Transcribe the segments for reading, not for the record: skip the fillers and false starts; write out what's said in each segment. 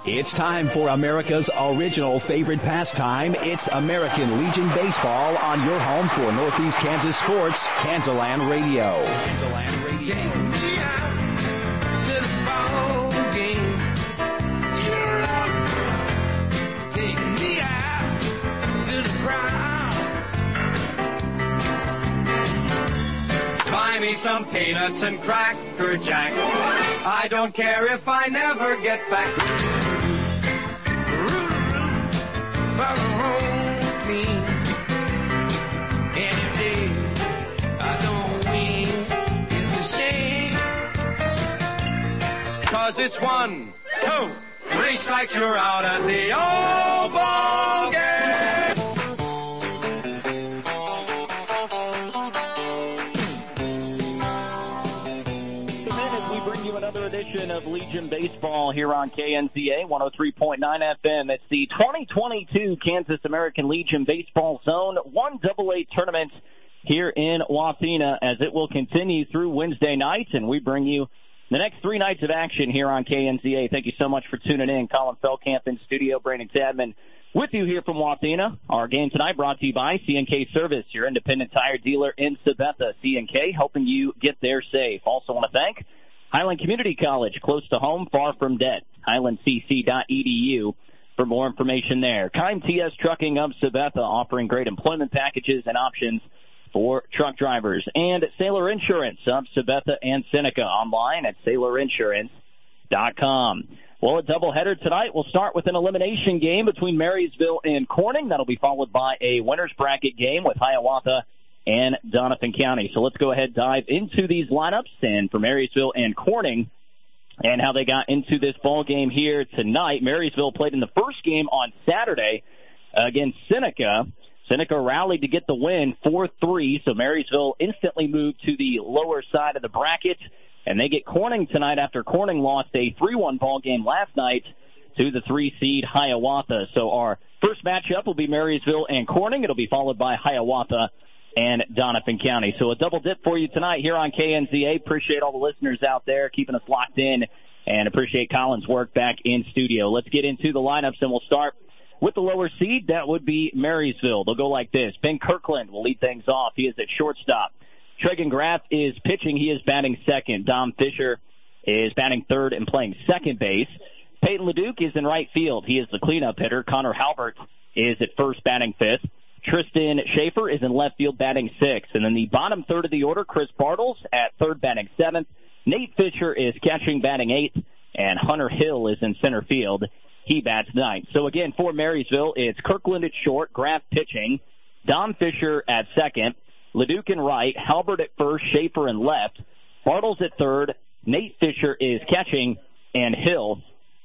It's time for America's original favorite pastime. It's American Legion Baseball on your home for Northeast Kansas sports, Kansaland Radio. Kansaland Radio. Buy me some peanuts and Cracker Jack. I don't care if I never get back. Any day I don't win is a shame. 'Cause it's 1, 2, 3 strikes, you're out at the old ball game. Another edition of Legion Baseball here on KNZA 103.9 FM. It's the 2022 Kansas American Legion Baseball Zone 1AA tournament here in Wathena as it will continue through Wednesday night, and we bring you the next 3 nights of action here on KNZA. Thank you so much for tuning in. Colin Feldkamp in studio, Brandon Tadman with you here from Wathena. Our game tonight brought to you by C&K Service, your independent tire dealer in Sabetha. C&K helping you get there safe. Also want to thank Highland Community College, close to home, far from debt. HighlandCC.edu for more information there. Kime TS Trucking of Sabetha, offering great employment packages and options for truck drivers. And Sailor Insurance of Sabetha and Seneca, online at SailorInsurance.com. Well, a doubleheader tonight. We'll start with an elimination game between Marysville and Corning. That'll be followed by a winner's bracket game with Hiawatha and Doniphan County. So let's go ahead and dive into these lineups and for Marysville and Corning and how they got into this ball game here tonight. Marysville played in the first game on Saturday against Seneca. Seneca rallied to get the win 4-3, so Marysville instantly moved to the lower side of the bracket, and they get Corning tonight after Corning lost a 3-1 ball game last night to the 3-seed Hiawatha. So our first matchup will be Marysville and Corning. It'll be followed by Hiawatha and Doniphan County. So a double dip for you tonight here on KNZA. Appreciate all the listeners out there keeping us locked in and appreciate Colin's work back in studio. Let's get into the lineups, and we'll start with the lower seed. That would be Marysville. They'll go like this. Ben Kirkland will lead things off. He is at shortstop. Tregan Graff is pitching. He is batting second. Dom Fisher is batting third and playing second base. Peyton LeDuc is in right field. He is the cleanup hitter. Connor Halbert is at first batting fifth. Tristan Schaefer is in left field batting sixth. And then the bottom third of the order, Chris Bartles at third batting seventh. Nate Fisher is catching batting eighth. And Hunter Hill is in center field. He bats ninth. So again, for Marysville, it's Kirkland at short, Graff pitching, Dom Fisher at second, LeDuc in right, Halbert at first, Schaefer in left, Bartles at third, Nate Fisher is catching, and Hill,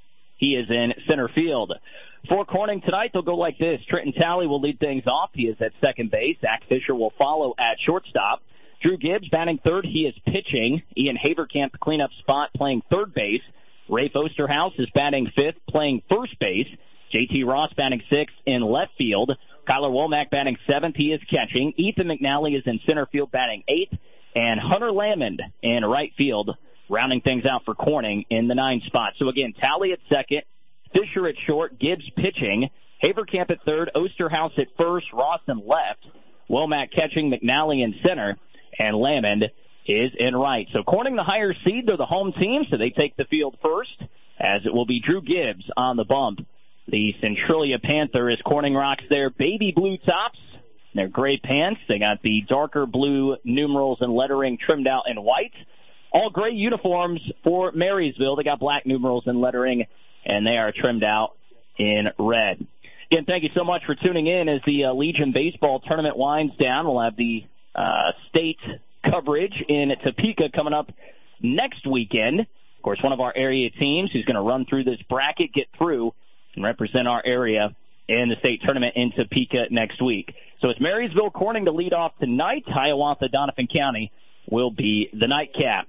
he is in center field. For Corning tonight, they'll go like this. Trenton Talley will lead things off. He is at second base. Zach Fisher will follow at shortstop. Drew Gibbs batting third. He is pitching. Ian Haverkamp, the cleanup spot, playing third base. Rafe Osterhaus is batting fifth, playing first base. J.T. Ross batting sixth in left field. Kyler Womack batting seventh. He is catching. Ethan McNally is in center field batting eighth. And Hunter Lamond in right field, rounding things out for Corning in the 9 spot. So again, Talley at second. Fisher at short, Gibbs pitching, Haverkamp at third, Osterhaus at first, Ross in left, Womack catching, McNally in center, and Lamond is in right. So Corning the higher seed, they're the home team, so they take the field first, as it will be Drew Gibbs on the bump. The Centralia Panther is Corning rocks their baby blue tops, their gray pants. They got the darker blue numerals and lettering trimmed out in white. All gray uniforms for Marysville. They got black numerals and lettering, and they are trimmed out in red. Again, thank you so much for tuning in as the Legion Baseball tournament winds down. We'll have the state coverage in Topeka coming up next weekend. Of course, one of our area teams who's going to run through this bracket, get through, and represent our area in the state tournament in Topeka next week. So it's Marysville Corning to lead off tonight. Hiawatha Doniphan County will be the nightcap.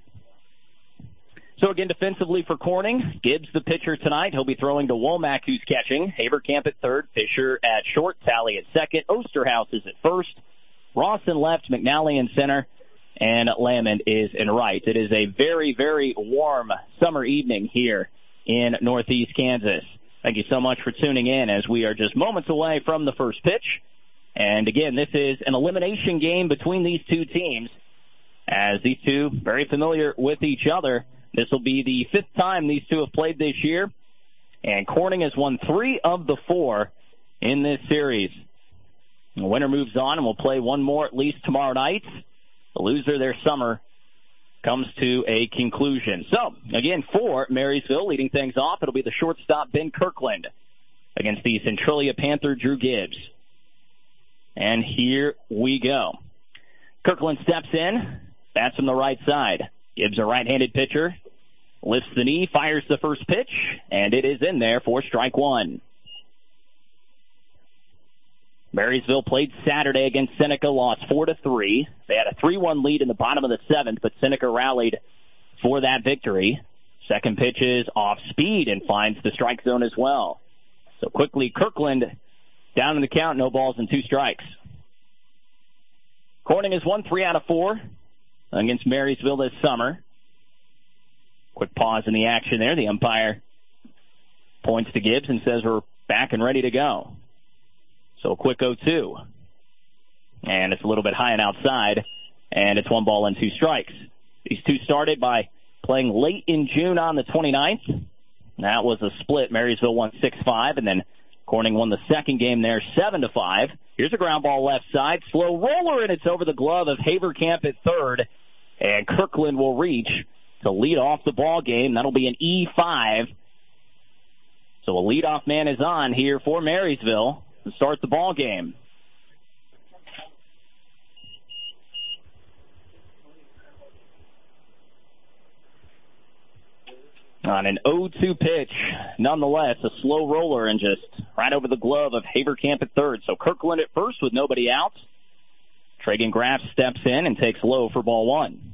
So again, defensively for Corning, Gibbs the pitcher tonight. He'll be throwing to Womack, who's catching. Haverkamp at third, Fisher at short, Talley at second, Osterhaus is at first, Ross in left, McNally in center, and Lamond is in right. It is a very, very warm summer evening here in Northeast Kansas. Thank you so much for tuning in as we are just moments away from the first pitch. And again, this is an elimination game between these two teams, as these two very familiar with each other. This will be the fifth time these two have played this year, and Corning has won 3 of the 4 in this series. The winner moves on and will play one more at least tomorrow night. The loser, their summer, comes to a conclusion. So, again, for Marysville, leading things off, it'll be the shortstop, Ben Kirkland, against the Centralia Panther, Drew Gibbs. And here we go. Kirkland steps in, bats from the right side. Gibbs, a right-handed pitcher, lifts the knee, fires the first pitch, and it is in there for strike one. Marysville played Saturday against Seneca, lost 4-3. They had a 3-1 lead in the bottom of the 7th, but Seneca rallied for that victory. Second pitch is off speed and finds the strike zone as well. So quickly, Kirkland down in the count, no balls and 2 strikes. Corning has won 3 out of 4 against Marysville this summer. Quick pause in the action there. The umpire points to Gibbs and says we're back and ready to go. So a quick 0-2. And it's a little bit high and outside, and it's 1 ball and 2 strikes. These two started by playing late in June on the 29th. That was a split. Marysville won 6-5, and then Corning won the second game there 7-5. Here's a ground ball left side. Slow roller, and it's over the glove of Haverkamp at third. And Kirkland will reach to lead off the ball game. That'll be an E5. So a leadoff man is on here for Marysville to start the ball game. On an 0-2 pitch, nonetheless, a slow roller and just right over the glove of Haverkamp at third. So Kirkland at first with nobody out. Tragan Graff steps in and takes low for ball one.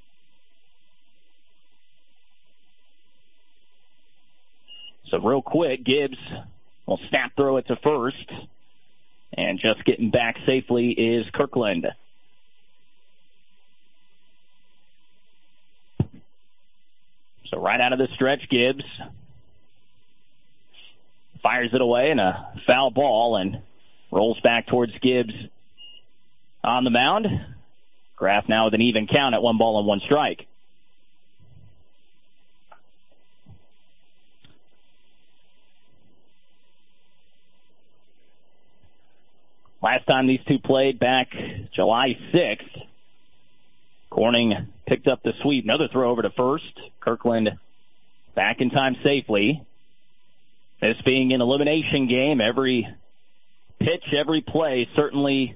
So real quick, Gibbs will snap throw it to first. And just getting back safely is Kirkland. So right out of the stretch, Gibbs fires it away in a foul ball and rolls back towards Gibbs on the mound. Graff now with an even count at 1 ball and 1 strike. Last time these two played back July 6th, Corning picked up the sweep. Another throw over to first. Kirkland back in time safely. This being an elimination game, every pitch, every play certainly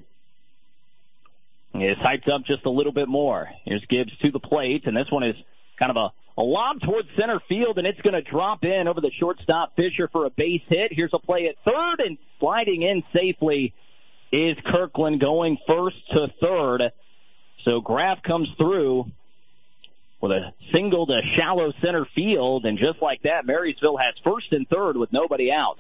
is hyped up just a little bit more. Here's Gibbs to the plate, and this one is kind of a lob towards center field, and it's going to drop in over the shortstop Fisher for a base hit. Here's a play at third, and sliding in safely is Kirkland, going first to third. So Graff comes through with a single to shallow center field, and just like that, Marysville has first and third with nobody out.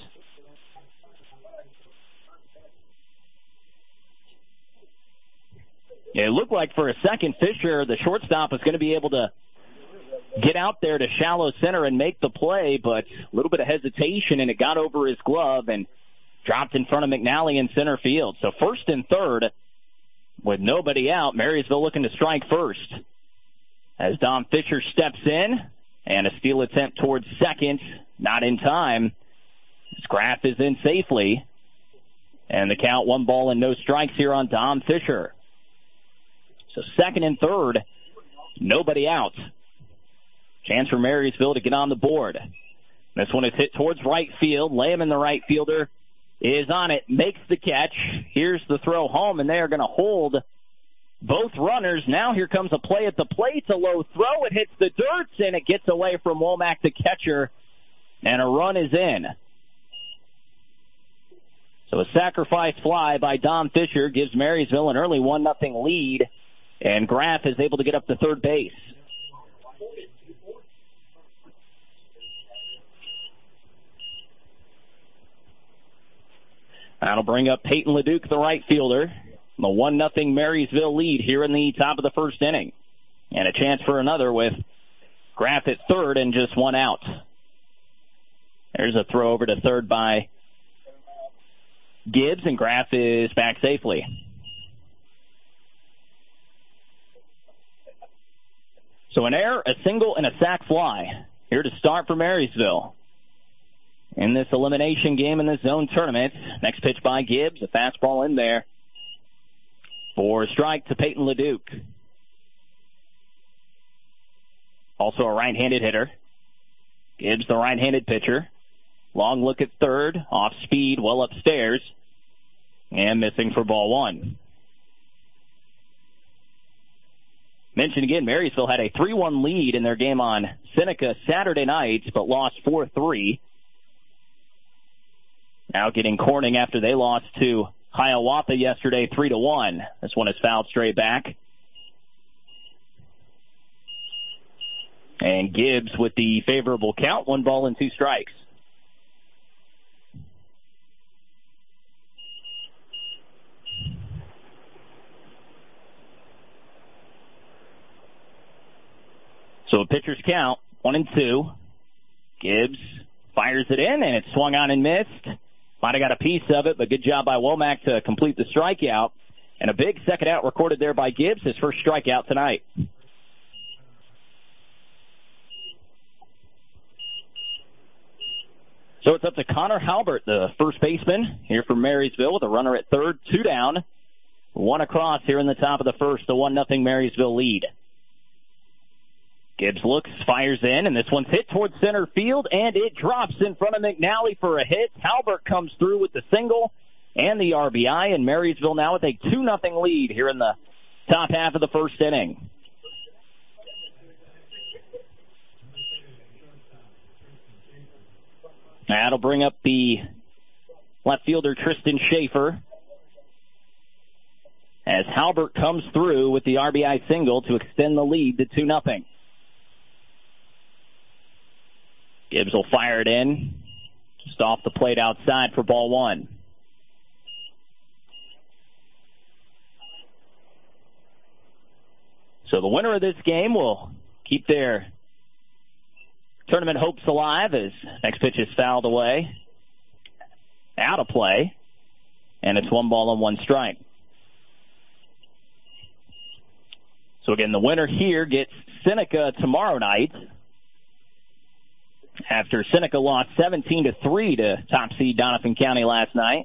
It looked like for a second Fisher, the shortstop, was going to be able to get out there to shallow center and make the play, but a little bit of hesitation, and it got over his glove and dropped in front of McNally in center field. So first and third with nobody out. Marysville looking to strike first as Dom Fisher steps in, and a steal attempt towards second, not in time. Graff is in safely, and the count 1 ball and no strikes here on Dom Fisher. So second and third, nobody out. Chance for Marysville to get on the board. This one is hit towards right field. Layman, the right fielder, is on it, makes the catch. Here's the throw home, and they are going to hold both runners. Now here comes a play at the plate. A low throw. It hits the dirt, and it gets away from Womack, the catcher, and a run is in. So a sacrifice fly by Dom Fisher gives Marysville an early 1-0 lead, and Graff is able to get up to third base. That'll bring up Peyton LeDuc, the right fielder. The 1-0 Marysville lead here in the top of the first inning. And a chance for another with Graff at third and just 1 out. There's a throw over to third by Gibbs, and Graff is back safely. So an error, a single, and a sac fly here to start for Marysville in this elimination game in this zone tournament. Next pitch by Gibbs, a fastball in there for a strike to Peyton LeDuc. Also a right-handed hitter. Gibbs, the right-handed pitcher. Long look at third, off speed, well upstairs, and missing for ball one. Mentioned again, Marysville had a 3-1 lead in their game on Seneca Saturday night, but lost 4-3. Now getting Corning after they lost to Hiawatha yesterday 3-1. This one is fouled straight back. And Gibbs with the favorable count, 1 ball and 2 strikes. So a pitcher's count, 1-2. Gibbs fires it in, and it swung on and missed. Might have got a piece of it, but good job by Womack to complete the strikeout. And a big second out recorded there by Gibbs, his first strikeout tonight. So it's up to Connor Halbert, the first baseman, here for Marysville, with a runner at third, 2 down, 1 across here in the top of the first, the 1-0 Marysville lead. Gibbs looks, fires in, and this one's hit towards center field, and it drops in front of McNally for a hit. Halbert comes through with the single and the RBI, and Marysville now with a 2-0 lead here in the top half of the first inning. That'll bring up the left fielder, Tristan Schaefer, as Halbert comes through with the RBI single to extend the lead to 2-0. Gibbs will fire it in, just off the plate outside for ball one. So the winner of this game will keep their tournament hopes alive as next pitch is fouled away, out of play, and it's 1 ball and 1 strike. So again, the winner here gets Seneca tomorrow night, after Seneca lost 17-3 to top seed Doniphan County last night.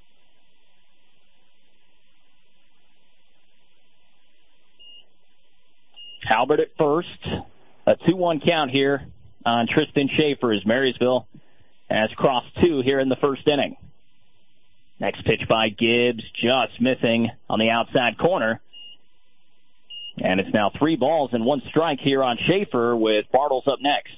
Halbert at first. A 2-1 count here on Tristan Schaefer as Marysville has crossed 2 here in the first inning. Next pitch by Gibbs, just missing on the outside corner. And it's now 3 balls and 1 strike here on Schaefer, with Bartles up next.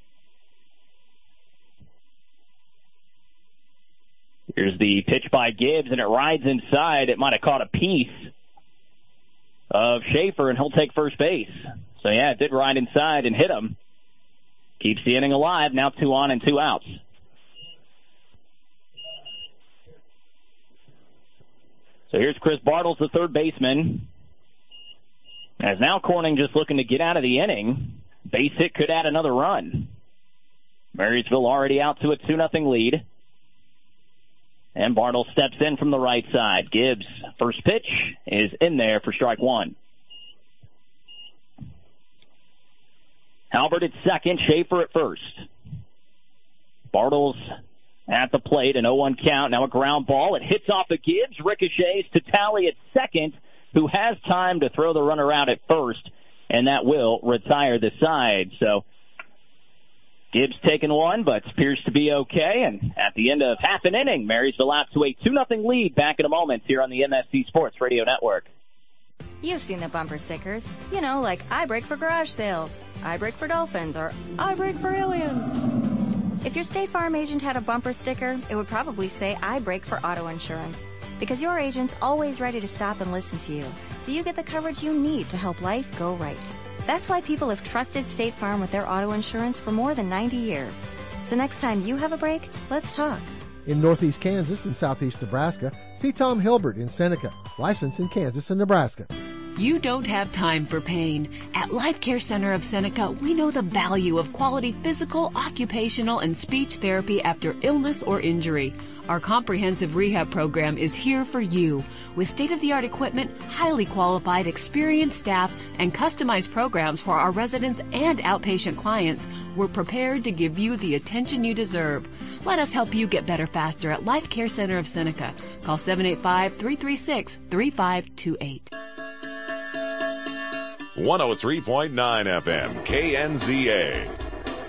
Here's the pitch by Gibbs, and it rides inside. It might have caught a piece of Schaefer, and he'll take first base. So, yeah, it did ride inside and hit him. Keeps the inning alive. Now 2 on and 2 outs. So here's Chris Bartles, the third baseman. As now Corning just looking to get out of the inning. Base hit could add another run. Marysville already out to a 2-0 lead. And Bartles steps in from the right side. Gibbs, first pitch, is in there for strike 1. Halbert at second, Schaefer at first. Bartles at the plate, an 0-1 count. Now a ground ball. It hits off of Gibbs, ricochets to Talley at second, who has time to throw the runner out at first, and that will retire the side. So Gibbs taking one, but appears to be okay. And at the end of half an inning, Marysville out to a 2-0 lead. Back in a moment here on the MSC Sports Radio Network. You've seen the bumper stickers, you know, like I brake for garage sales, I brake for dolphins, or I brake for aliens. If your State Farm agent had a bumper sticker, it would probably say I brake for auto insurance, because your agent's always ready to stop and listen to you, so you get the coverage you need to help life go right. That's why people have trusted State Farm with their auto insurance for more than 90 years. So next time you have a break, let's talk. In northeast Kansas and southeast Nebraska, see Tom Hilbert in Seneca, licensed in Kansas and Nebraska. You don't have time for pain. At Life Care Center of Seneca, we know the value of quality physical, occupational, and speech therapy after illness or injury. Our comprehensive rehab program is here for you. With state-of-the-art equipment, highly qualified, experienced staff, and customized programs for our residents and outpatient clients, we're prepared to give you the attention you deserve. Let us help you get better faster at Life Care Center of Seneca. Call 785-336-3528. 103.9 FM, KNZA.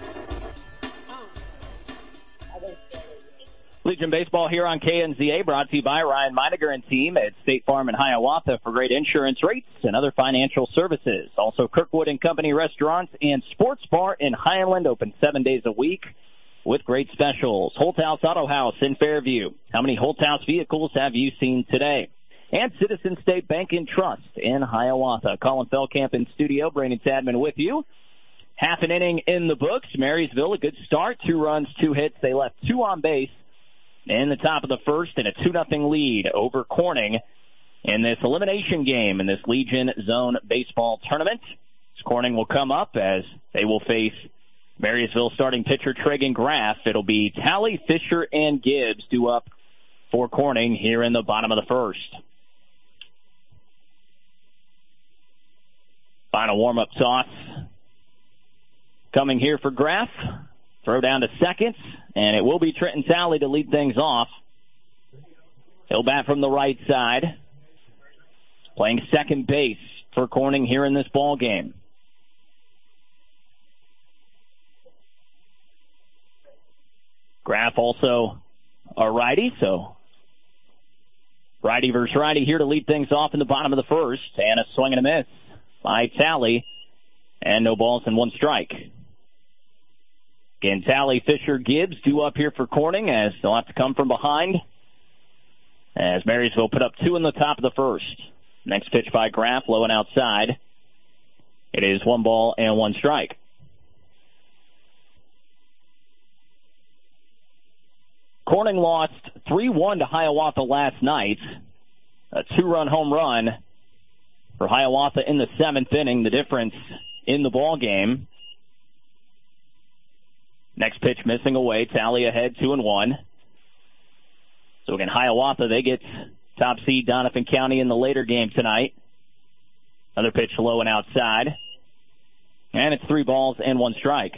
Legion Baseball here on KNZA, brought to you by Ryan Meidiger and team at State Farm in Hiawatha for great insurance rates and other financial services. Also, Kirkwood and Company Restaurants and Sports Bar in Highland, open 7 days a week with great specials. Holthouse Auto House in Fairview. How many Holthouse vehicles have you seen today? And Citizen State Bank and Trust in Hiawatha. Colin Feldkamp in studio, Brandon Tadman with you. Half an inning in the books. Marysville, a good start. 2 runs, 2 hits. They left 2 on base in the top of the first, and a 2-0 lead over Corning in this elimination game in this Legion Zone Baseball Tournament. Corning will come up as they will face Marysville starting pitcher Tragan Graff. It'll be Talley, Fisher, and Gibbs due up for Corning here in the bottom of the first. Final warm-up toss coming here for Graff. Throw down to second, and it will be Trenton Talley to lead things off. He'll bat from the right side, playing second base for Corning here in this ball game. Graff also a righty, so righty versus righty here to lead things off in the bottom of the first, and a swing and a miss by Talley, and no balls and 1 strike. Again, Talley, Fisher, Gibbs due up here for Corning as they'll have to come from behind as Marysville put up 2 in the top of the first. Next pitch by Graff, low and outside. It is 1 ball and 1 strike. Corning lost 3-1 to Hiawatha last night. A 2-run home run for Hiawatha in the 7th inning, the difference in the ball game. Next pitch missing away. Talley ahead 2-1. So again, Hiawatha, they get top seed Donovan County in the later game tonight. Another pitch low and outside. And it's 3 balls and 1 strike.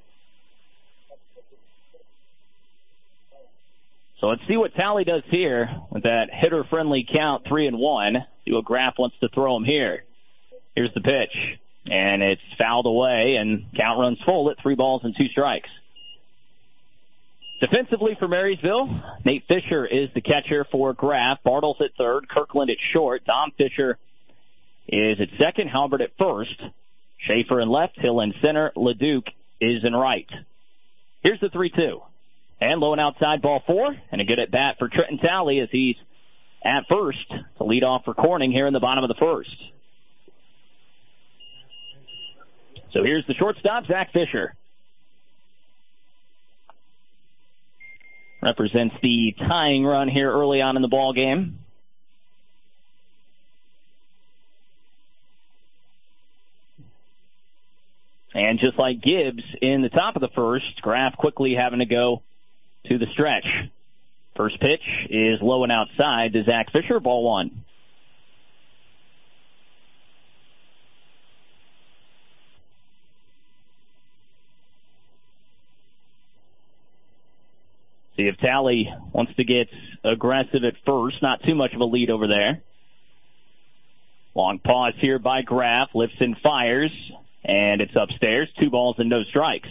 So let's see what Talley does here with that hitter-friendly count, 3-1. See what Graff wants to throw him here. Here's the pitch. And it's fouled away, and count runs full at 3 balls and 2 strikes. Defensively for Marysville, Nate Fisher is the catcher for Graff. Bartles at third, Kirkland at short. Dom Fisher is at second, Halbert at first. Schaefer in left, Hill in center. LeDuc is in right. Here's the 3-2. And low and outside, ball 4. And a good at bat for Trenton Talley as he's at first to lead off for Corning here in the bottom of the first. So here's the shortstop, Zach Fisher. Represents the tying run here early on in the ball game. And just like Gibbs in the top of the first, Graff quickly having to go to the stretch. First pitch is low and outside to Zach Fisher, ball 1. See if Talley wants to get aggressive at first. Not too much of a lead over there. Long pause here by Graff. Lifts and fires. And it's upstairs. 2 balls and no strikes.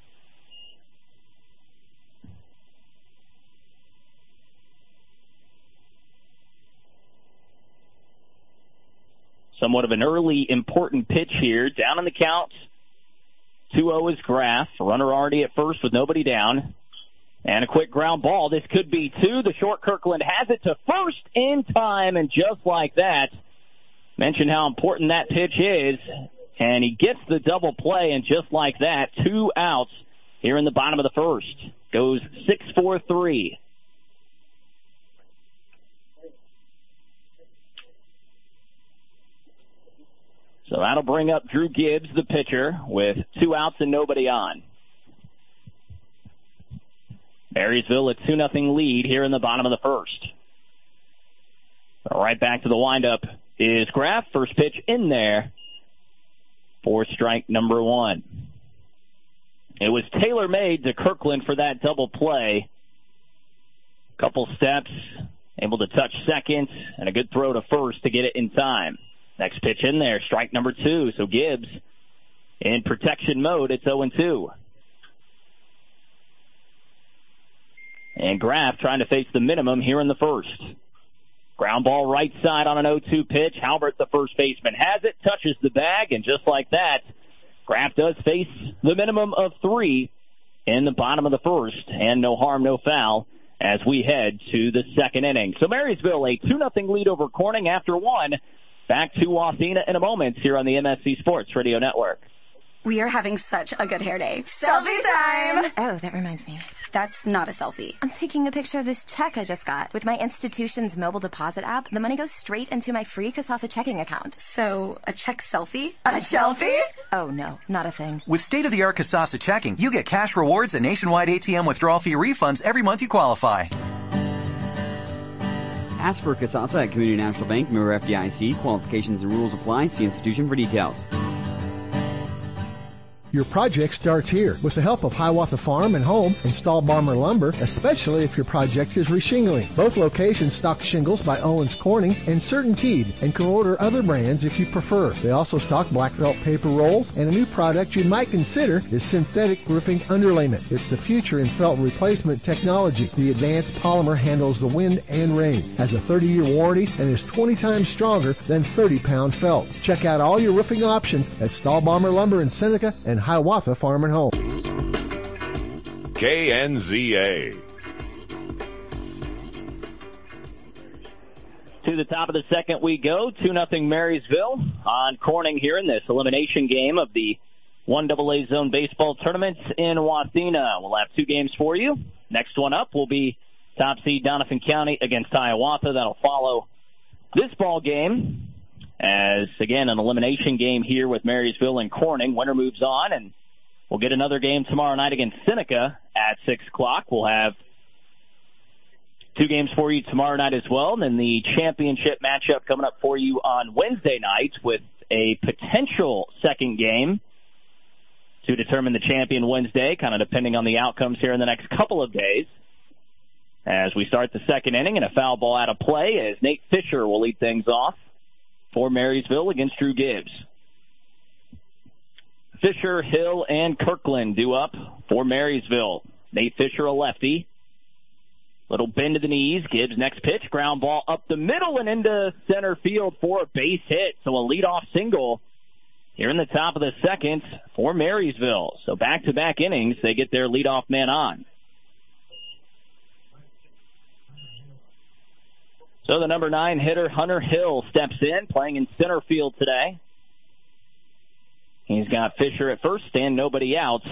Somewhat of an early important pitch here. Down on the count. 2-0 is Graff. Runner already at first with nobody down. And a quick ground ball. This could be 2. The short Kirkland has it to first in time, and just like that, mentioned how important that pitch is, and he gets the double play, and just like that, 2 outs here in the bottom of the first. Goes 6-4-3. So that'll bring up Drew Gibbs, the pitcher, with 2 outs and nobody on. Marysville a 2-0 lead here in the bottom of the first. Right back to the windup is Graff. First pitch in there for strike number 1. It was tailor-made to Kirkland for that double play. Couple steps, able to touch second, and a good throw to first to get it in time. Next pitch in there, strike number 2. So Gibbs in protection mode. It's 0-2. And Graff trying to face the minimum here in the first. Ground ball right side on an 0-2 pitch. Halbert, the first baseman, has it, touches the bag, and just like that, Graff does face the minimum of 3 in the bottom of the first, and no harm, no foul as we head to the second inning. So Marysville, a 2-0 lead over Corning after 1. Back to Wathena in a moment here on the MSC Sports Radio Network. We are having such a good hair day. Selfie time! Oh, that reminds me. That's not a selfie. I'm taking a picture of this check I just got. With my institution's mobile deposit app, the money goes straight into my free Kasasa checking account. So, a check selfie? A selfie? Oh, no, not a thing. With state-of-the-art Kasasa checking, you get cash rewards and nationwide ATM withdrawal fee refunds every month you qualify. Ask for Kasasa at Community National Bank, member FDIC. Qualifications and rules apply. See institution for details. Your project starts here. With the help of Hiawatha Farm and Home and Stahlbarmer Lumber, especially if your project is reshingling. Both locations stock shingles by Owens Corning and CertainTeed and can order other brands if you prefer. They also stock black felt paper rolls, and a new product you might consider is synthetic roofing underlayment. It's the future in felt replacement technology. The advanced polymer handles the wind and rain, has a 30-year warranty, and is 20 times stronger than 30-pound felt. Check out all your roofing options at Stahlbarmer Lumber in Seneca and Hiawatha Farm and Home. KNZA. To the top of the second we go. 2-0 Marysville on Corning here in this elimination game of the 1AA Zone Baseball Tournament in Wathena. We'll have 2 games for you. Next one up will be top seed Doniphan County against Hiawatha. That'll follow this ball game. As, again, an elimination game here with Marysville and Corning. Winner moves on, and we'll get another game tomorrow night against Seneca at 6 o'clock. We'll have 2 games for you tomorrow night as well, and then the championship matchup coming up for you on Wednesday night with a potential second game to determine the champion Wednesday, kind of depending on the outcomes here in the next couple of days. As we start the second inning, and a foul ball out of play as Nate Fisher will lead things off for Marysville against Drew Gibbs. Fisher, Hill, and Kirkland due up for Marysville. Nate Fisher, a lefty. Little bend to the knees. Gibbs next pitch. Ground ball up the middle and into center field for a base hit. So a leadoff single here in the top of the second for Marysville. So back-to-back innings, they get their leadoff man on. So the number 9 hitter, Hunter Hill, steps in, playing in center field today. He's got Fisher at first and nobody out.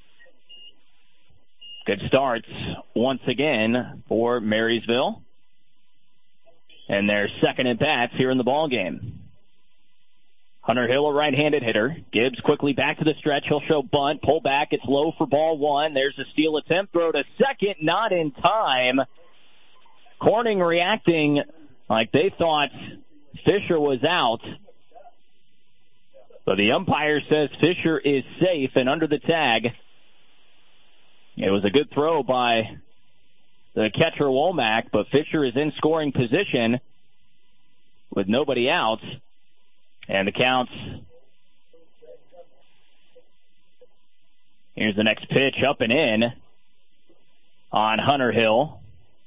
Good starts once again for Marysville. And their second at bats here in the ball game. Hunter Hill, a right-handed hitter. Gibbs quickly back to the stretch. He'll show bunt. Pull back. It's low for ball 1. There's a steal attempt. Throw to second. Not in time. Corning reacting like they thought Fisher was out. But the umpire says Fisher is safe and under the tag. It was a good throw by the catcher Womack, but Fisher is in scoring position with nobody out. And the counts. Here's the next pitch, up and in on Hunter Hill.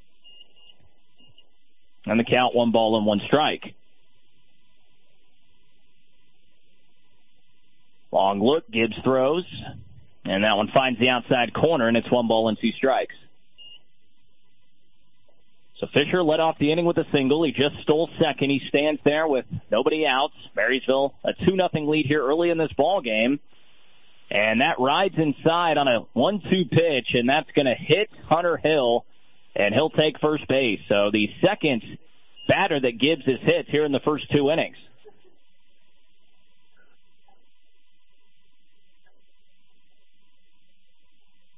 And the count, 1 ball and 1 strike. Long look, Gibbs throws. And that one finds the outside corner, and it's 1 ball and 2 strikes. So Fisher led off the inning with a single. He just stole second. He stands there with nobody out. Marysville, a 2-0 lead here early in this ball game. And that rides inside on a 1-2 pitch, and that's going to hit Hunter Hill, and he'll take first base. So the second batter that Gibbs has hit here in the first 2 innings.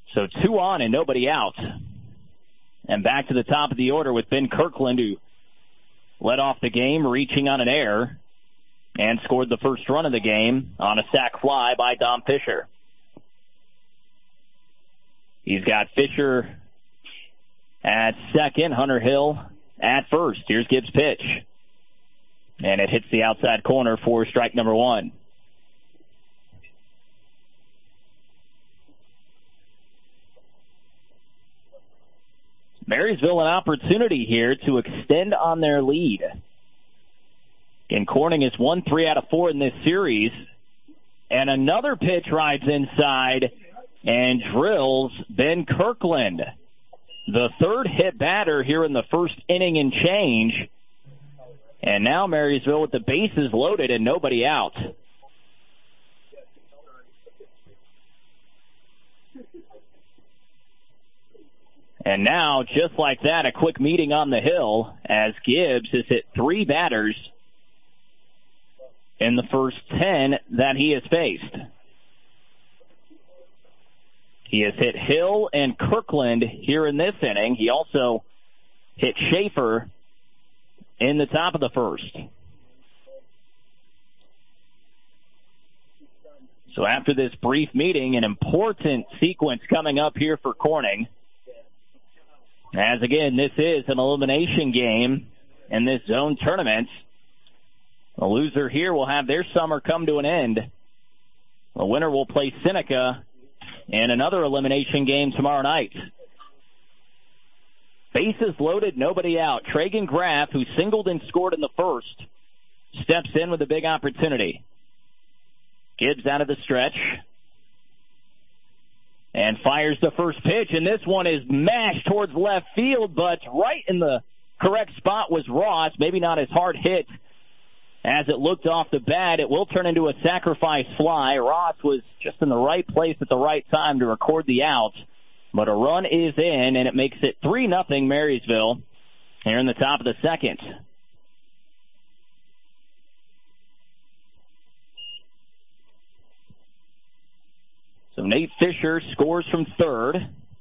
So 2 on and nobody out. And back to the top of the order with Ben Kirkland, who led off the game, reaching on an error, and scored the first run of the game on a sac fly by Dom Fisher. He's got Fisher at second, Hunter Hill at first. Here's Gibbs' pitch. And it hits the outside corner for strike number 1. Marysville an opportunity here to extend on their lead. And Corning has won 3 out of 4 in this series. And another pitch rides inside and drills Ben Kirkland, the third hit batter here in the first inning and change. And now Marysville with the bases loaded and nobody out. And now, just like that, a quick meeting on the hill as Gibbs has hit 3 batters in the first 10 that he has faced. He has hit Hill and Kirkland here in this inning. He also hit Schaefer in the top of the first. So after this brief meeting, an important sequence coming up here for Corning. As again, this is an elimination game in this zone tournament. The loser here will have their summer come to an end. The winner will play Seneca in another elimination game tomorrow night. Bases loaded, nobody out. Tragan Graff, who singled and scored in the first, steps in with a big opportunity. Gibbs out of the stretch and fires the first pitch, and this one is mashed towards left field, but right in the correct spot was Ross. Maybe not as hard hit as it looked off the bat. It will turn into a sacrifice fly. Ross was just in the right place at the right time to record the out, but a run is in, and it makes it 3-0 Marysville here in the top of the second. So Nate Fisher scores from third.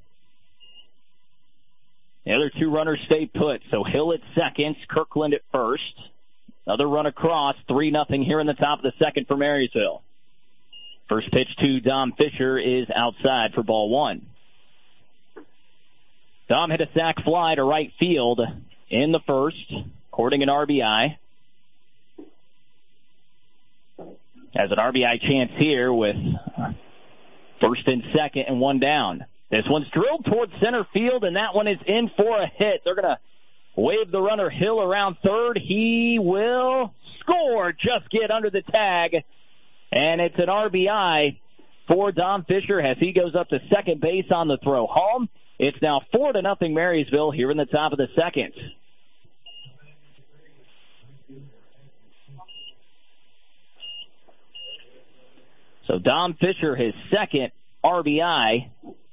The other 2 runners stay put. So Hill at second, Kirkland at first. Another run across, 3-0 here in the top of the second for Marysville. First pitch to Dom Fisher is outside for ball 1. Dom hit a sac fly to right field in the first, recording an RBI. Has an RBI chance here with first and second and 1 down. This one's drilled towards center field, and that one is in for a hit. They're going to wave the runner Hill around third. He will score, just get under the tag, and it's an RBI for Dom Fisher as he goes up to second base on the throw home. It's now 4-0 Marysville here in the top of the second. So Dom Fisher, his second RBI.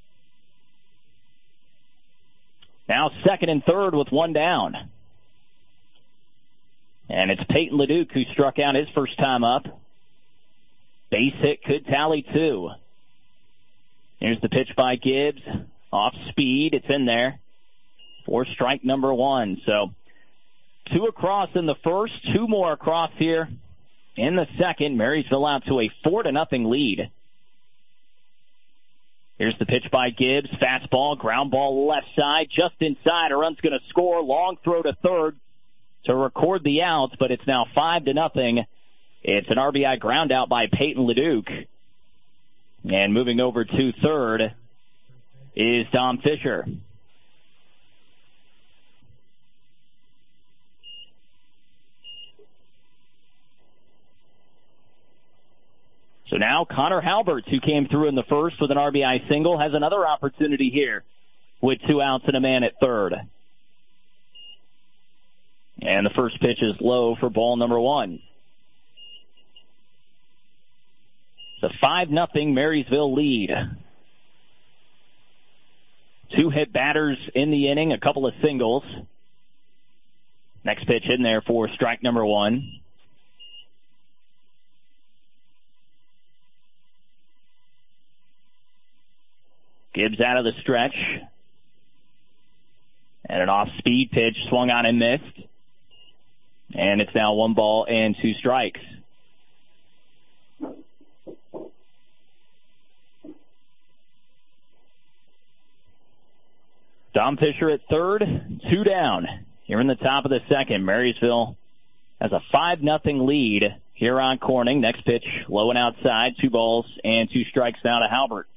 Now second and third with 1 down. And it's Peyton LeDuc who struck out his first time up. Base hit could tally 2. Here's the pitch by Gibbs. Off speed, it's in there for strike number 1. So 2 across in the first, 2 more across here in the second. Marysville out to a 4-0 lead. Here's the pitch by Gibbs. Fastball, ground ball left side, just inside. A run's going to score. Long throw to third to record the out, but it's now 5-0. It's an RBI ground out by Peyton LeDuc. And moving over to third is Dom Fisher. So now Connor Halberts, who came through in the first with an RBI single, has another opportunity here with 2 outs and a man at third. And the first pitch is low for ball number 1. It's a 5-0 Marysville lead. 2 hit batters in the inning, a couple of singles. Next pitch in there for strike number 1. Gibbs out of the stretch. And an off-speed pitch swung on and missed. And it's now 1 ball and 2 strikes. Dom Fisher at third, 2 down. Here in the top of the second, Marysville has a 5-0 lead here on Corning. Next pitch, low and outside, 2 balls and 2 strikes now to Halbert.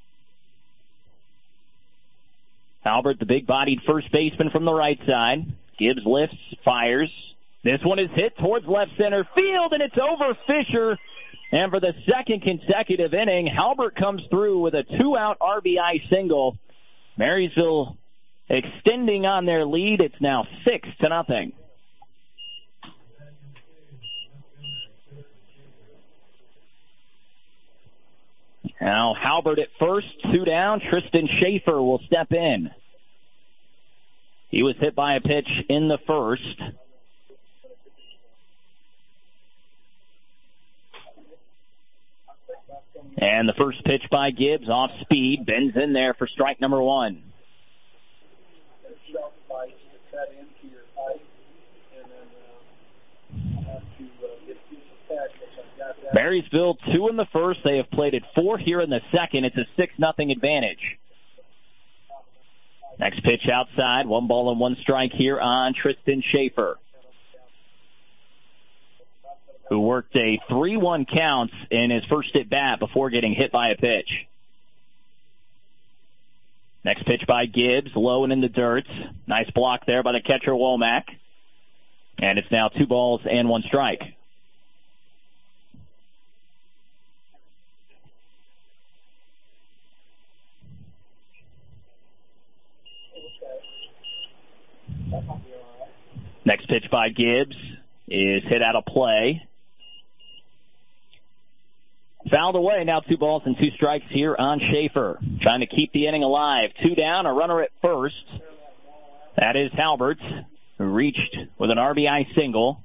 Halbert, the big-bodied first baseman from the right side. Gibbs lifts, fires. This one is hit towards left center field, and it's over Fisher. And for the second consecutive inning, Halbert comes through with a 2-out RBI single. Marysville extending on their lead. It's now 6-0. Now Halbert at first, 2 down. Tristan Schaefer will step in. He was hit by a pitch in the first. And the first pitch by Gibbs, off speed, bends in there for strike number 1. Marysville 2 in the first. They have plated 4 here in the second. It's a 6-0 advantage. Next pitch outside, 1 ball and 1 strike here on Tristan Schaefer, who worked a 3-1 count in his first at bat before getting hit by a pitch. Next pitch by Gibbs, low and in the dirt. Nice block there by the catcher Womack. And it's now 2 balls and 1 strike. Next pitch by Gibbs is hit out of play. Fouled away, now 2 balls and 2 strikes here on Schaefer. Trying to keep the inning alive. 2 down, a runner at first. That is Halbert, who reached with an RBI single.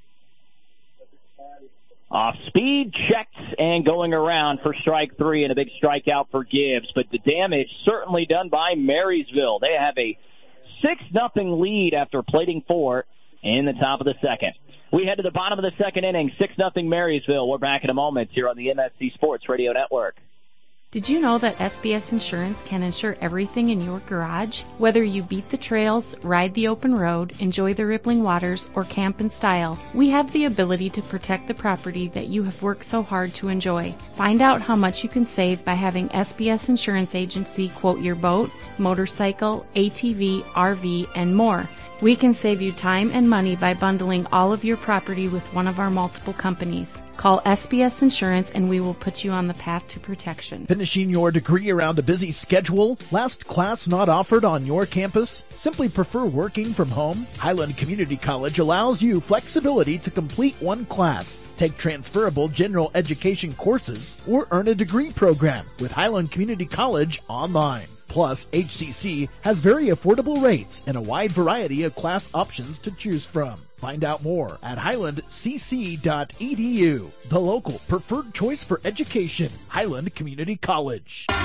Off speed, checked, and going around for strike 3 and a big strikeout for Gibbs. But the damage certainly done by Marysville. They have a 6-0 lead after plating 4 in the top of the second. We head to the bottom of the second inning, 6-0 Marysville. We're back in a moment here on the MSC Sports Radio Network. Did you know that SBS Insurance can insure everything in your garage? Whether you beat the trails, ride the open road, enjoy the rippling waters, or camp in style, we have the ability to protect the property that you have worked so hard to enjoy. Find out how much you can save by having SBS Insurance Agency quote your boat, motorcycle, ATV, RV, and more. We can save you time and money by bundling all of your property with one of our multiple companies. Call SBS Insurance and we will put you on the path to protection. Finishing your degree around a busy schedule? Last class not offered on your campus? Simply prefer working from home? Highland Community College allows you flexibility to complete one class, take transferable general education courses, or earn a degree program with Highland Community College online. Plus, HCC has very affordable rates and a wide variety of class options to choose from. Find out more at highlandcc.edu, the local preferred choice for education, Highland Community College.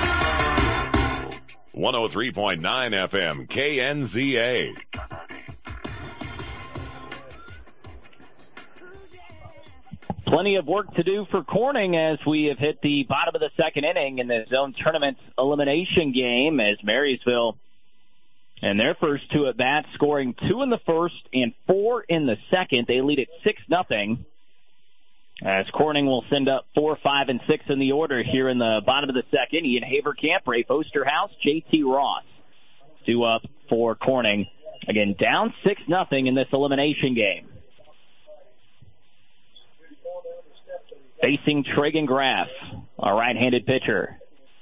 103.9 FM, KNZA. Plenty of work to do for Corning as we have hit the bottom of the second inning in the zone tournament elimination game, as Marysville and their first 2 at bats, scoring 2 in the first and 4 in the second. They lead at 6-0. As Corning will send up 4, 5, and 6 in the order here in the bottom of the second. Ian Haverkamp, Ray Osterhaus, J.T. Ross due up for Corning. Again, down 6-0 in this elimination game. Facing Tragan Graff, a right-handed pitcher.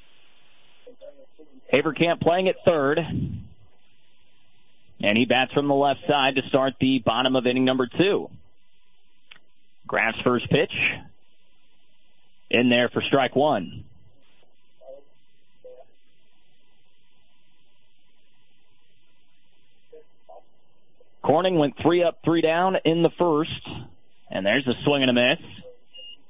Haverkamp playing at third. And he bats from the left side to start the bottom of inning number 2. Graff's first pitch in there for strike 1. Corning went 3 up, 3 down in the first. And there's a swing and a miss.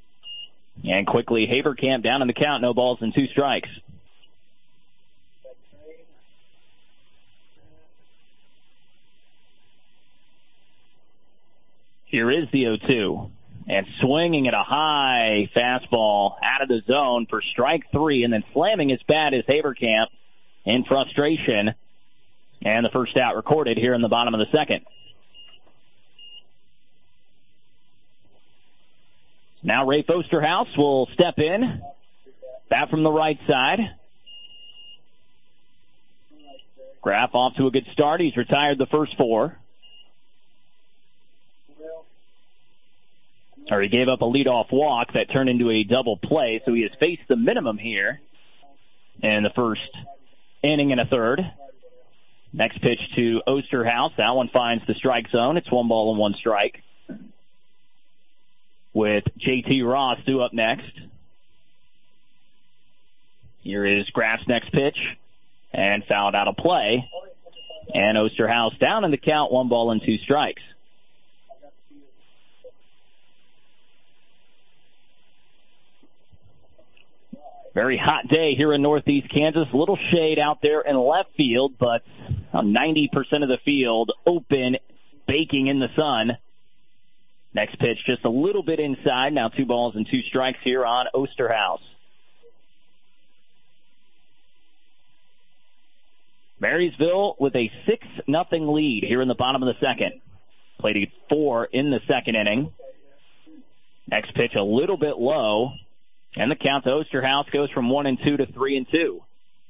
And quickly, Haverkamp down in the count, no balls and 2 strikes. Here is the 0-2. And swinging at a high fastball out of the zone for strike 3, and then slamming his bat is Haberkamp in frustration. And the first out recorded here in the bottom of the second. Now Rafe Osterhaus will step in. Bat from the right side. Graff off to a good start. He's retired the first 4. Or he gave up a leadoff walk that turned into a double play, so he has faced the minimum here in the first inning and a third. Next pitch to Osterhaus. That one finds the strike zone. It's 1-1 strike. With J.T. Ross due up next. Here is Graff's next pitch. And fouled out of play. And Osterhaus down in the count, 1-2 strikes. Very hot day here in Northeast Kansas. A little shade out there in left field, but 90% of the field open, baking in the sun. Next pitch just a little bit inside. Now 2-2 strikes here on Osterhaus. Marysville with a 6-0 lead here in the bottom of the second. Played a 4 in the second inning. Next pitch a little bit low. And the count to Osterhaus goes from 1-2 to 3-2.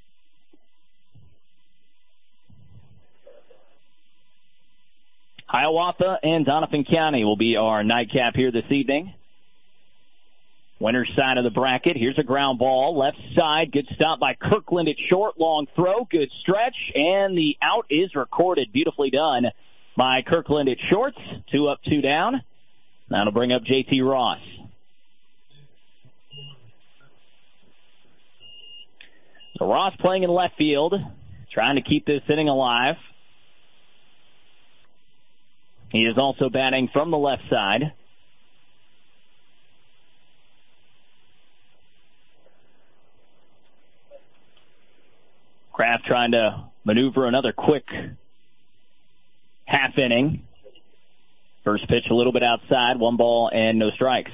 Hiawatha and Doniphan County will be our nightcap here this evening. Winner's side of the bracket. Here's a ground ball. Left side. Good stop by Kirkland at short. Long throw. Good stretch. And the out is recorded. Beautifully done by Kirkland at short. 2 up, 2 down. That'll bring up J.T. Ross. So Ross playing in left field, trying to keep this inning alive. He is also batting from the left side. Kraft trying to maneuver another quick half inning. First pitch a little bit outside, 1 and no strikes.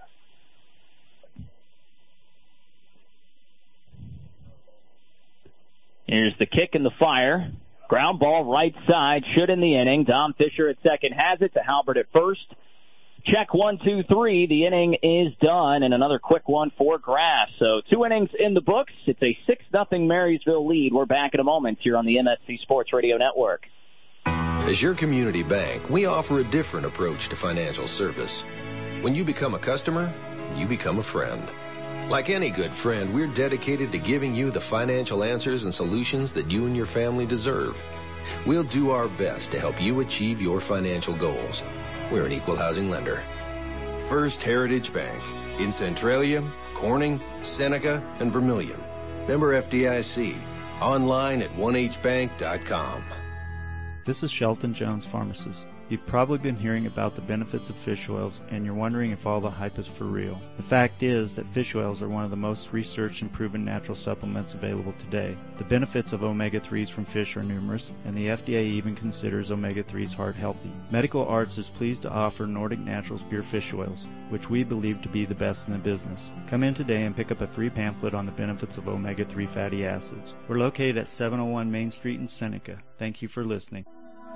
Here's the kick and the fire. Ground ball right side, should in the inning. Dom Fisher at second has it to Halbert at first. Check 1, 2, 3. The inning is done, and another quick one for Graff. So 2 innings in the books. It's a 6-0 Marysville lead. We're back in a moment here on the MSC Sports Radio Network. As your community bank, we offer a different approach to financial service. When you become a customer, you become a friend. Like any good friend, we're dedicated to giving you the financial answers and solutions that you and your family deserve. We'll do our best to help you achieve your financial goals. We're an equal housing lender. First Heritage Bank in Centralia, Corning, Seneca, and Vermilion. Member FDIC. Online at 1hbank.com. This is Shelton Jones, pharmacist. You've probably been hearing about the benefits of fish oils, and you're wondering if all the hype is for real. The fact is that fish oils are one of the most researched and proven natural supplements available today. The benefits of omega-3s from fish are numerous, and the FDA even considers omega-3s heart healthy. Medical Arts is pleased to offer Nordic Naturals pure fish oils, which we believe to be the best in the business. Come in today and pick up a free pamphlet on the benefits of omega-3 fatty acids. We're located at 701 Main Street in Seneca. Thank you for listening.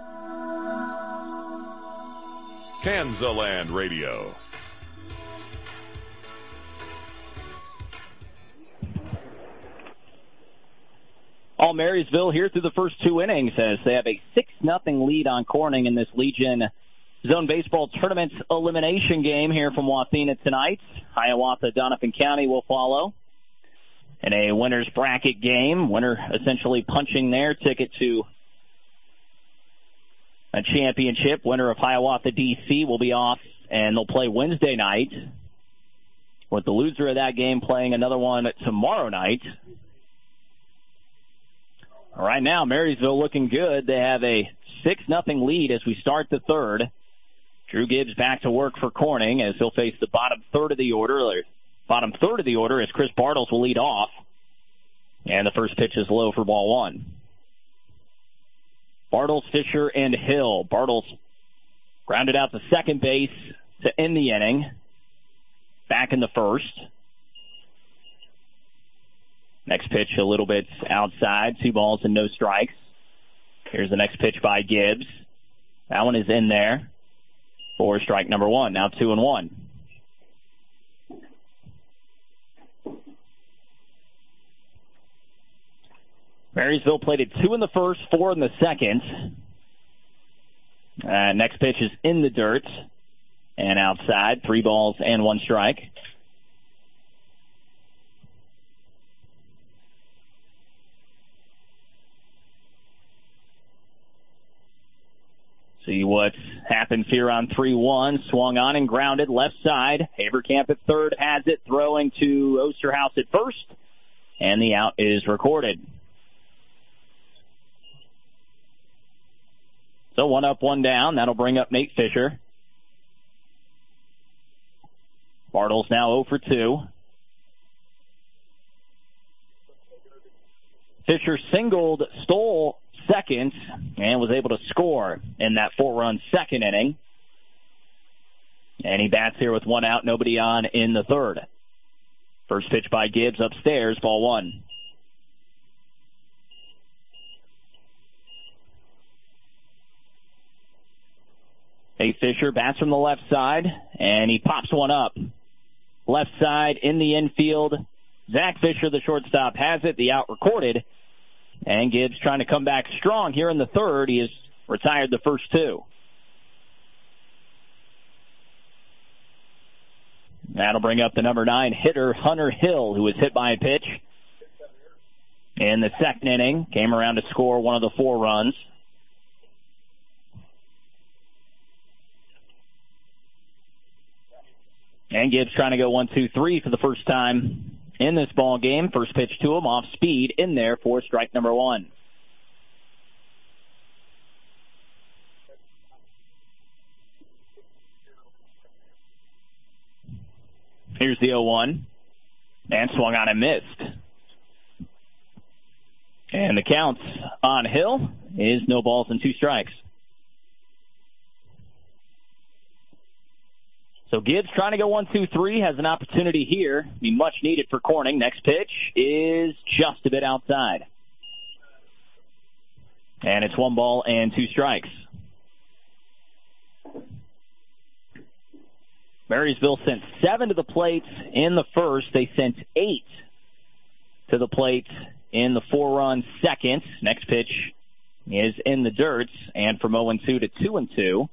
Kansaland Radio. All Marysville here through the first 2 innings as they have a 6-0 lead on Corning in this Legion Zone Baseball Tournament elimination game here from Wathena tonight. Hiawatha, Doniphan County will follow in a winner's bracket game. Winner essentially punching their ticket to a championship. Winner of Hiawatha DC will be off, and they'll play Wednesday night, with the loser of that game playing another one tomorrow night. Right now, Marysville looking good. They have a 6-0 lead as we start the third. Drew Gibbs back to work for Corning as he'll face the bottom third of the order. Bottom third of the order as Chris Bartles will lead off. And the first pitch is low for ball 1. Bartles, Fisher, and Hill. Bartles Grounded out to second base to end the inning. Back in the first. Next pitch a little bit outside. 2 balls and no strikes. Here's the next pitch by Gibbs. That one is in there for strike number 1. Now 2-1. Marysville played it 2 in the first, 4 in the second. Next pitch is in the dirt and outside. 3 balls and 1 strike. See what's happened here on 3-1. Swung on and grounded left side. Haverkamp at third has it, throwing to Osterhaus at first, and the out is recorded. So 1 up, 1 down. That'll bring up Nate Fisher. Bartles now 0 for 2. Fisher singled, stole second, and was able to score in that 4-run second inning. And he bats here with 1 out, nobody on in the third. First pitch by Gibbs upstairs, ball 1. Nate Fisher bats from the left side, and he pops one up. Left side in the infield. Zach Fisher, the shortstop, has it. The out recorded. And Gibbs trying to come back strong here in the third. He has retired the first 2. That'll bring up the number 9 hitter, Hunter Hill, who was hit by a pitch in the second inning. Came around to score one of the 4 runs. And Gibbs trying to go 1-2-3 for the first time in this ball game. First pitch to him, off speed, in there for strike number 1. Here's the 0-1. And swung on and missed. And the count on Hill is no balls and 2 strikes. So Gibbs trying to go 1-2-3, has an opportunity here. Be much needed for Corning. Next pitch is just a bit outside. And it's 1 ball and 2 strikes. Marysville sent 7 to the plate in the first. They sent 8 to the plate in the 4-run second. Next pitch is in the dirt, and from 0-2 to 2-2.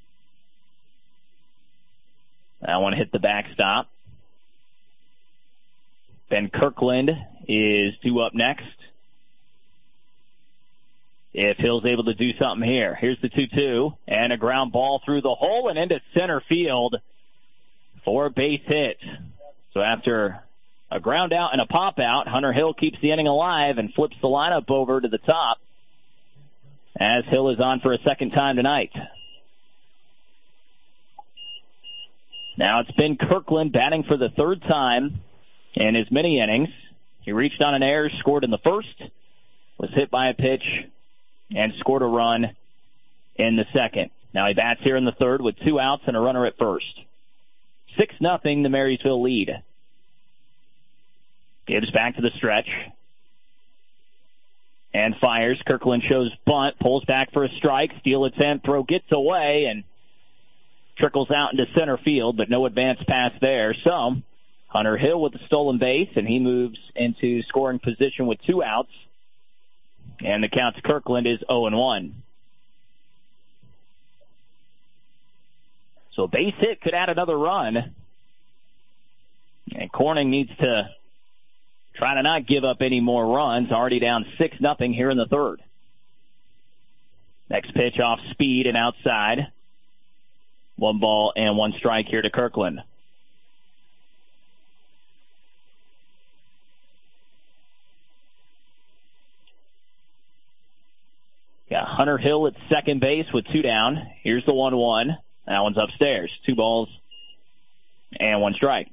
That one hit the backstop. Ben Kirkland is due up next. If Hill's able to do something here. Here's the 2-2, and a ground ball through the hole and into center field for a base hit. So after a ground out and a pop out, Hunter Hill keeps the inning alive and flips the lineup over to the top as Hill is on for a second time tonight. Now it's Ben Kirkland batting for the 3rd time in his many innings. He reached on an error, scored in the first, was hit by a pitch, and scored a run in the second. Now he bats here in the third with 2 outs and a runner at first. 6-0, the Marysville lead. Gibbs back to the stretch. And fires. Kirkland shows bunt, pulls back for a strike, steal attempt, throw gets away, and trickles out into center field, but no advance pass there. So Hunter Hill with the stolen base, and he moves into scoring position with 2 outs. And the count to Kirkland is 0-1. So a base hit could add another run. And Corning needs to try to not give up any more runs. Already down 6-0 here in the third. Next pitch off speed and outside. 1 ball and 1 strike here to Kirkland. Got Hunter Hill at second base with 2 down. Here's the 1-1. That one's upstairs. 2 balls and 1 strike.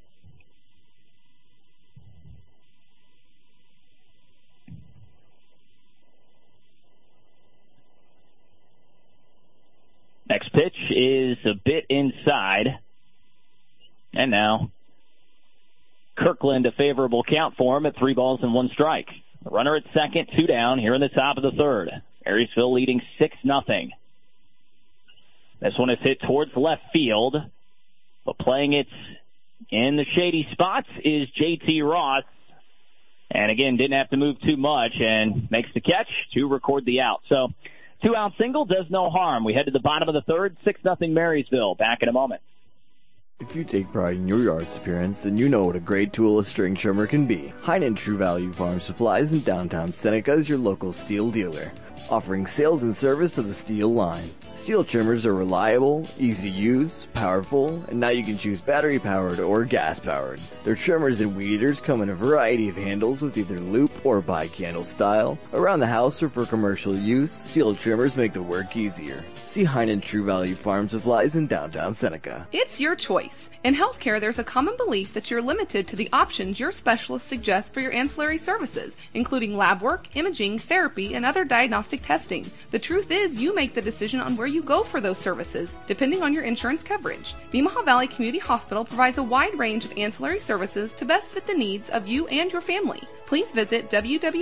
Next pitch is a bit inside. And now Kirkland, a favorable count for him at 3 balls and 1 strike. The runner at second, 2 down here in the top of the third. Marysville leading 6-0. This one is hit towards left field, but playing it in the shady spots is J.T. Ross. And again, didn't have to move too much and makes the catch to record the out. So 2-out single does no harm. We head to the bottom of the third, 6-0 Marysville. Back in a moment. If you take pride in your yard's appearance, then you know what a great tool a string trimmer can be. Heinen True Value Farm Supplies in downtown Seneca is your local steel dealer, offering sales and service of the steel line. Steel trimmers are reliable, easy to use, powerful, and now you can choose battery-powered or gas-powered. Their trimmers and weed eaters come in a variety of handles with either loop or bi-candle style. Around the house or for commercial use, steel trimmers make the work easier. See Heinen True Value Farm Supplies in downtown Seneca. It's your choice. In healthcare, there's a common belief that you're limited to the options your specialist suggests for your ancillary services, including lab work, imaging, therapy, and other diagnostic testing. The truth is, you make the decision on where you go for those services, depending on your insurance coverage. Nemaha Valley Community Hospital provides a wide range of ancillary services to best fit the needs of you and your family. Please visit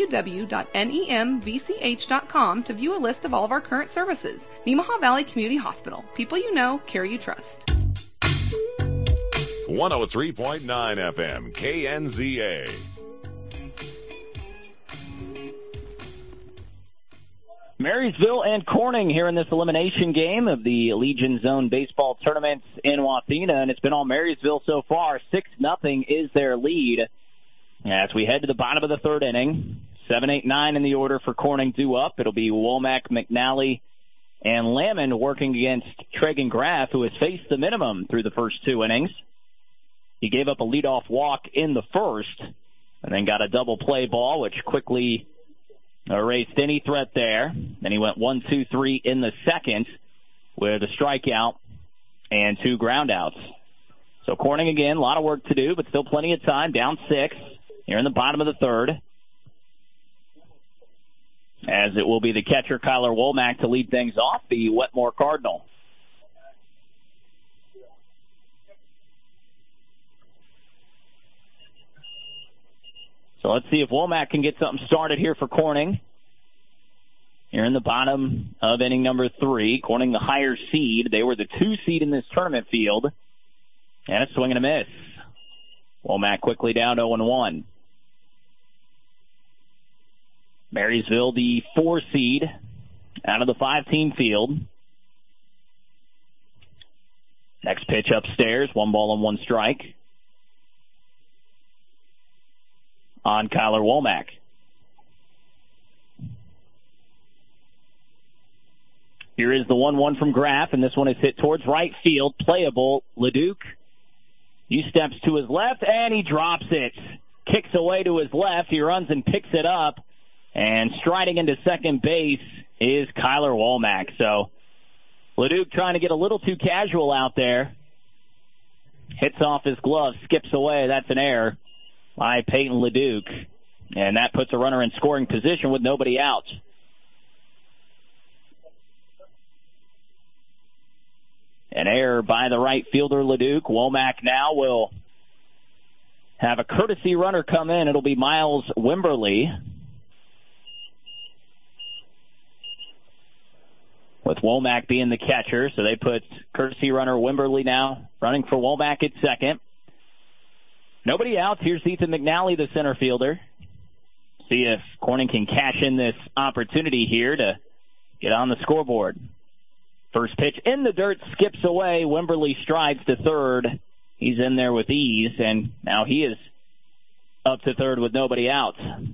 www.nemvch.com to view a list of all of our current services. Nemaha Valley Community Hospital. People you know, care you trust. 103.9 FM, KNZA. Marysville and Corning here in this elimination game of the Legion Zone baseball tournament in Wathena, and it's been all Marysville so far. 6-0 is their lead. As we head to the bottom of the third inning, 7, 8, 9 in the order for Corning due up. It'll be Womack, McNally, and Lamond working against Tragan Graff, who has faced the minimum through the first 2 innings. He gave up a leadoff walk in the first and then got a double play ball, which quickly erased any threat there. Then he went 1, 2, 3 in the second with a strikeout and 2 groundouts. So Corning, again, a lot of work to do, but still plenty of time. Down 6 here in the bottom of the third. As it will be the catcher, Kyler Womack, to lead things off, the Wetmore Cardinal. So let's see if Womack can get something started here for Corning. Here in the bottom of inning number 3, Corning the higher seed. They were the 2 seed in this tournament field. And a swing and a miss. Womack quickly down 0-1. Marysville, the 4 seed, out of the 5-team field. Next pitch upstairs, 1 ball and 1 strike on Kyler Womack. Here is the 1-1 from Graff, and this one is hit towards right field. Playable. LeDuc, he steps to his left, and he drops it. Kicks away to his left. He runs and picks it up. And striding into second base is Kyler Womack. So LeDuc trying to get a little too casual out there. Hits off his glove, skips away. That's an error by Peyton LeDuc. And that puts a runner in scoring position with nobody out. An error by the right fielder, LeDuc. Womack now will have a courtesy runner come in. It'll be Miles Wimberly. With Womack being the catcher, so they put courtesy runner Wimberly now running for Womack at second. Nobody out. Here's Ethan McNally, the center fielder. See if Corning can cash in this opportunity here to get on the scoreboard. First pitch in the dirt, skips away. Wimberly strides to third. He's in there with ease, and now he is up to third with nobody out.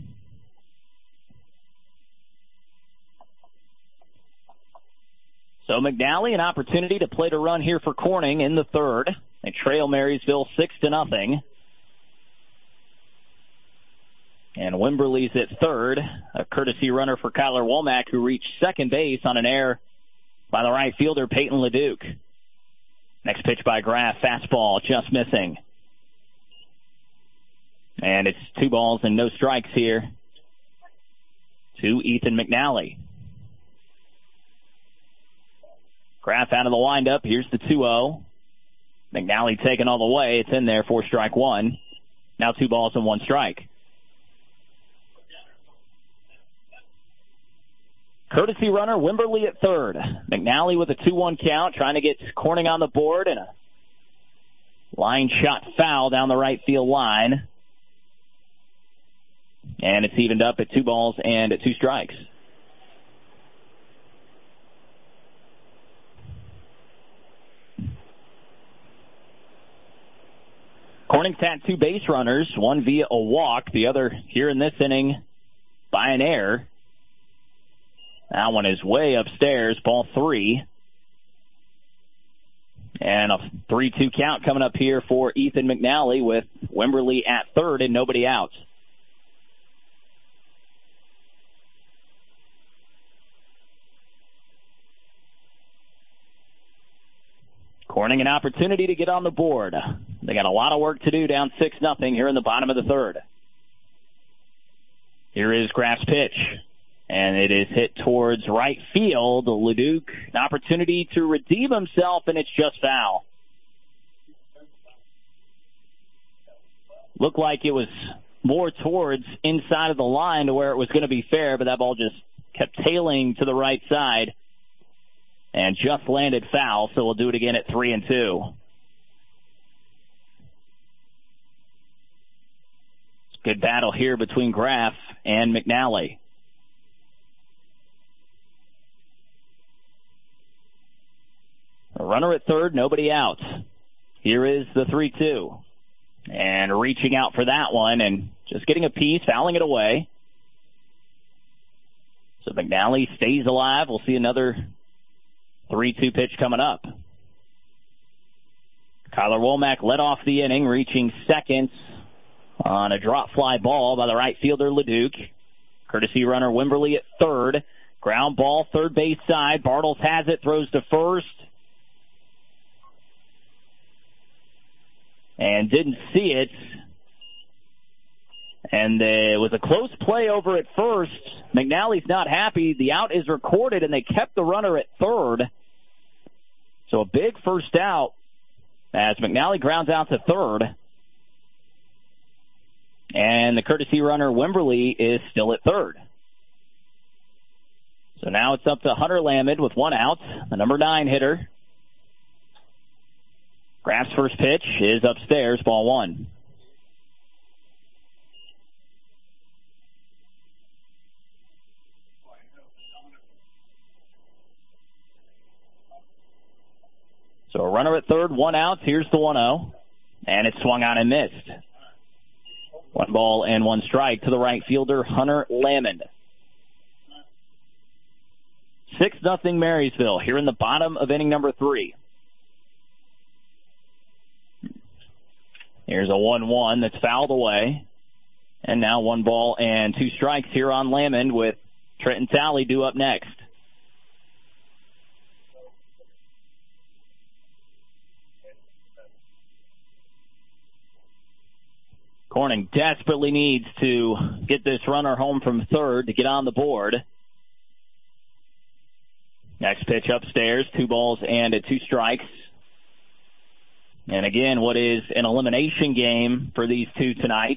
So McNally, an opportunity to plate a run here for Corning in the third. They trail Marysville 6-0. And Wimberly's at third, a courtesy runner for Kyler Womack, who reached second base on an error by the right fielder, Peyton LeDuc. Next pitch by Graff, fastball, just missing. And it's 2 balls and no strikes here to Ethan McNally. Graff out of the windup. Here's the 2-0. McNally taking all the way. It's in there for strike one. Now 2 balls and 1 strike. Courtesy runner, Wimberly at third. McNally with a 2-1 count, trying to get Corning on the board, and a line shot foul down the right field line. And it's evened up at 2 balls and 2 strikes. Corning's had 2 base runners, one via a walk, the other here in this inning by an error. That one is way upstairs, ball 3. And a 3-2 count coming up here for Ethan McNally with Wimberly at third and nobody out. Corning an opportunity to get on the board. They got a lot of work to do down 6-0 here in the bottom of the third. Here is Graff's pitch. And it is hit towards right field. LeDuc, an opportunity to redeem himself, and it's just foul. Looked like it was more towards inside of the line to where it was going to be fair, but that ball just kept tailing to the right side and just landed foul, so we'll do it again at 3-2. Good battle here between Graff and McNally. A runner at third, nobody out. Here is the 3-2. And reaching out for that one and just getting a piece, fouling it away. So McNally stays alive. We'll see another 3-2 pitch coming up. Kyler Womack led off the inning, reaching second on a drop fly ball by the right fielder, LeDuc. Courtesy runner Wimberly at third. Ground ball, third base side. Bartles has it, throws to first. And didn't see it. And it was a close play over at first. McNally's not happy. The out is recorded, and they kept the runner at third. So a big first out as McNally grounds out to third. And the courtesy runner, Wimberly, is still at third. So now it's up to Hunter Lammond with 1 out, the number 9 hitter. Graff's first pitch is upstairs, ball 1. So a runner at third, 1 out. Here's the 1-0. And it's swung on and missed. 1 ball and 1 strike to the right fielder, Hunter Lammond. 6-0 Marysville here in the bottom of inning number 3. Here's a 1-1 that's fouled away. And now 1 ball and 2 strikes here on Lammond with Trenton Talley due up next. Corning desperately needs to get this runner home from third to get on the board. Next pitch upstairs, 2 balls and 2 strikes. And again, what is an elimination game for these two tonight.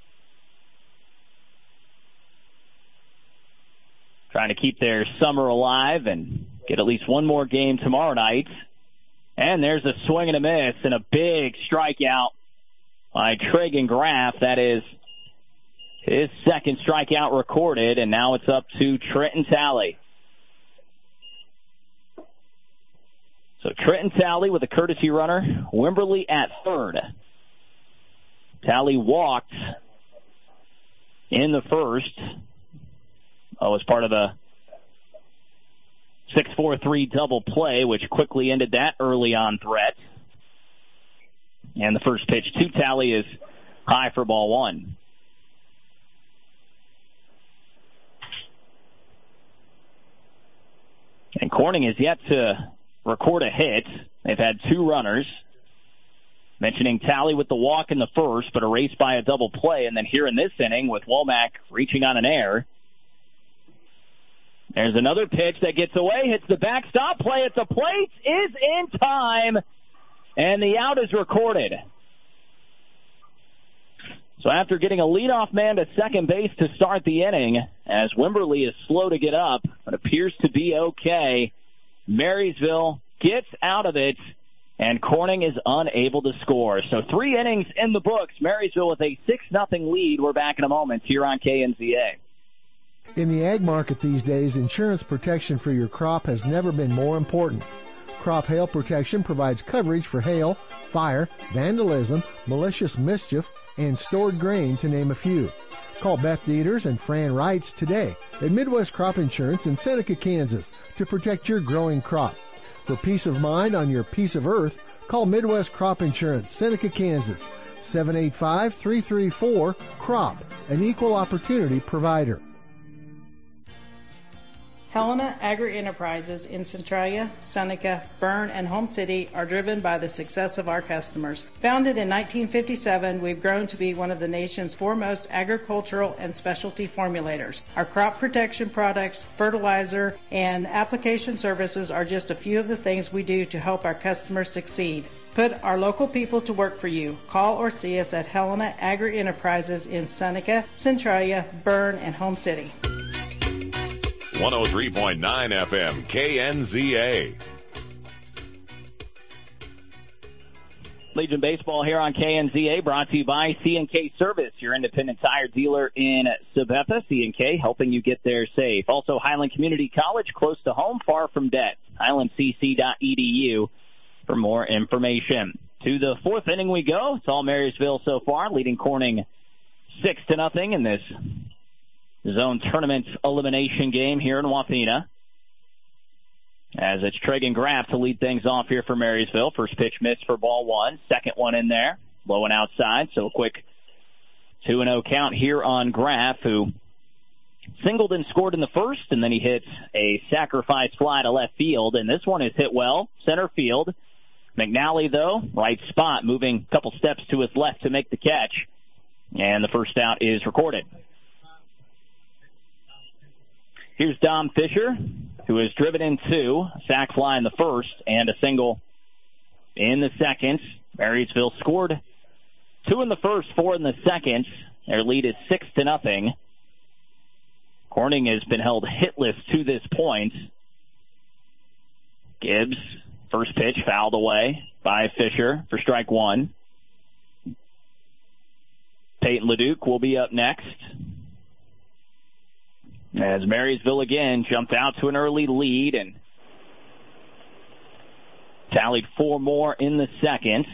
Trying to keep their summer alive and get at least 1 more game tomorrow night. And there's a swing and a miss and a big strikeout by Tragan Graff. That is his second strikeout recorded, and now it's up to Trenton Talley. So Trenton Talley with a courtesy runner, Wimberly at third. Talley walked in the first. As part of a 6-4-3 double play, which quickly ended that early on threat. And the first pitch to Talley is high for ball 1. And Corning has yet to record a hit. They've had 2 runners. Mentioning Talley with the walk in the first, but erased by a double play. And then here in this inning with Womack reaching on an error. There's another pitch that gets away, hits the backstop. Play at the plate is in time, and the out is recorded. So after getting a leadoff man to second base to start the inning, as Wimberly is slow to get up, but appears to be okay, Marysville gets out of it, and Corning is unable to score. So 3 innings in the books. Marysville with a 6-0 lead. We're back in a moment here on KNZA. In the ag market these days, insurance protection for your crop has never been more important. Crop hail protection provides coverage for hail, fire, vandalism, malicious mischief, and stored grain, to name a few. Call Beth Dieters and Fran Wrights today at Midwest Crop Insurance in Seneca, Kansas, to protect your growing crop. For peace of mind on your piece of earth, call Midwest Crop Insurance, Seneca, Kansas, 785-334-CROP, an equal opportunity provider. Helena Agri-Enterprises in Centralia, Seneca, Bern, and Home City are driven by the success of our customers. Founded in 1957, we've grown to be one of the nation's foremost agricultural and specialty formulators. Our crop protection products, fertilizer, and application services are just a few of the things we do to help our customers succeed. Put our local people to work for you. Call or see us at Helena Agri-Enterprises in Seneca, Centralia, Bern, and Home City. 103.9 FM, KNZA. Legion Baseball here on KNZA, brought to you by C&K Service, your independent tire dealer in Sabetha. C&K helping you get there safe. Also, Highland Community College, close to home, far from debt. highlandcc.edu for more information. To the 4th inning we go. It's all Marysville so far, leading Corning 6-0 in this zone tournament elimination game here in Wathena. As it's Tragan Graff to lead things off here for Marysville. First pitch missed for ball 1. Second one in there, low and outside. So a quick 2-0 count here on Graff, who singled and scored in the first, and then he hits a sacrifice fly to left field. And this one is hit well, center field. McNally, though, right spot, moving a couple steps to his left to make the catch. And the first out is recorded. Here's Dom Fisher, who has driven in 2, a sac fly in the first, and a single in the second. Marysville scored 2 in the first, 4 in the second. Their lead is 6-0. Corning has been held hitless to this point. Gibbs, first pitch, fouled away by Fisher for strike 1. Peyton LeDuc will be up next, as Marysville again jumped out to an early lead and tallied 4 more in the second.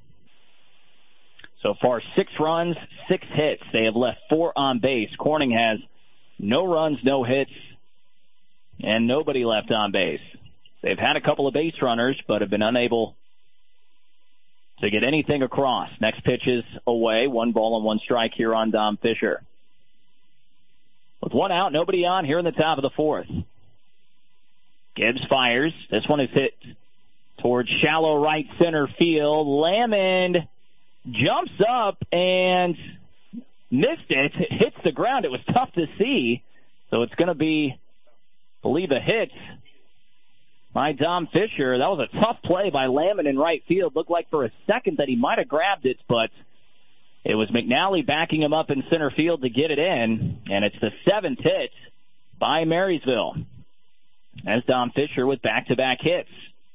So far, 6 runs, 6 hits. They have left 4 on base. Corning has no runs, no hits, and nobody left on base. They've had a couple of base runners, but have been unable to get anything across. Next pitch is away. 1 ball and 1 strike here on Dom Fisher. With 1 out, nobody on here in the top of the 4th. Gibbs fires. This one is hit towards shallow right center field. Lamond jumps up and missed it. It hits the ground. It was tough to see. So it's going to be, I believe, a hit by Dom Fisher. That was a tough play by Lamond in right field. Looked like for a second that he might have grabbed it, but it was McNally backing him up in center field to get it in, and it's the 7th hit by Marysville, as Dom Fisher with back-to-back hits.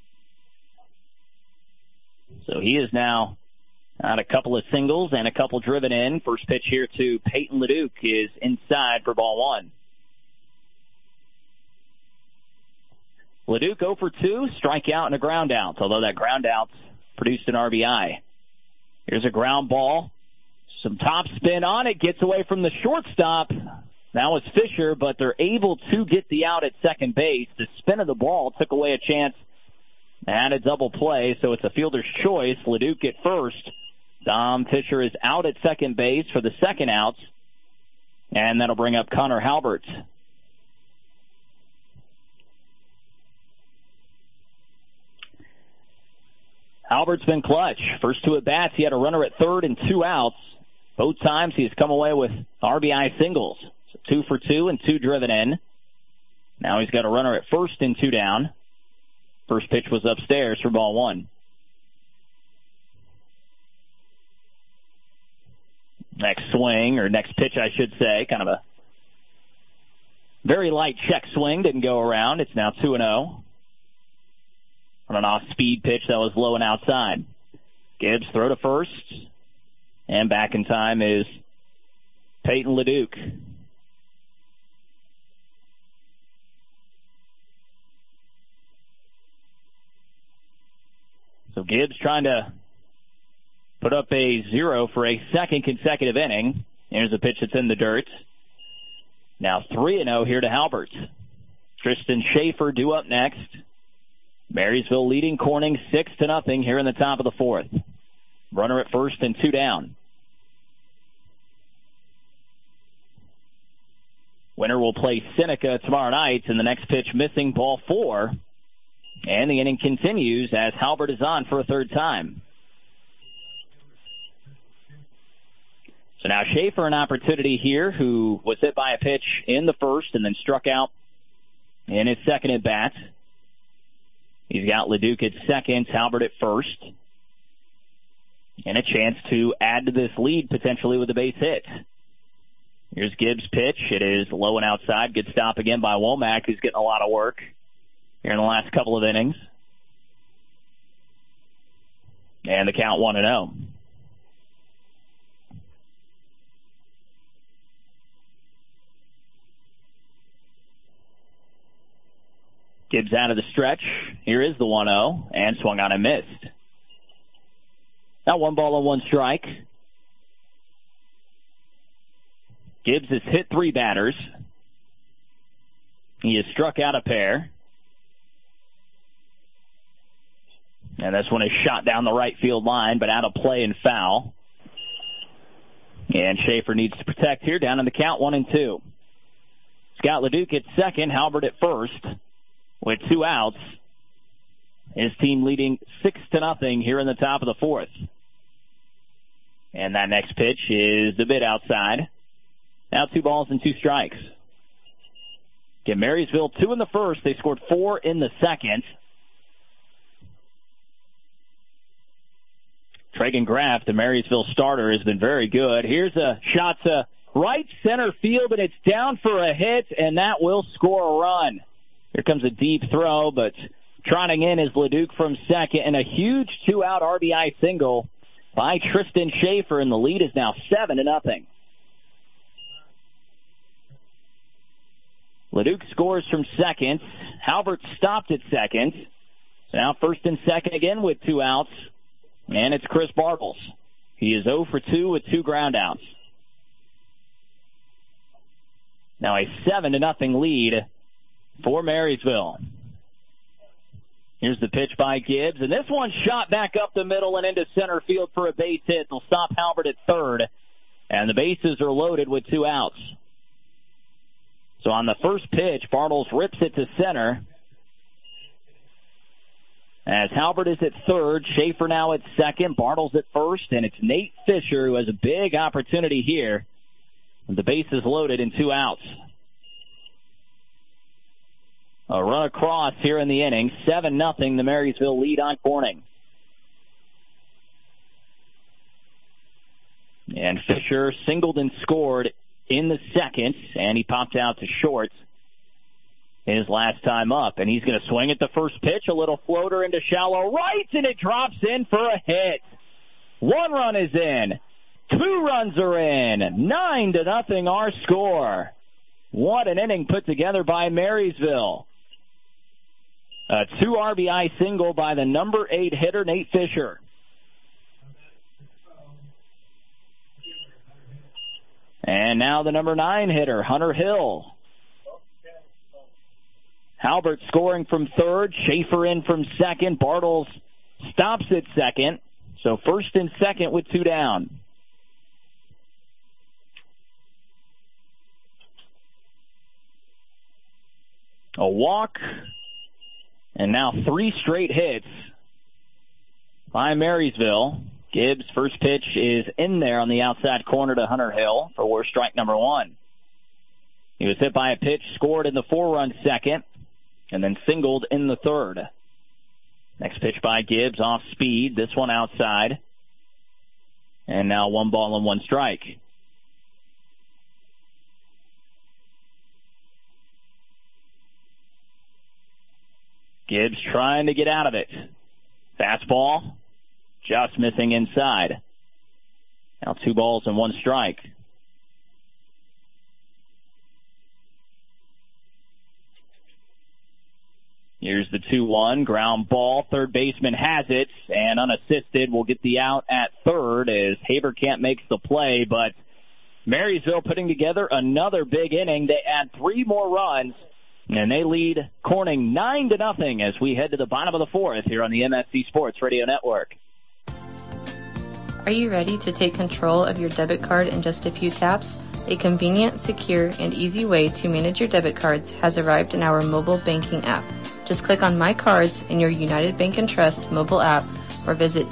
So he is now on a couple of singles and a couple driven in. First pitch here to Peyton LeDuc is inside for ball 1. LeDuc 0 for 2, strikeout and a ground out, although that ground out produced an RBI. Here's a ground ball. Some top spin on it, gets away from the shortstop. That was Fisher, but they're able to get the out at second base. The spin of the ball took away a chance and a double play, so it's a fielder's choice. LeDuc at first. Dom Fisher is out at second base for the second out, and that'll bring up Connor Halbert. Halbert's been clutch. First 2 at-bats, he had a runner at third and 2 outs. Both times he's come away with RBI singles. So 2 for 2 and 2 driven in. Now he's got a runner at first and 2 down. First pitch was upstairs for ball 1. Next swing, or next pitch, I should say, kind of a very light check swing, didn't go around. It's now 2-0 on an off-speed pitch that was low and outside. Gibbs throw to first, and back in time is Peyton LeDuc. So Gibbs trying to put up a 0 for a second consecutive inning. Here's a pitch that's in the dirt. Now 3-0 here to Halbert. Tristan Schaefer due up next. Marysville leading Corning 6-0 here in the top of the 4th. Runner at first and 2 down. Winner will play Seneca tomorrow night, and the next pitch missing, ball 4. And the inning continues as Halbert is on for a third time. So now Schaefer an opportunity here, who was hit by a pitch in the first and then struck out in his second at bat. He's got LeDuc at second, Halbert at first. And a chance to add to this lead potentially with a base hit. Here's Gibbs' pitch. It is low and outside. Good stop again by Womack, who's getting a lot of work here in the last couple of innings. And the count 1-0. Gibbs out of the stretch. Here is the 1-0, and swung on and missed. Now 1 ball and 1 strike. Gibbs has hit 3 batters. He has struck out a pair. And this one is shot down the right field line, but out of play and foul. And Schaefer needs to protect here, down in the count 1-2. Scott LeDuc at second, Halbert at first. With 2 outs, his team leading 6-0 here in the top of the 4th. And that next pitch is a bit outside. Now 2 balls and 2 strikes. Get Marysville 2 in the first. They scored 4 in the second. Tragan Graff, the Marysville starter, has been very good. Here's a shot to right center field, and it's down for a hit, and that will score a run. Here comes a deep throw, but trotting in is LeDuc from second, and a huge 2-out RBI single by Tristan Schaefer, and the lead is now 7-0. LeDuc scores from second. Halbert stopped at second. So now first and second again with 2 outs, and it's Chris Bartles. He is 0 for 2 with 2 groundouts. Now a 7-0 lead for Marysville. Here's the pitch by Gibbs, and this one shot back up the middle and into center field for a base hit. They'll stop Halbert at third, and the bases are loaded with 2 outs. So on the first pitch, Bartles rips it to center. As Halbert is at third, Schaefer now at second, Bartles at first, and it's Nate Fisher who has a big opportunity here. The bases loaded in 2 outs. A run across here in the inning. 7-0, the Marysville lead on Corning. And Fisher singled and scored in the second, and he popped out to short his last time up. And he's going to swing at the first pitch. A little floater into shallow right, and it drops in for a hit. 1 run is in. 2 runs are in. 9-0 our score. What an inning put together by Marysville. A 2 RBI single by the number 8 hitter, Nate Fisher. And now the number 9 hitter, Hunter Hill. Halbert scoring from third, Schaefer in from second, Bartles stops at second. So first and second with 2 down. A walk, and now 3 straight hits by Marysville. Gibbs' first pitch is in there on the outside corner to Hunter Hill for strike number 1. He was hit by a pitch, scored in the 4-run second, and then singled in the third. Next pitch by Gibbs off speed, this one outside. And now 1 ball and 1 strike. Gibbs trying to get out of it. Fastball, just missing inside. Now 2 balls and 1 strike. Here's the 2-1, ground ball. Third baseman has it, and unassisted will get the out at third as Haberkamp makes the play. But Marysville putting together another big inning. They add 3 more runs, and they lead Corning 9-0 as we head to the bottom of the 4th here on the MSC Sports Radio Network. Are you ready to take control of your debit card in just a few taps? A convenient, secure, and easy way to manage your debit cards has arrived in our mobile banking app. Just click on My Cards in your United Bank & Trust mobile app or visit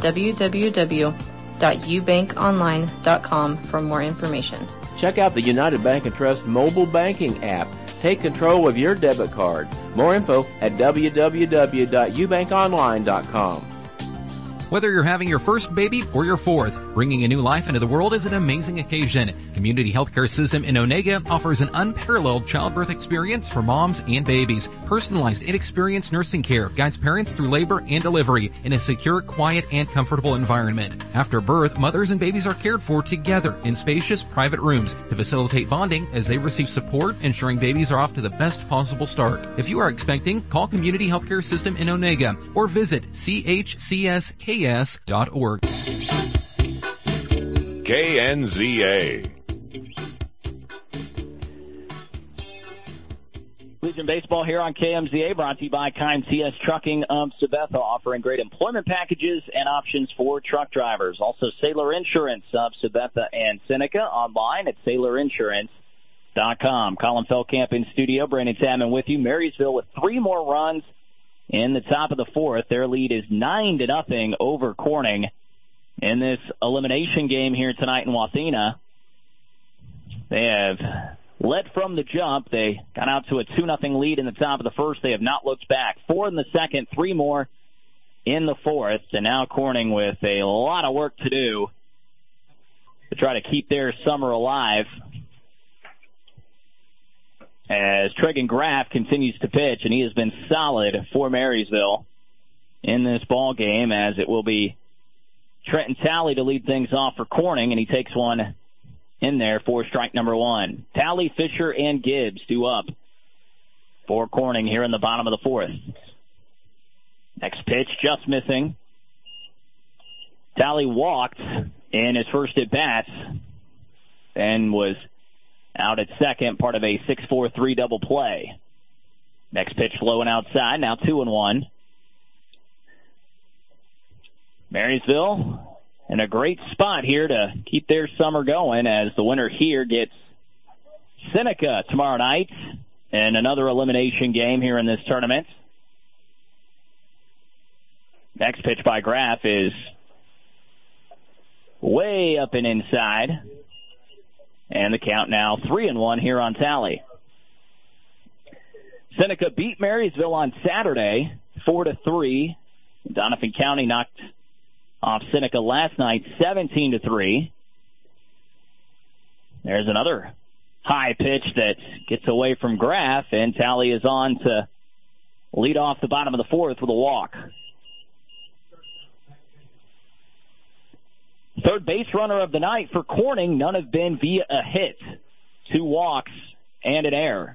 www.ubankonline.com for more information. Check out the United Bank & Trust mobile banking app. Take control of your debit card. More info at www.ubankonline.com. Whether you're having your first baby or your 4th, bringing a new life into the world is an amazing occasion. Community Healthcare System in Onega offers an unparalleled childbirth experience for moms and babies. Personalized and experienced nursing care guides parents through labor and delivery in a secure, quiet, and comfortable environment. After birth, mothers and babies are cared for together in spacious private rooms to facilitate bonding as they receive support, ensuring babies are off to the best possible start. If you are expecting, call Community Healthcare System in Onega or visit chcsk.org. KNZA. Legion Baseball here on KMZA, brought to you by Kind CS Trucking of Sabetha, offering great employment packages and options for truck drivers. Also, Sailor Insurance of Sabetha and Seneca, online at SailorInsurance.com. Colin Feldkamp in studio, Brandon Salmon with you. Marysville with 3 more runs in the top of the 4th. Their lead is 9-0 over Corning in this elimination game here tonight in Wathena. They have led from the jump. They got out to a 2-0 lead in the top of the 1st. They have not looked back. 4 in the 2nd, 3 more in the 4th. And now Corning with a lot of work to do to try to keep their summer alive, as Tregan Graff continues to pitch, and he has been solid for Marysville in this ball game, as it will be Trenton Talley to lead things off for Corning, and he takes one in there for strike number 1. Talley, Fisher, and Gibbs due up for Corning here in the bottom of the 4th. Next pitch, just missing. Talley walked in his first at-bat and was out at second, part of a 6-4-3 double play. Next pitch low and outside, now 2-1. Marysville in a great spot here to keep their summer going, as the winner here gets Seneca tomorrow night and another elimination game here in this tournament. Next pitch by Graff is way up and inside. And the count now 3-1 here on Talley. Seneca beat Marysville on Saturday 4-3. Donovan County knocked off Seneca last night 17-3. There's another high pitch that gets away from Graff, and Talley is on to lead off the bottom of the 4th with a walk. Third base runner of the night for Corning, none have been via a hit. 2 walks and an error.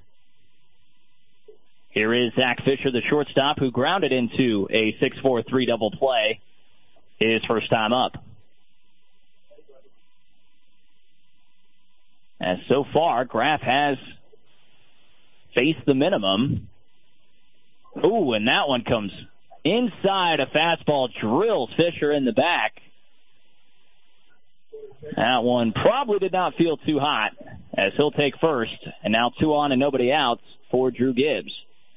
Here is Zach Fisher, the shortstop, who grounded into a 6-4-3 double play his first time up. And so far, Graff has faced the minimum. Ooh, and that one comes inside. A fastball drills Fisher in the back. That one probably did not feel too hot, as he'll take first. And now 2 on and nobody out for Drew Gibbs.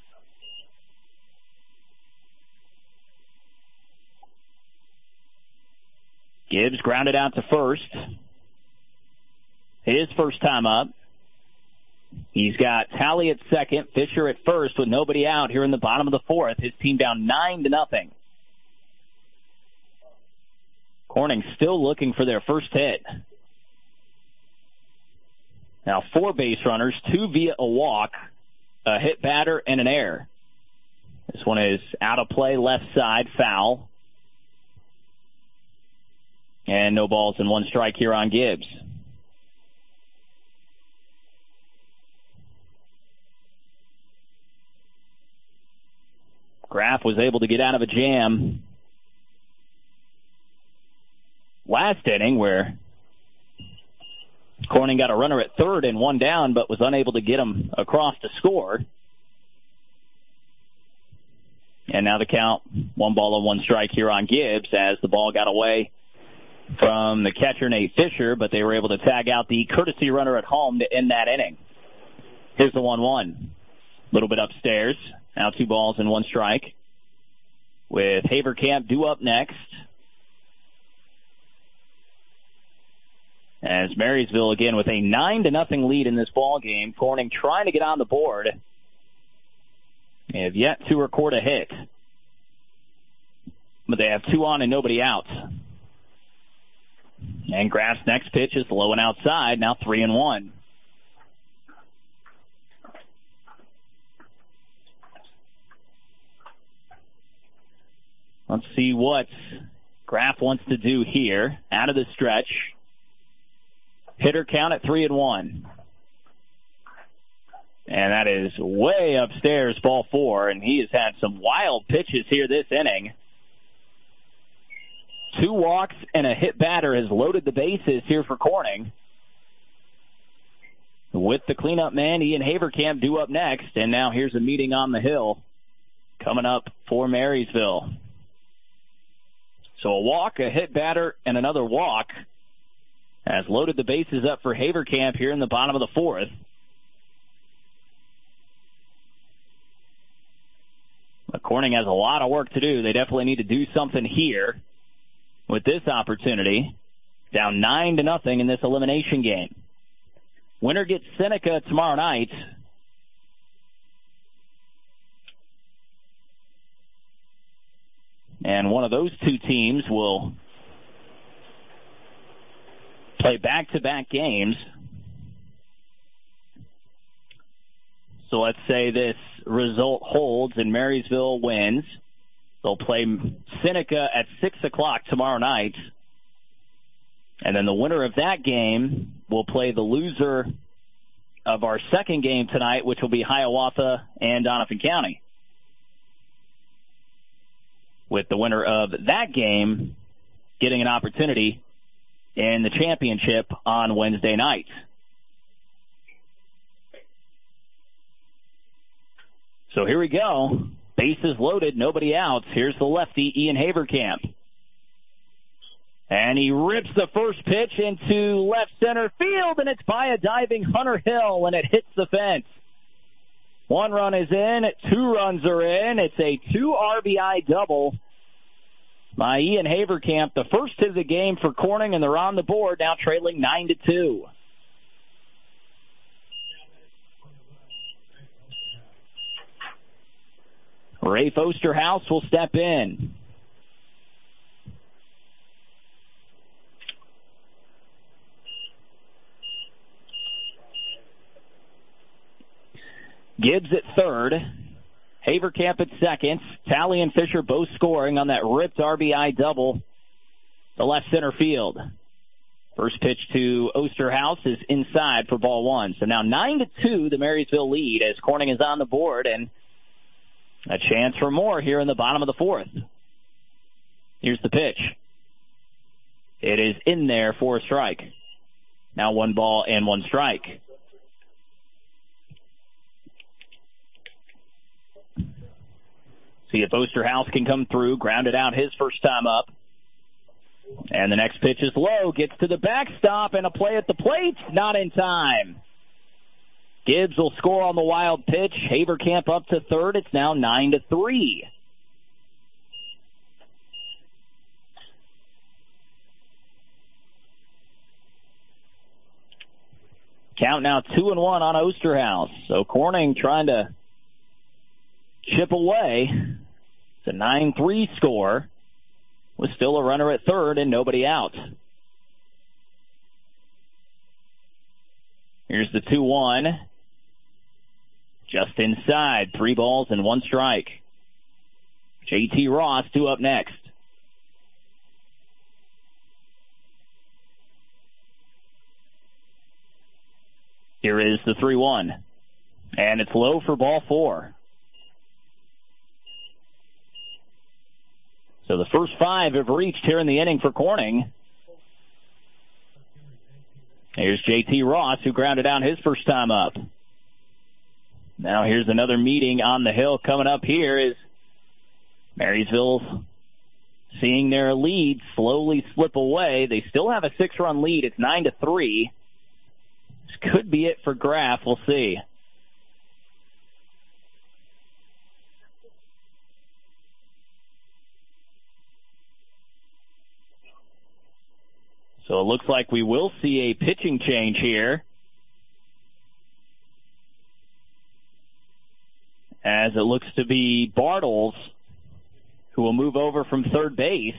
Gibbs grounded out to first. His first time up. He's got Talley at second, Fisher at first with nobody out here in the bottom of the fourth. His team down 9-0. Corning still looking for their first hit. Now 4 base runners, 2 via a walk, a hit batter, and an error. This one is out of play, left side, foul. And no balls and 1 strike here on Gibbs. Graff was able to get out of a jam last inning where Corning got a runner at third and 1 down, but was unable to get him across to score. And now the count, 1 ball and 1 strike here on Gibbs as the ball got away from the catcher, Nate Fisher, but they were able to tag out the courtesy runner at home to end that inning. Here's the 1-1. A little bit upstairs. Now 2 balls and 1 strike. With Haverkamp due up next. As Marysville again with a 9-0 lead in this ball game. Corning trying to get on the board. They have yet to record a hit. But they have 2 on and nobody out. And Graff's next pitch is low and outside, now 3-1. Let's see what Graff wants to do here. Out of the stretch. Hitter count at 3-1. And that is way upstairs, ball 4, and he has had some wild pitches here this inning. 2 walks and a hit batter has loaded the bases here for Corning. With the cleanup man, Ian Haverkamp due up next, and now here's a meeting on the hill coming up for Marysville. So a walk, a hit batter, and another walk has loaded the bases up for Haverkamp here in the bottom of the fourth. But Corning has a lot of work to do. They definitely need to do something here with this opportunity. Down 9-0 in this elimination game. Winner gets Seneca tomorrow night. And one of those 2 teams will play back-to-back games. So let's say this result holds and Marysville wins. They'll play Seneca at 6 o'clock tomorrow night. And then the winner of that game will play the loser of our second game tonight, which will be Hiawatha and Doniphan County. With the winner of that game getting an opportunity in the championship on Wednesday night. So here we go. Bases loaded, nobody out. Here's the lefty, Ian Haverkamp. And he rips the first pitch into left center field, and it's by a diving Hunter Hill, and it hits the fence. 1 run is in, 2 runs are in. It's a 2 RBI double by Ian Haverkamp. The first hit of the game for Corning, and they're on the board, now trailing 9-2. Rafe Osterhaus will step in. Gibbs at third. Haverkamp at second. Talley and Fisher both scoring on that ripped RBI double to left center field. First pitch to Osterhaus is inside for ball 1. So now 9-2, the Marysville lead as Corning is on the board, and a chance for more here in the bottom of the fourth. Here's the pitch. It is in there for a strike. Now 1 ball and 1 strike. See if Osterhaus can come through. Grounded out his first time up. And the next pitch is low. Gets to the backstop and a play at the plate. Not in time. Gibbs will score on the wild pitch. Haverkamp up to third. It's now 9-3. count now 2-1 on Osterhaus. So Corning trying to chip away. It's a 9-3 score with still a runner at third and nobody out. Here's the 2-1. Just inside. 3 balls and 1 strike. J.T. Ross, 2 up next. Here is the 3-1. And it's low for ball 4. So the first 5 have reached here in the inning for Corning. Here's J.T. Ross, who grounded out his first time up. Now here's another meeting on the hill coming up here is Marysville seeing their lead slowly slip away. They still have a 6-run lead. It's 9-3. This could be it for Graff. We'll see. So it looks like we will see a pitching change here, as it looks to be Bartles who will move over from third base.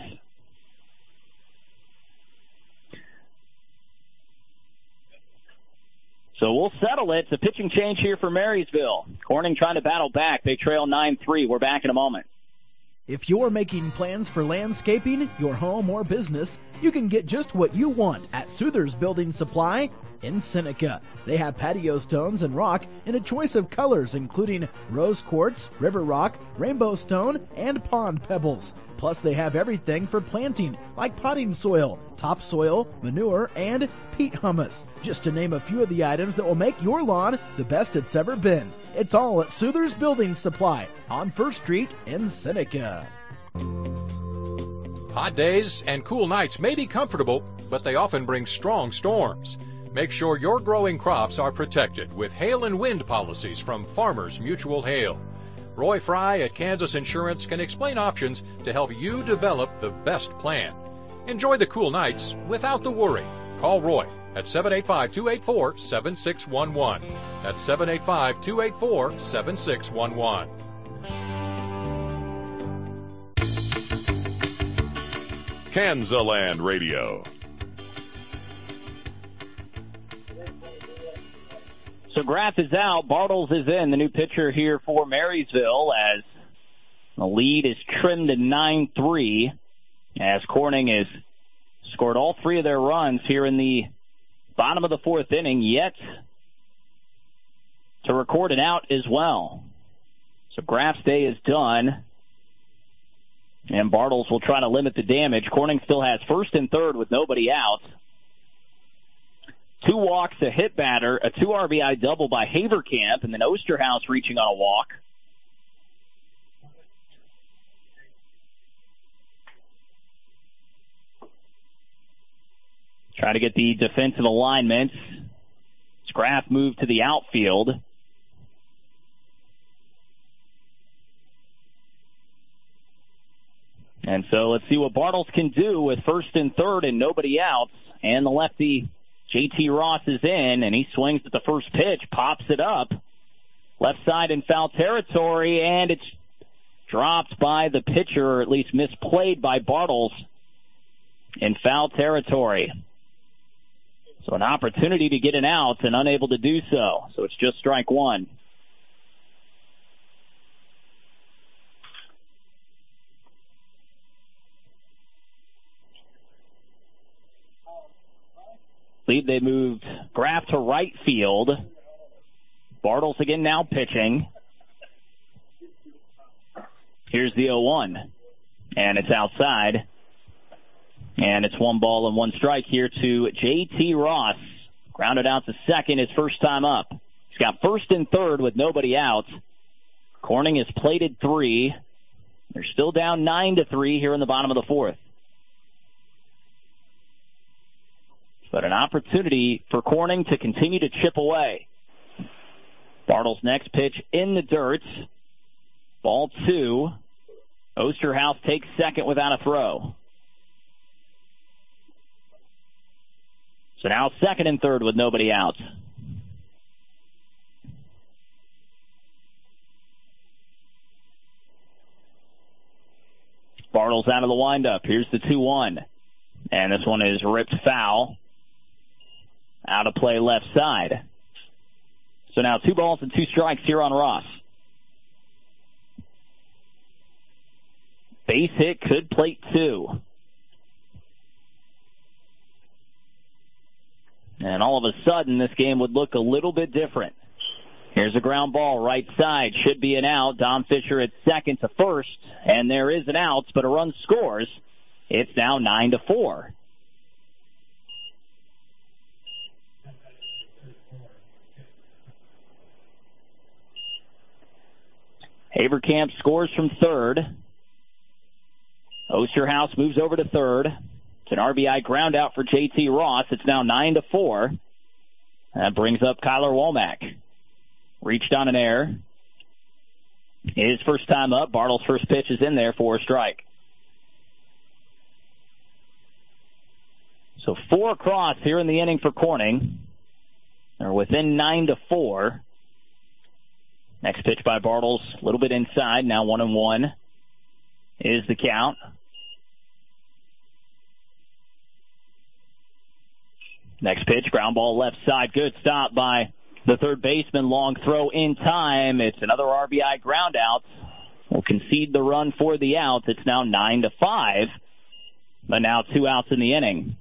So we'll settle it. It's a pitching change here for Marysville. Corning trying to battle back. They trail 9-3. We're back in a moment. If you're making plans for landscaping, your home, or business, you can get just what you want at Souther's Building Supply in Seneca. They have patio stones and rock in a choice of colors including rose quartz, river rock, rainbow stone, and pond pebbles. Plus, they have everything for planting, like potting soil, topsoil, manure, and peat humus. Just to name a few of the items that will make your lawn the best it's ever been. It's all at Souther's Building Supply on 1st Street in Seneca. Hot days and cool nights may be comfortable, but they often bring strong storms. Make sure your growing crops are protected with hail and wind policies from Farmers Mutual Hail. Roy Fry at Kansas Insurance can explain options to help you develop the best plan. Enjoy the cool nights without the worry. Call Roy at 785-284-7611. That's 785-284-7611. Kansaland Radio. So Graff is out. Bartles is in, the new pitcher here for Marysville, as the lead is trimmed to 9-3, as Corning has scored all 3 of their runs here in the bottom of the 4th inning, yet to record an out as well. So Graff's day is done, and Bartles will try to limit the damage. Corning still has 1st and 3rd with nobody out. 2 walks, a hit batter, a 2 RBI double by Haverkamp, and then Osterhaus reaching on a walk. Try to get the defensive alignment. Graff moved to the outfield. And so let's see what Bartles can do with 1st and 3rd and nobody out. And the lefty J.T. Ross is in, and he swings at the first pitch, pops it up. Left side in foul territory, and it's dropped by the pitcher, or at least misplayed by Bartles in foul territory. So an opportunity to get an out and unable to do so. So it's just strike 1. They moved Graff to right field. Bartles again now pitching. Here's the 0-1. And it's outside. And it's 1 ball and 1 strike here to J.T. Ross. Grounded out to second his first time up. He's got 1st and 3rd with nobody out. Corning has plated 3. They're still down 9-3 here in the bottom of the 4th. But an opportunity for Corning to continue to chip away. Bartles' next pitch in the dirt. Ball 2. Osterhaus takes second without a throw. So now 2nd and 3rd with nobody out. Bartles out of the windup. Here's the 2-1. And this one is ripped foul. Out of play left side. So now 2 balls and 2 strikes here on Ross. Base hit, could plate 2. And all of a sudden, this game would look a little bit different. Here's a ground ball right side. Should be an out. Dom Fisher at second to first. And there is an out, but a run scores. It's now 9-4. Haverkamp scores from third. Osterhaus moves over to third. It's an RBI ground out for J.T. Ross. It's now 9-4. That brings up Kyler Womack. Reached on an error. His first time up. Bartles' first pitch is in there for a strike. So 4 across here in the inning for Corning. They're within 9-4. Next pitch by Bartles, a little bit inside. Now 1-1 is the count. Next pitch, ground ball left side. Good stop by the third baseman. Long throw in time. It's another RBI ground out. We'll concede the run for the out. It's now 9-5. But now 2 outs in the inning.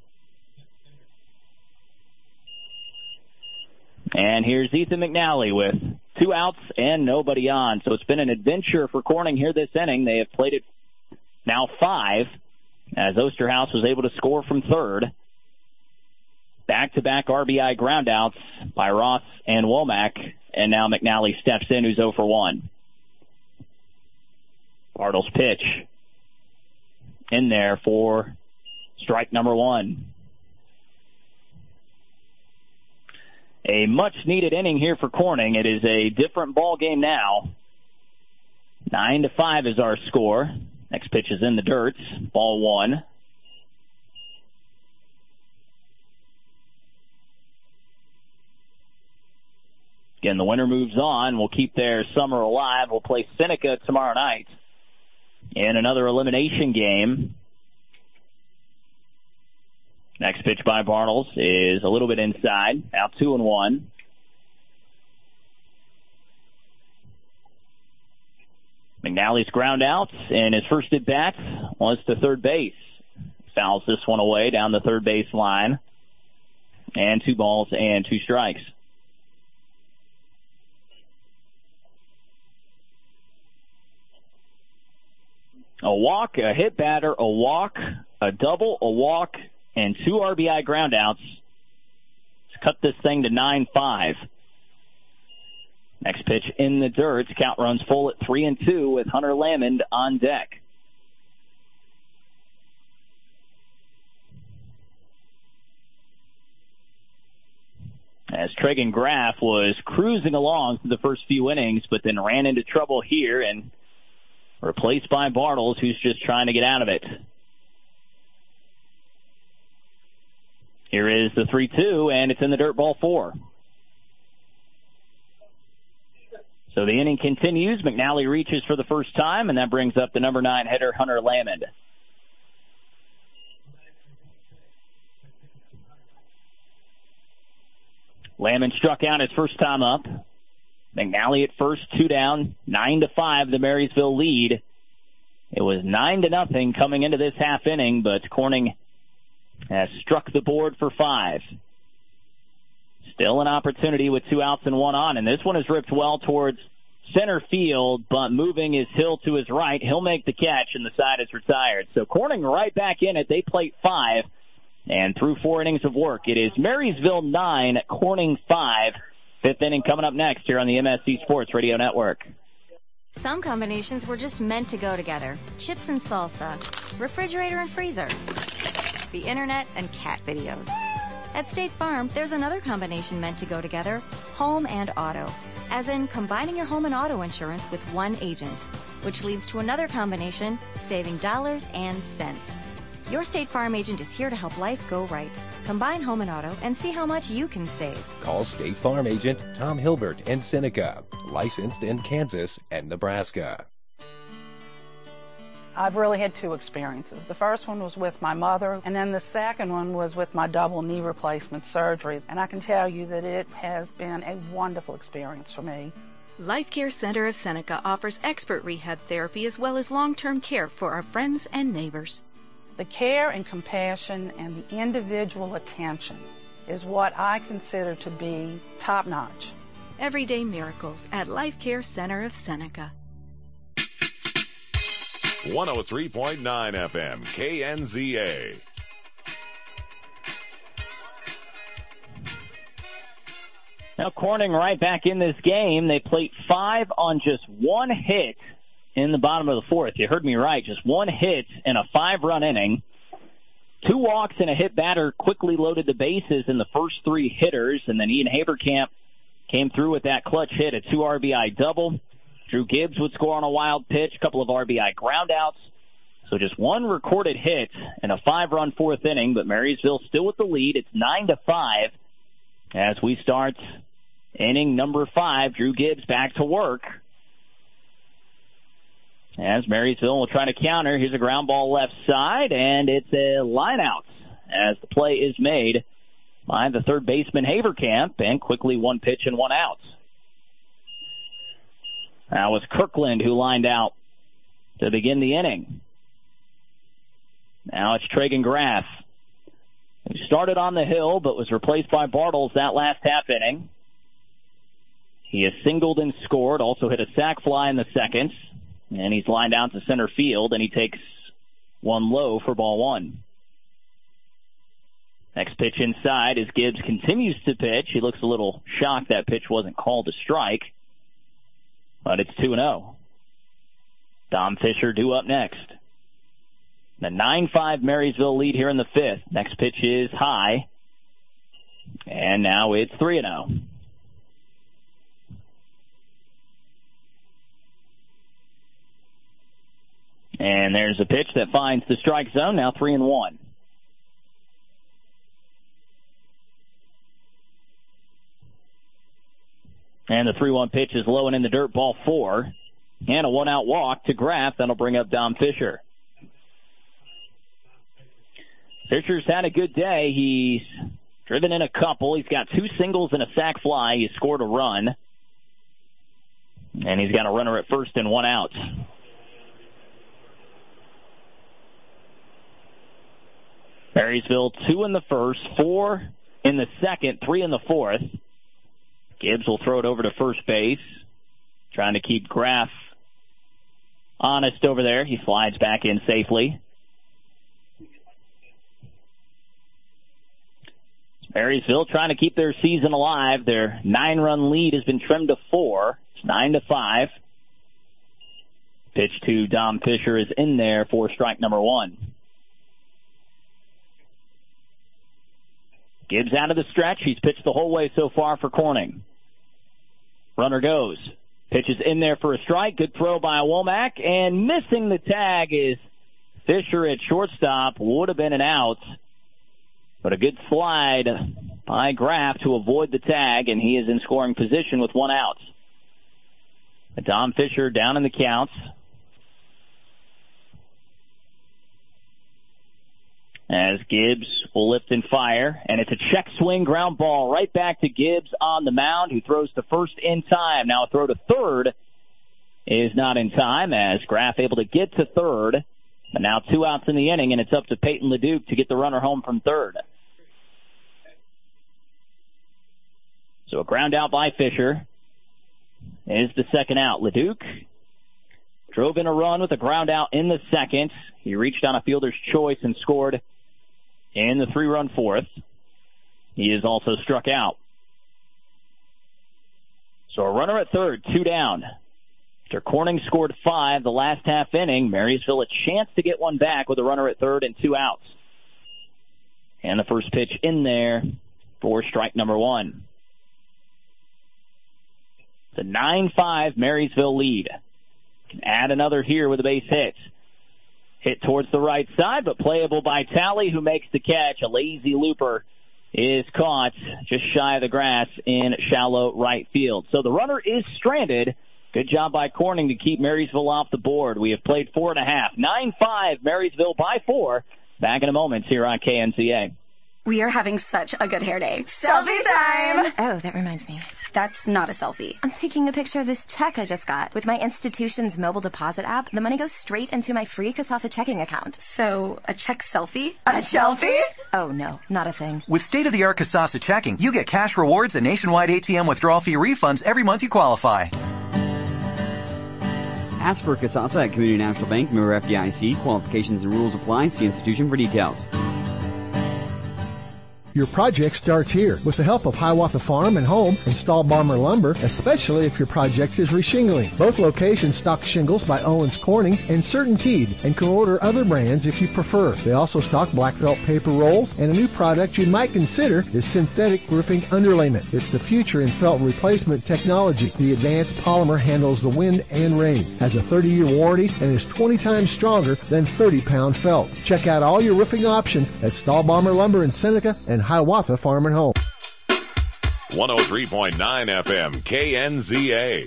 And here's Ethan McNally with 2 outs and nobody on. So it's been an adventure for Corning here this inning. They have played it now 5 as Osterhaus was able to score from third. Back-to-back RBI groundouts by Ross and Womack. And now McNally steps in, who's 0 for 1. Bartles' pitch in there for strike number 1. A much-needed inning here for Corning. It is a different ball game now. 9-5 is our score. Next pitch is in the dirt. Ball 1. Again, the winner moves on. We'll keep their summer alive. We'll play Seneca tomorrow night in another elimination game. Next pitch by Bartles is a little bit inside. Out 2-1. McNally's ground out, and his first at bat was to third base. Fouls this one away down the third base line. And 2 balls and 2 strikes. A walk, a hit batter, a walk, a double, a walk, and 2 RBI groundouts. Let's cut this thing to 9-5. Next pitch in the dirt. Count runs full at 3-2 with Hunter Lamond on deck. As Tragan Graff was cruising along through the first few innings, but then ran into trouble here and replaced by Bartles, who's just trying to get out of it. Here is the 3-2, and it's in the dirt, ball 4. So the inning continues. McNally reaches for the first time, and that brings up the number 9 hitter, Hunter Lamond. Lamond struck out his first time up. McNally at first, 2 down, 9-5, the Marysville lead. It was 9-0 coming into this half inning, but Corning has struck the board for 5. Still an opportunity with 2 outs and 1 on, and this one is ripped well towards center field, but moving is Hill to his right. He'll make the catch, and the side is retired. So Corning right back in it. They plate 5, and through 4 innings of work, it is Marysville 9, Corning 5. 5th inning coming up next here on the MSC Sports Radio Network. Some combinations were just meant to go together. Chips and salsa, refrigerator and freezer, the internet and cat videos. At State Farm, there's another combination meant to go together, home and auto. As in combining your home and auto insurance with one agent, which leads to another combination, saving dollars and cents. Your State Farm agent is here to help life go right. Combine home and auto and see how much you can save. Call State Farm agent Tom Hilbert in Seneca, licensed in Kansas and Nebraska. I've really had two experiences. The first one was with my mother, and then the second one was with my double knee replacement surgery. And I can tell you that it has been a wonderful experience for me. Life Care Center of Seneca offers expert rehab therapy as well as long-term care for our friends and neighbors. The care and compassion and the individual attention is what I consider to be top-notch. Everyday miracles at Life Care Center of Seneca. 103.9 FM, KNZA. Now Corning right back in this game. They played 5 on just one hit in the bottom of the fourth. You heard me right, just one hit in a 5-run inning. 2 walks and a hit batter quickly loaded the bases in the first 3 hitters, and then Ian Haberkamp came through with that clutch hit, a 2 RBI double. Drew Gibbs would score on a wild pitch, a couple of RBI groundouts. So just one recorded hit in a 5-run fourth inning, but Marysville still with the lead. It's 9-5 as we start inning number 5. Drew Gibbs back to work. As Marysville will try to counter, here's a ground ball left side, and it's a line out as the play is made by the third baseman Haberkamp, and quickly 1 pitch and 1 out. That was Kirkland who lined out to begin the inning. Now it's Tragan Graff, who started on the hill but was replaced by Bartles that last half inning. He has singled and scored, also hit a sac fly in the second, and he's lined out to center field, and he takes 1 low for ball 1. Next pitch inside as Gibbs continues to pitch. He looks a little shocked that pitch wasn't called a strike. But it's 2-0. Dom Fisher due up next. The 9-5 Marysville lead here in the 5th. Next pitch is high. And now it's 3-0. And there's a pitch that finds the strike zone, now 3-1. And the 3-1 pitch is low and in the dirt, ball 4. And a 1-out walk to Graff. That'll bring up Dom Fisher. Fisher's had a good day. He's driven in a couple. He's got 2 singles and a sac fly. He scored a run. And he's got a runner at first and 1 out. Marysville 2 in the first, 4 in the second, 3 in the fourth. Gibbs will throw it over to first base, trying to keep Graff honest over there. He slides back in safely. Marysville trying to keep their season alive. Their 9-run lead has been trimmed to 4. It's 9-5. Pitch to Dom Fisher is in there for strike number 1. Gibbs out of the stretch. He's pitched the whole way so far for Corning. Runner goes. Pitch is in there for a strike. Good throw by Womack. And missing the tag is Fisher at shortstop. Would have been an out. But a good slide by Graff to avoid the tag, and he is in scoring position with 1 out. Dom Fisher down in the counts. As Gibbs will lift and fire, and it's a check swing ground ball right back to Gibbs on the mound, who throws to first in time. Now a throw to third is not in time, as Graff able to get to third. But now 2 outs in the inning, and it's up to Peyton LeDuc to get the runner home from third. So a ground out by Fisher is the second out. LeDuc drove in a run with a ground out in the second. He reached on a fielder's choice and scored in the 3-run fourth. He is also struck out. So a runner at third, 2 down. After Corning scored 5 the last half inning, Marysville a chance to get one back with a runner at third and 2 outs. And the first pitch in there for strike number 1. The 9-5 Marysville lead. Can add another here with a base hit. Hit towards the right side, but playable by Talley, who makes the catch. A lazy looper is caught just shy of the grass in shallow right field. So the runner is stranded Good job by Corning to keep Marysville off the board. We have played 4.5. 9-5, Marysville by 4. Back in a moment here on KNZA. We are having such a good hair day. Selfie time! Oh, that reminds me. That's not a selfie. I'm taking a picture of this check I just got. With my institution's mobile deposit app, the money goes straight into my free Kasasa checking account. So, a check selfie? A selfie? Oh, no, not a thing. With state-of-the-art Kasasa checking, you get cash rewards and nationwide ATM withdrawal fee refunds every month you qualify. Ask for Kasasa at Community National Bank, member FDIC. Qualifications and rules apply. See institution for details. Your project starts here. With the help of Hiawatha Farm and Home and Stahlbomber Lumber, especially if your project is reshingling. Both locations stock shingles by Owens Corning and CertainTeed and can order other brands if you prefer. They also stock black felt paper rolls, and a new product you might consider is synthetic roofing underlayment. It's the future in felt replacement technology. The advanced polymer handles the wind and rain, has a 30-year warranty, and is 20 times stronger than 30-pound felt. Check out all your roofing options at Stahlbomber Lumber in Seneca and Hiawatha Farm and Home. 103.9 FM, KNZA.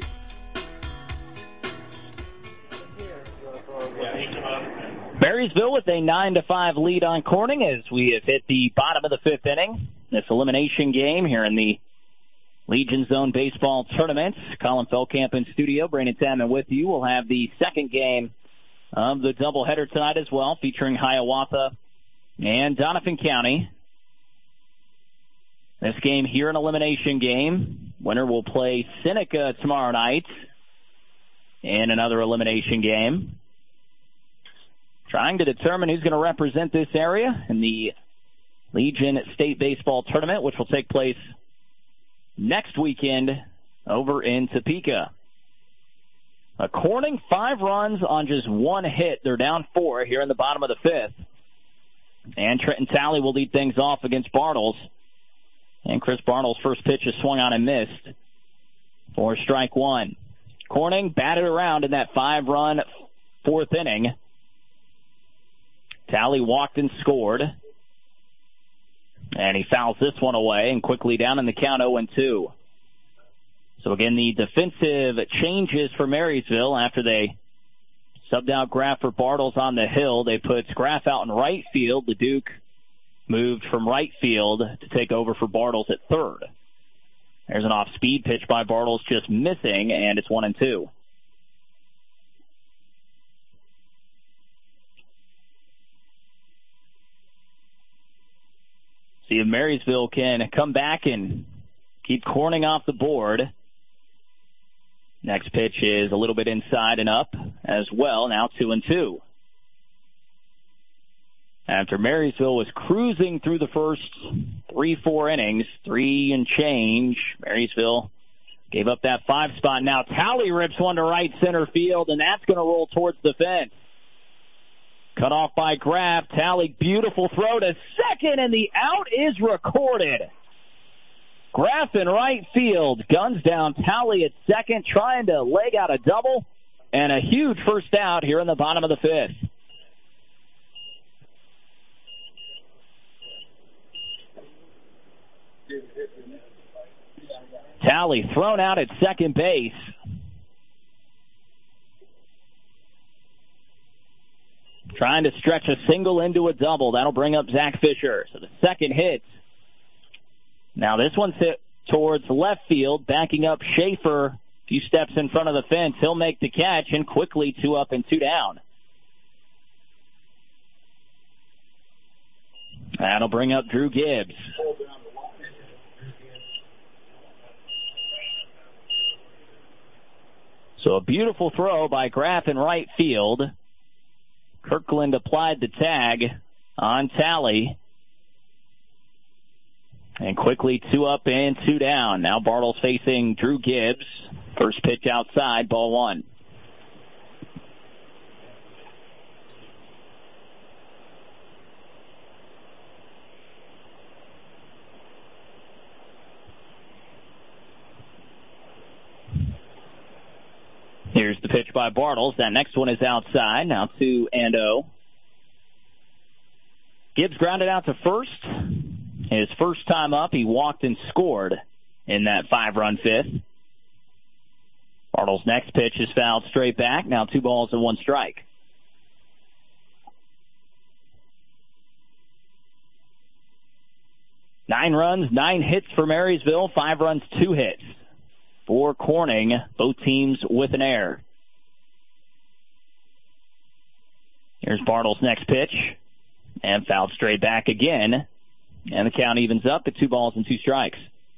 Marysville with a 9-5 lead on Corning as we have hit the bottom of the 5th inning. This elimination game here in the Legion Zone Baseball Tournament. Colin Feldkamp in studio, Brandon Salmon with you. We'll have the second game of the doubleheader tonight as well, featuring Hiawatha and Donovan County. This game here, an elimination game. Winner will play Seneca tomorrow night in another elimination game. Trying to determine who's going to represent this area in the Legion State Baseball Tournament, which will take place next weekend over in Topeka. Corning, 5 runs on just 1 hit. They're down 4 here in the bottom of the 5th. And Trenton Talley will lead things off against Bartles. And Chris Bartles' first pitch is swung on and missed for strike 1. Corning batted around in that 5-run 4th inning. Talley walked and scored. And he fouls this one away and quickly down in the count 0-2. So again, the defensive changes for Marysville after they subbed out Graff for Bartles on the hill. They put Graff out in right field. The Duke moved from right field to take over for Bartles at third. There's an off-speed pitch by Bartles, just missing, and it's 1-2. See if Marysville can come back and keep Corning off the board. Next pitch is a little bit inside and up as well, now 2-2. After Marysville was cruising through the first 3-4 innings, 3 and change, Marysville gave up that 5 spot. Now Talley rips one to right center field, and that's going to roll towards the fence. Cut off by Graff. Talley, beautiful throw to second, and the out is recorded. Graff in right field, guns down Talley at second, trying to leg out a double, and a huge first out here in the bottom of the 5th. Talley thrown out at second base. Trying to stretch a single into a double. That'll bring up Zach Fisher. So the second hit. Now this one's hit towards left field, backing up Schaefer a few steps in front of the fence. He'll make the catch, and quickly 2 up and 2 down. That'll bring up Drew Gibbs. So a beautiful throw by Graff in right field. Kirkland applied the tag on Talley. And quickly 2 up and 2 down. Now Bartles facing Drew Gibbs. First pitch outside, ball 1. Here's the pitch by Bartles. That next one is outside. Now 2-0. Gibbs grounded out to first. His first time up, he walked and scored in that 5-run 5th. Bartles' next pitch is fouled straight back. Now 2 balls and 1 strike. Nine runs, 9 hits for Marysville, 5 runs, 2 hits. For Corning, both teams with an error. Here's Bartles' next pitch. And fouled straight back again. And the count evens up at 2 balls and 2 strikes.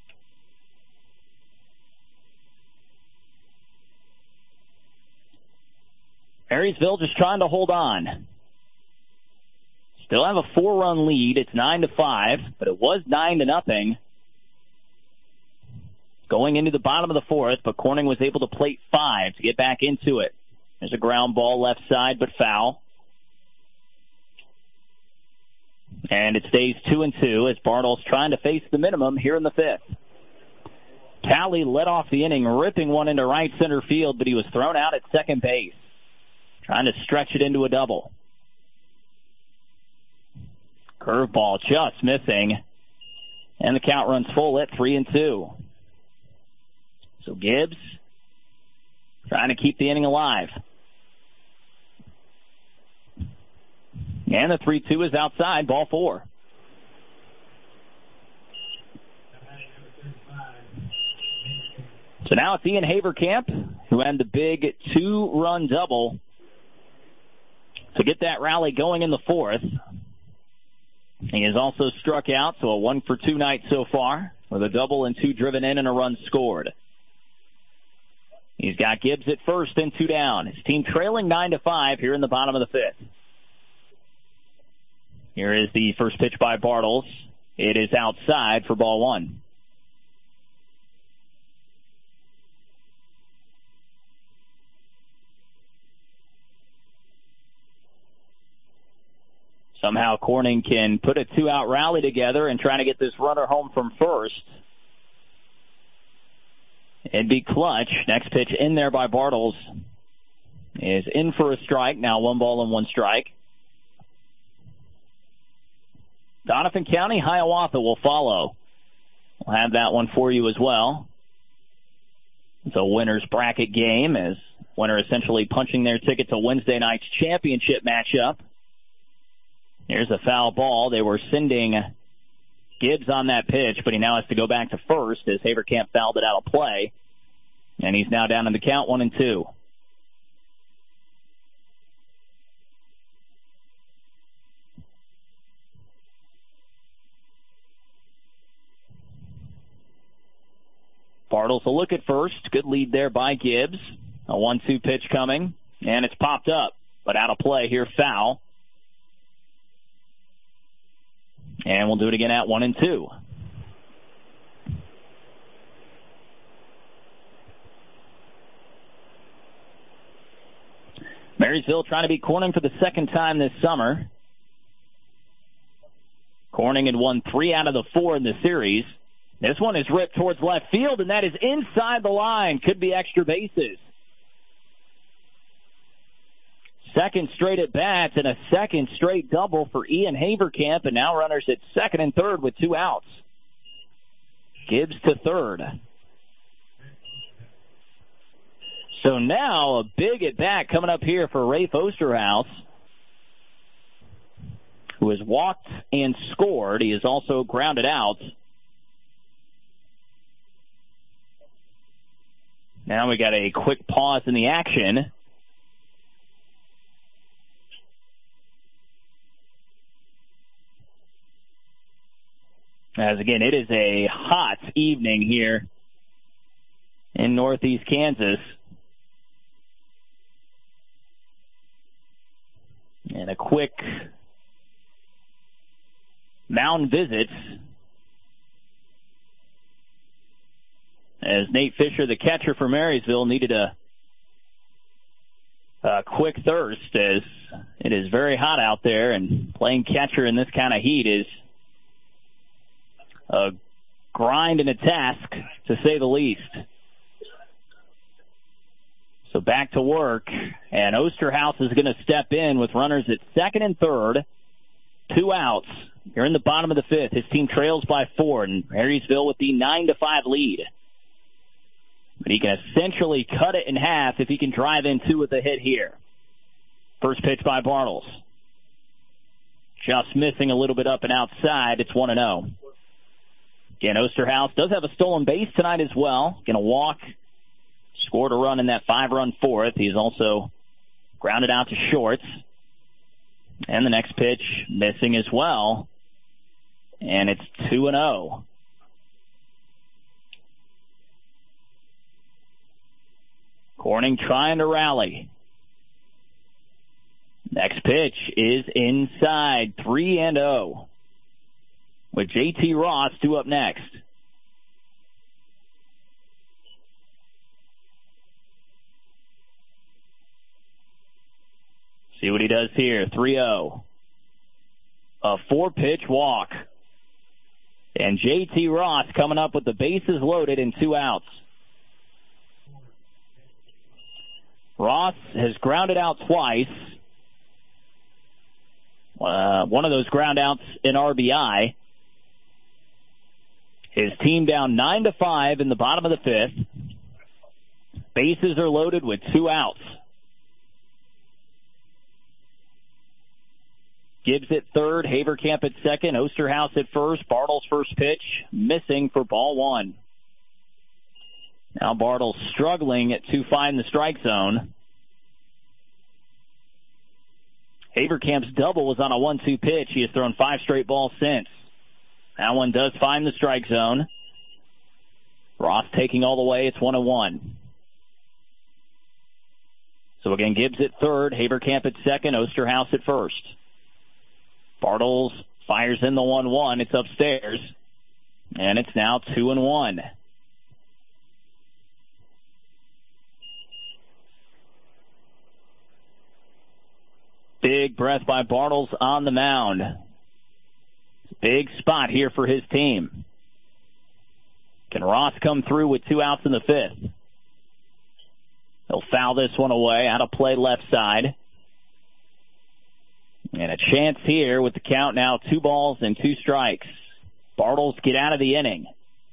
Marysville just trying to hold on. Still have a 4-run lead. It's 9-5, but it was 9-0. Going into the bottom of the 4th, but Corning was able to plate 5 to get back into it. There's a ground ball left side, but foul. And it stays 2-2 as Bartles trying to face the minimum here in the 5th. Talley led off the inning, ripping one into right center field, but he was thrown out at second base, trying to stretch it into a double. Curveball just missing, and the count runs full at 3-2. So Gibbs trying to keep the inning alive. And the 3-2 is outside, ball 4. So now it's Ian Haverkamp, who had the big 2-run double to get that rally going in the 4th. He has also struck out, so a 1-for-2 night so far, with a double and 2 driven in and a run scored. He's got Gibbs at first and 2 down. His team trailing 9-5 here in the bottom of the 5th. Here is the first pitch by Bartles. It is outside for ball 1. Somehow Corning can put a 2-out rally together and try to get this runner home from first. It'd be clutch. Next pitch in there by Bartles is in for a strike. Now 1 ball and 1 strike. Donovan County, Hiawatha will follow. We'll have that one for you as well. It's a winner's bracket game, as winner essentially punching their ticket to Wednesday night's championship matchup. Here's a foul ball. They were sending Gibbs on that pitch, but he now has to go back to first as Haverkamp fouled it out of play. And he's now down in the count 1-2. Bartles will look at first. Good lead there by Gibbs. A 1-2 pitch coming, and it's popped up, but out of play here, foul. And we'll do it again at 1-2. Marysville trying to beat Corning for the second time this summer. Corning had won 3 out of the 4 in the series. This one is ripped towards left field, and that is inside the line. Could be extra bases. Second straight at bats and a second straight double for Ian Haverkamp, and now runners at second and third with 2 outs. Gibbs to third. So now a big at bat coming up here for Rafe Osterhaus, who has walked and scored. He has also grounded out. Now we got a quick pause in the action. As again, it is a hot evening here in northeast Kansas. And a quick mound visit as Nate Fisher, the catcher for Marysville, needed a quick thirst, as it is very hot out there, and playing catcher in this kind of heat is a grind and a task, to say the least. So back to work, and Osterhaus is going to step in with runners at second and third, 2 outs. You're in the bottom of the 5th. His team trails by 4, and Marysville with the 9-5 lead. But he can essentially cut it in half if he can drive in 2 with a hit here. First pitch by Bartles. Just missing a little bit up and outside. It's 1-0. Again, Osterhaus does have a stolen base tonight as well. Going to walk. Scored a run in that 5-run fourth. He's also grounded out to shorts. And the next pitch missing as well. And it's 2-0. Corning trying to rally. Next pitch is inside, 3-0. With J.T. Ross due up next. See what he does here, 3-0. A 4-pitch walk. And J.T. Ross coming up with the bases loaded and 2 outs. Ross has grounded out twice. One of those ground outs in RBI. His team down 9-5 in the bottom of the 5th. Bases are loaded with 2 outs. Gibbs at third, Haverkamp at second, Osterhaus at first. Bartles first pitch, missing for ball 1. Now Bartles struggling to find the strike zone. Haverkamp's double was on a 1-2 pitch. He has thrown 5 straight balls since. That one does find the strike zone. Ross taking all the way. It's 1-1. So again, Gibbs at third, Haverkamp at second, Osterhaus at first. Bartles fires in the 1-1. It's upstairs. And it's now 2-1. Big breath by Bartles on the mound. Big spot here for his team. Can Ross come through with 2 outs in the 5th? He'll foul this one away. Out of play left side. And a chance here with the count now 2 balls and 2 strikes. Bartles get out of the inning.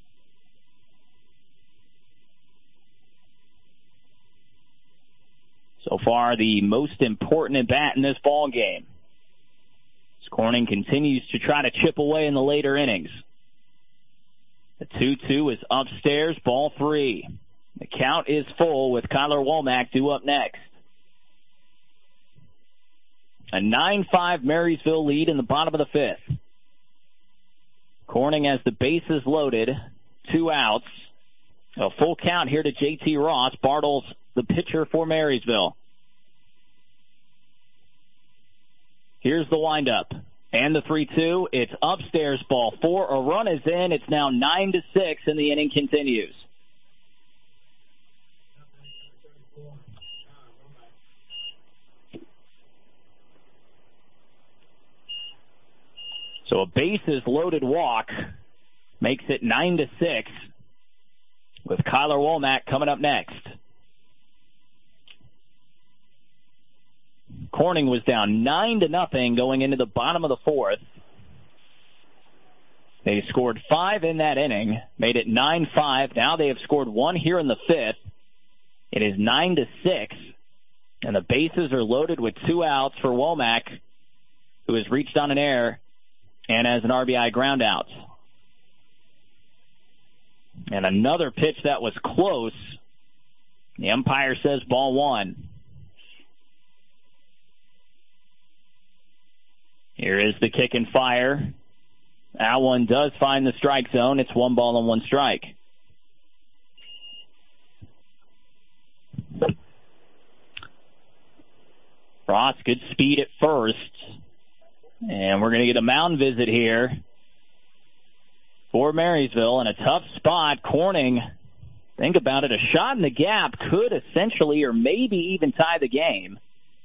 So far, the most important at bat in this ball game. Corning continues to try to chip away in the later innings. The 2-2 is upstairs, ball 3. The count is full with Kyler Womack due up next. A 9-5 Marysville lead in the bottom of the 5th. Corning has the bases loaded, 2 outs. A full count here to J.T. Ross. Bartles, the pitcher for Marysville. Here's the windup. And the 3-2. It's upstairs, ball 4. A run is in. It's now 9-6, and the inning continues. So a bases loaded walk makes it 9-6 with Kyler Womack coming up next. Corning was down 9-0 going into the bottom of the 4th. They scored 5 in that inning, made it 9-5. Now they have scored 1 here in the 5th. It is 9-6, and the bases are loaded with 2 outs for Womack, who has reached on an error and has an RBI ground out. And another pitch that was close. The umpire says ball 1. Here is the kick and fire. That one does find the strike zone. It's 1 ball and 1 strike. Ross, good speed at first. And we're going to get a mound visit here for Marysville in a tough spot. Corning, think about it, a shot in the gap could essentially or maybe even tie the game.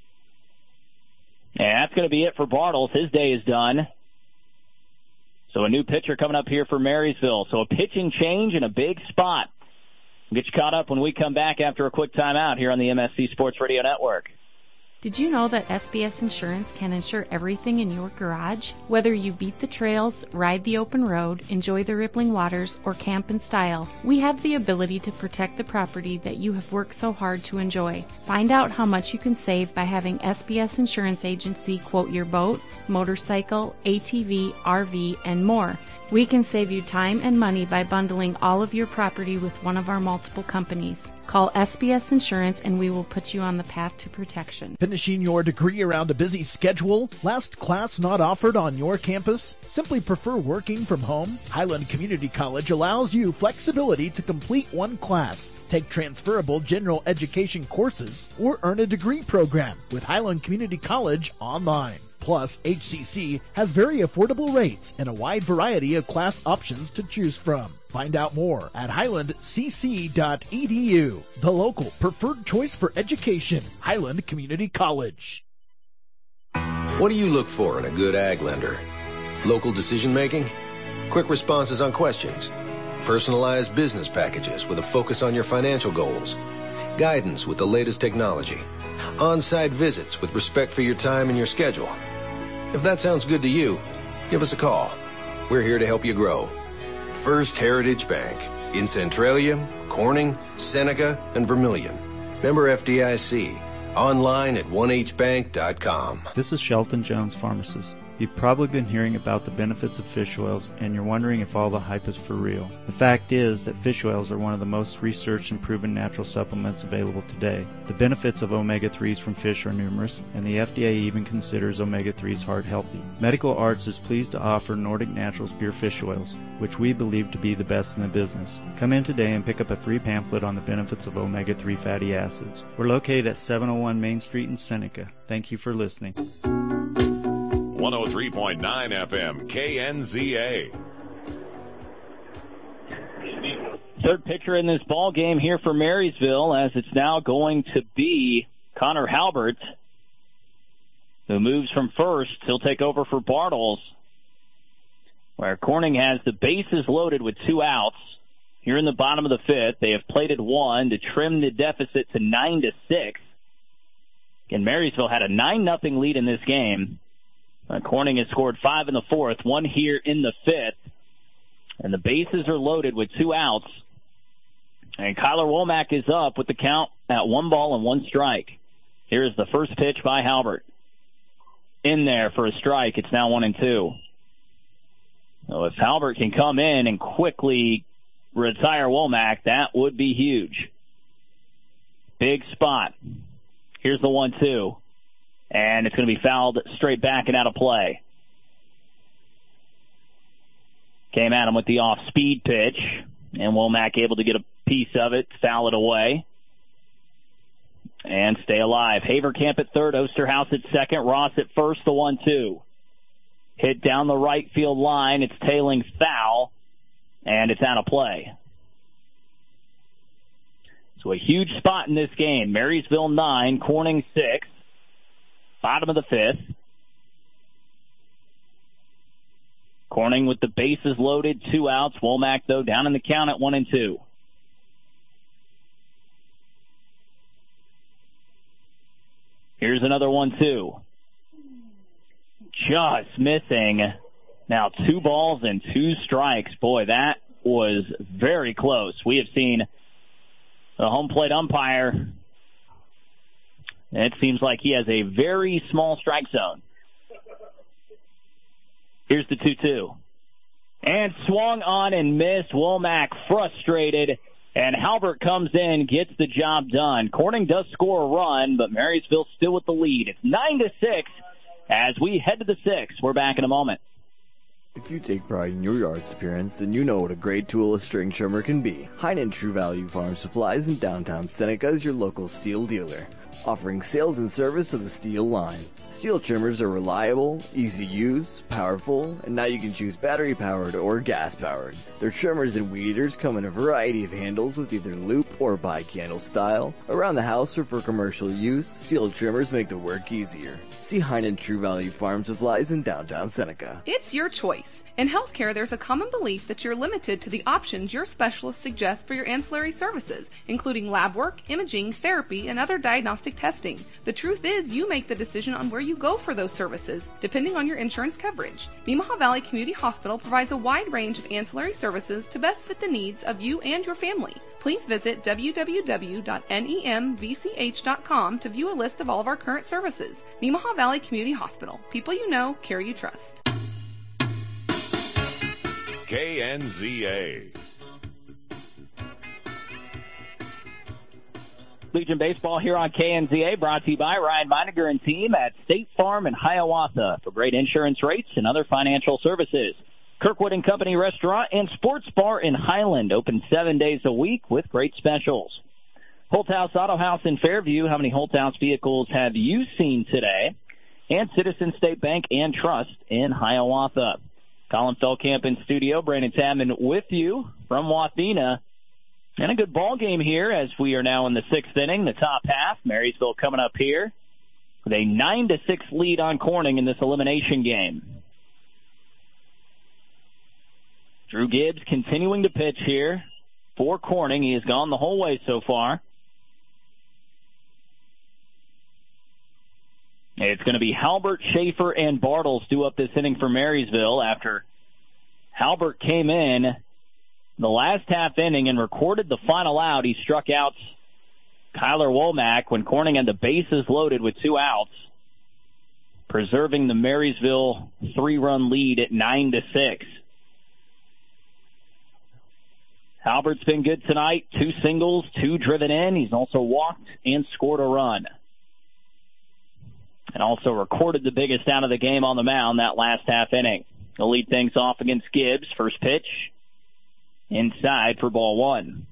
And that's going to be it for Bartles. His day is done. So a new pitcher coming up here for Marysville. So a pitching change in a big spot. We'll get you caught up when we come back after a quick timeout here on the MSC Sports Radio Network. Did you know that SBS Insurance can insure everything in your garage? Whether you beat the trails, ride the open road, enjoy the rippling waters, or camp in style, we have the ability to protect the property that you have worked so hard to enjoy. Find out how much you can save by having SBS Insurance Agency quote your boat, motorcycle, ATV, RV, and more. We can save you time and money by bundling all of your property with one of our multiple companies. Call SBS Insurance and we will put you on the path to protection. Finishing your degree around a busy schedule? Last class not offered on your campus? Simply prefer working from home? Highland Community College allows you flexibility to complete one class, take transferable general education courses, or earn a degree program with Highland Community College online. Plus, HCC has very affordable rates and a wide variety of class options to choose from. Find out more at highlandcc.edu, the local preferred choice for education, Highland Community College. What do you look for in a good ag lender? Local decision making? Quick responses on questions? Personalized business packages with a focus on your financial goals? Guidance with the latest technology? On-site visits with respect for your time and your schedule? If that sounds good to you, give us a call. We're here to help you grow. First Heritage Bank in Centralia, Corning, Seneca, and Vermilion. Member FDIC. Online at 1hbank.com. This is Shelton Jones, pharmacist. You've probably been hearing about the benefits of fish oils, and you're wondering if all the hype is for real. The fact is that fish oils are one of the most researched and proven natural supplements available today. The benefits of omega-3s from fish are numerous, and the FDA even considers omega-3s heart healthy. Medical Arts is pleased to offer Nordic Naturals Pure Fish Oils, which we believe to be the best in the business. Come in today and pick up a free pamphlet on the benefits of omega-3 fatty acids. We're located at 701 Main Street in Seneca. Thank you for listening. 103.9 FM, KNZA. Third pitcher in this ball game here for Marysville, as it's now going to be Connor Halbert, who moves from first. He'll take over for Bartles, where Corning has the bases loaded with 2 outs. Here in the bottom of the fifth, they have plated 1 to trim the deficit to 9-6. Again, Marysville had a 9-0 lead in this game. Corning has scored 5 in the fourth, 1 here in the fifth. And the bases are loaded with 2 outs. And Kyler Womack is up with the count at 1 ball and 1 strike. Here is the first pitch by Halbert. In there for a strike. It's now 1-2. So if Halbert can come in and quickly retire Womack, that would be huge. Big spot. Here's the 1-2. And it's going to be fouled straight back and out of play. Came at him with the off-speed pitch, and Womack able to get a piece of it, foul it away, and stay alive. Haverkamp at third, Osterhaus at second, Ross at first, the 1-2. Hit down the right field line, it's tailing foul, and it's out of play. So a huge spot in this game. Marysville 9, Corning 6. Bottom of the fifth. Corning with the bases loaded, 2 outs. Womack, though, down in the count at 1-2. Here's another 1-2. Just missing. Now 2 balls and 2 strikes. Boy, that was very close. We have seen the home plate umpire. It seems like he has a very small strike zone. Here's the 2-2. And swung on and missed. Womack frustrated. And Halbert comes in, gets the job done. Corning does score a run, but Marysville still with the lead. It's 9-6 as we head to the 6th. We're back in a moment. If you take pride in your yard's appearance, then you know what a great tool a string trimmer can be. Heinen True Value Farm Supplies in downtown Seneca is your local steel dealer, offering sales and service of the steel line. Steel trimmers are reliable, easy to use, powerful, and now you can choose battery-powered or gas-powered. Their trimmers and weed eaters come in a variety of handles with either loop or bi-candle style. Around the house or for commercial use, steel trimmers make the work easier. See Heinen True Value Farm Supplies in downtown Seneca. It's your choice. In healthcare, there's a common belief that you're limited to the options your specialist suggests for your ancillary services, including lab work, imaging, therapy, and other diagnostic testing. The truth is, you make the decision on where you go for those services, depending on your insurance coverage. Nemaha Valley Community Hospital provides a wide range of ancillary services to best fit the needs of you and your family. Please visit www.nemvch.com to view a list of all of our current services. Nemaha Valley Community Hospital. People you know, care you trust. KNZA. Legion Baseball here on KNZA, brought to you by Ryan Meininger and team at State Farm in Hiawatha for great insurance rates and other financial services. Kirkwood & Company Restaurant and Sports Bar in Highland, open 7 days a week with great specials. Holthouse Auto House in Fairview, how many Holthouse vehicles have you seen today? And Citizen State Bank and Trust in Hiawatha. Colin Feldkamp in studio, Brandon Tapman with you from Wathena. And a good ball game here as we are now in the sixth inning, the top half. Marysville coming up here with a 9-6 lead on Corning in this elimination game. Drew Gibbs continuing to pitch here for Corning. He has gone the whole way so far. It's going to be Halbert, Schaefer, and Bartles due up this inning for Marysville after Halbert came in the last half inning and recorded the final out. He struck out Kyler Womack when Corning had the bases loaded with 2 outs, preserving the Marysville 3-run lead at 9-6. Halbert's been good tonight. 2 singles, 2 driven in. He's also walked and scored a run. And also recorded the biggest out of the game on the mound that last half inning. He'll lead things off against Gibbs. First pitch inside for ball 1.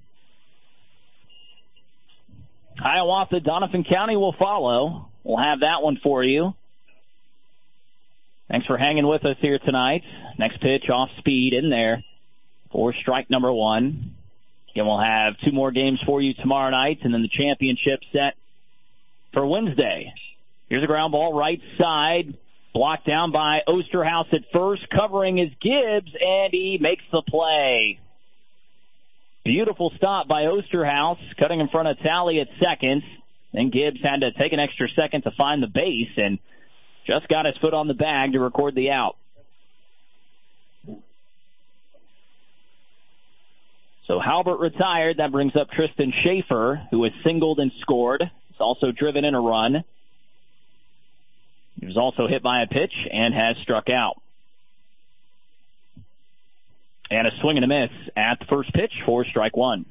Hiawatha, Doniphan County will follow. We'll have that one for you. Thanks for hanging with us here tonight. Next pitch off speed in there for strike number 1. Again, we'll have 2 more games for you tomorrow night, and then the championship set for Wednesday. Here's a ground ball right side, blocked down by Osterhaus at first. Covering is Gibbs, and he makes the play. Beautiful stop by Osterhaus, cutting in front of Talley at second. Then Gibbs had to take an extra second to find the base, and just got his foot on the bag to record the out. So Halbert retired. That brings up Tristan Schaefer, who has singled and scored. He's also driven in a run. He was also hit by a pitch and has struck out. And a swing and a miss at the first pitch for strike 1.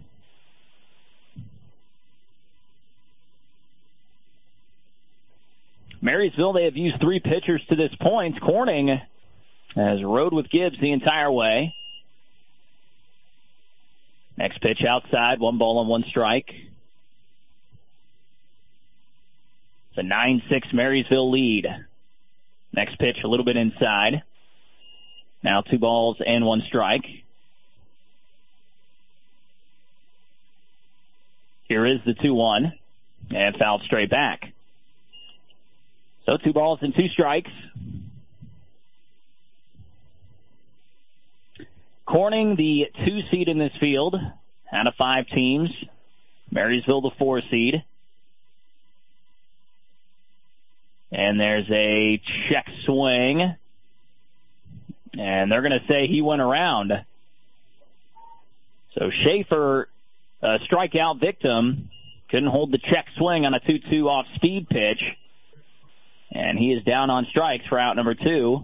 Marysville, they have used 3 pitchers to this point. Corning has rode with Gibbs the entire way. Next pitch outside, 1 ball and 1 strike. It's a 9-6 Marysville lead. Next pitch a little bit inside. Now 2 balls and 1 strike. Here is the 2-1. And fouled straight back. So 2 balls and 2 strikes. Corning, the 2 seed in this field, out of 5 teams. Marysville, the 4 seed. And there's a check swing. And they're going to say he went around. So Schaefer, a strikeout victim, couldn't hold the check swing on a 2-2 off-speed pitch. And he is down on strikes for out number 2.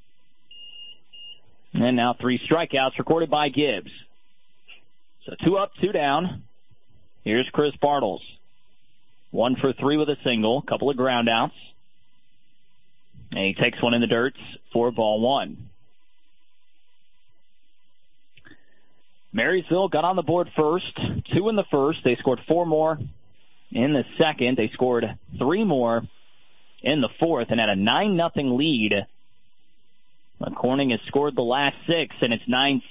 And now 3 strikeouts recorded by Gibbs. So 2 up, 2 down. Here's Chris Bartles. 1 for 3 with a single, couple of ground outs. And he takes one in the dirt for ball 1. Marysville got on the board first, 2 in the first. They scored 4 more in the second. They scored 3 more in the fourth and had a 9-0 lead. But Corning has scored the last 6, and it's 9-6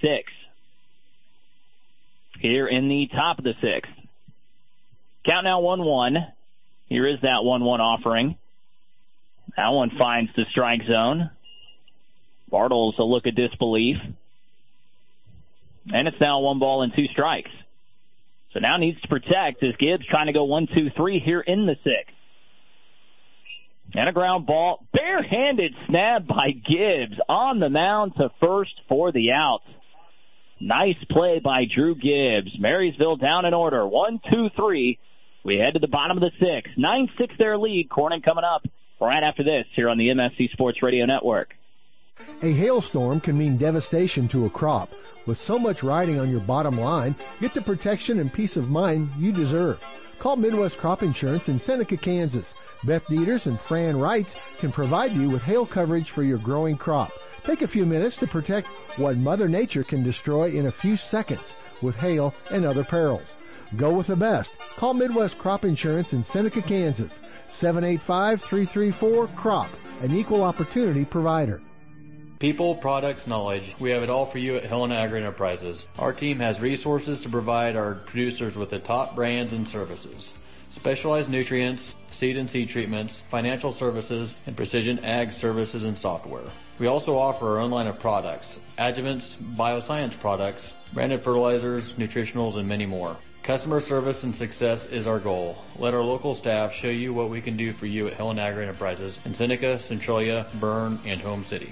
here in the top of the 6th. Count now 1-1. Here is that 1-1 offering. That one finds the strike zone. Bartles a look of disbelief. And it's now 1 ball and 2 strikes. So now needs to protect as Gibbs trying to go 1-2-3 here in the 6th. And a ground ball, barehanded snap by Gibbs on the mound to first for the out. Nice play by Drew Gibbs. Marysville down in order. 1-2-3. We head to the bottom of the 6th. 9-6 their lead. Corning coming up right after this here on the MSC Sports Radio Network. A hailstorm can mean devastation to a crop. With so much riding on your bottom line, get the protection and peace of mind you deserve. Call Midwest Crop Insurance in Seneca, Kansas. Beth Dieters and Fran Wright can provide you with hail coverage for your growing crop. Take a few minutes to protect what Mother Nature can destroy in a few seconds with hail and other perils. Go with the best. Call Midwest Crop Insurance in Seneca, Kansas. 785-334-CROP, an equal opportunity provider. People, products, knowledge. We have it all for you at Helena Agri Enterprises. Our team has resources to provide our producers with the top brands and services. Specialized nutrients, seed and seed treatments, financial services, and precision ag services and software. We also offer our own line of products, adjuvants, bioscience products, branded fertilizers, nutritionals, and many more. Customer service and success is our goal. Let our local staff show you what we can do for you at Helena Agri Enterprises in Seneca, Centralia, Bern, and Home City.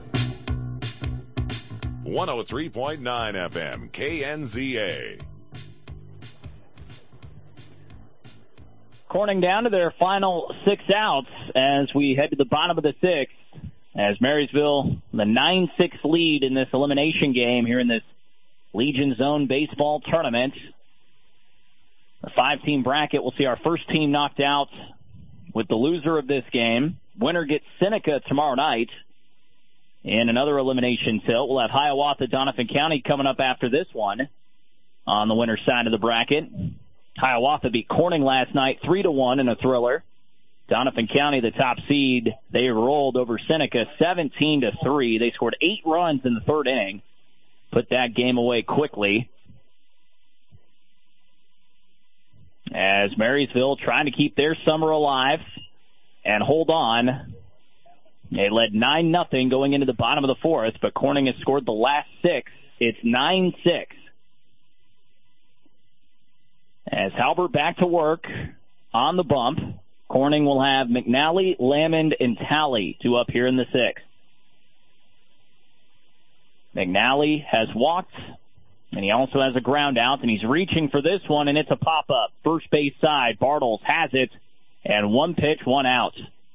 103.9 FM, KNZA. Corning down to their final 6 outs as we head to the bottom of the 6th. As Marysville, the 9-6 lead in this elimination game here in this Legion Zone baseball tournament. The 5-team bracket will see our first team knocked out with the loser of this game. Winner gets Seneca tomorrow night in another elimination tilt. We'll have Hiawatha, Doniphan County coming up after this one on the winner's side of the bracket. Hiawatha beat Corning last night 3-1 in a thriller. Doniphan County, the top seed, they rolled over Seneca 17-3. They scored 8 runs in the 3rd inning, put that game away quickly. As Marysville trying to keep their summer alive and hold on. They led 9-0 going into the bottom of the 4th, but Corning has scored the last 6. It's 9-6. As Halbert back to work on the bump, Corning will have McNally, Lamond, and Talley to up here in the 6th. McNally has walked, and he also has a ground out, and he's reaching for this one, and it's a pop-up. First base side, Bartles has it, and 1 pitch, 1 out.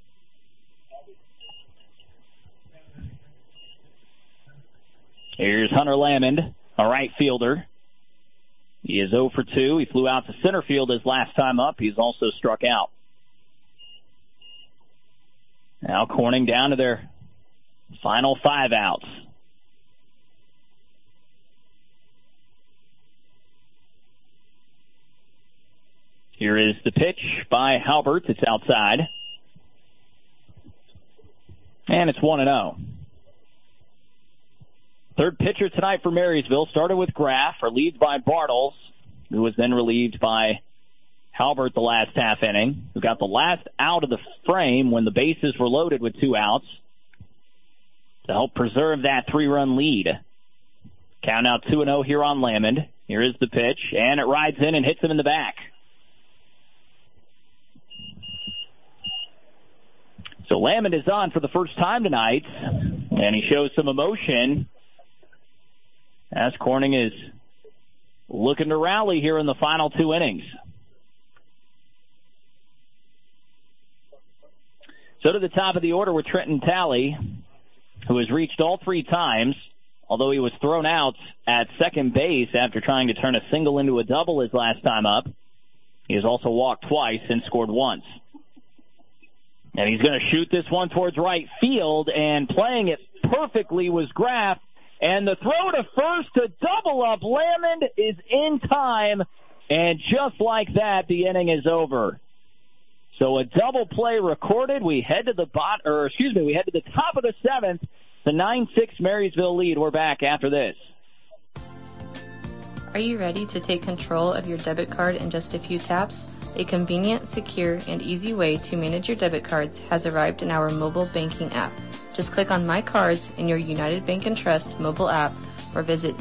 Here's Hunter Lamond, a right fielder. He is 0 for 2. He flew out to center field his last time up. He's also struck out. Now Corning down to their final 5 outs. Here is the pitch by Halbert. It's outside. And it's 1-0. Third pitcher tonight for Marysville started with Graff, relieved by Bartles, who was then relieved by Halbert the last half inning, who got the last out of the frame when the bases were loaded with 2 outs to help preserve that 3-run lead. Count out 2-0 here on Lamond. Here is the pitch, and it rides in and hits him in the back. So Lamond is on for the first time tonight, and he shows some emotion as Corning is looking to rally here in the final 2 innings. So to the top of the order with Trenton Talley, who has reached all 3 times, although he was thrown out at second base after trying to turn a single into a double his last time up. He has also walked twice and scored once. And he's going to shoot this one towards right field, and playing it perfectly was Graff. And the throw to first to double up Lamond is in time, and just like that, the inning is over. So a double play recorded. We head to the we head to the top of the 7th. The 9-6 Marysville lead. We're back after this. Are you ready to take control of your debit card in just a few taps? A convenient, secure, and easy way to manage your debit cards has arrived in our mobile banking app. Just click on My Cards in your United Bank & Trust mobile app or visit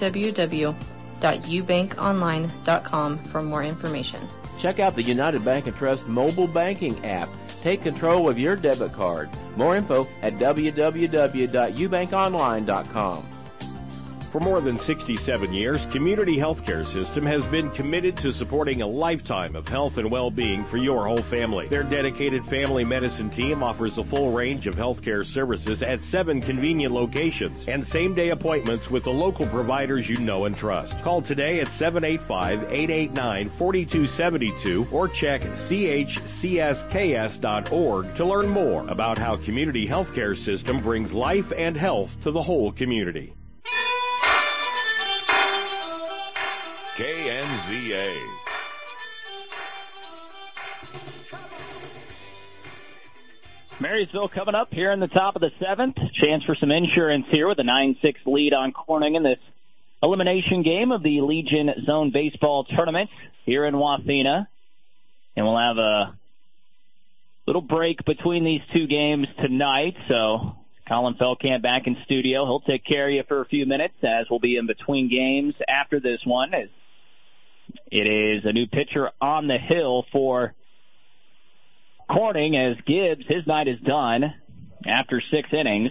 www.ubankonline.com for more information. Check out the United Bank & Trust mobile banking app. Take control of your debit card. More info at www.ubankonline.com. For more than 67 years, Community Healthcare System has been committed to supporting a lifetime of health and well-being for your whole family. Their dedicated family medicine team offers a full range of healthcare services at 7 convenient locations and same-day appointments with the local providers you know and trust. Call today at 785-889-4272 or check chcsks.org to learn more about how Community Healthcare System brings life and health to the whole community. KNZA. Marysville coming up here in the top of the 7th. Chance for some insurance here with a 9-6 lead on Corning in this elimination game of the Legion Zone Baseball Tournament here in Wathena. And we'll have a little break between these two games tonight, so Colin Feldkamp back in studio. He'll take care of you for a few minutes as we'll be in between games after this one. It is a new pitcher on the hill for Corning as Gibbs, his night is done after 6 innings.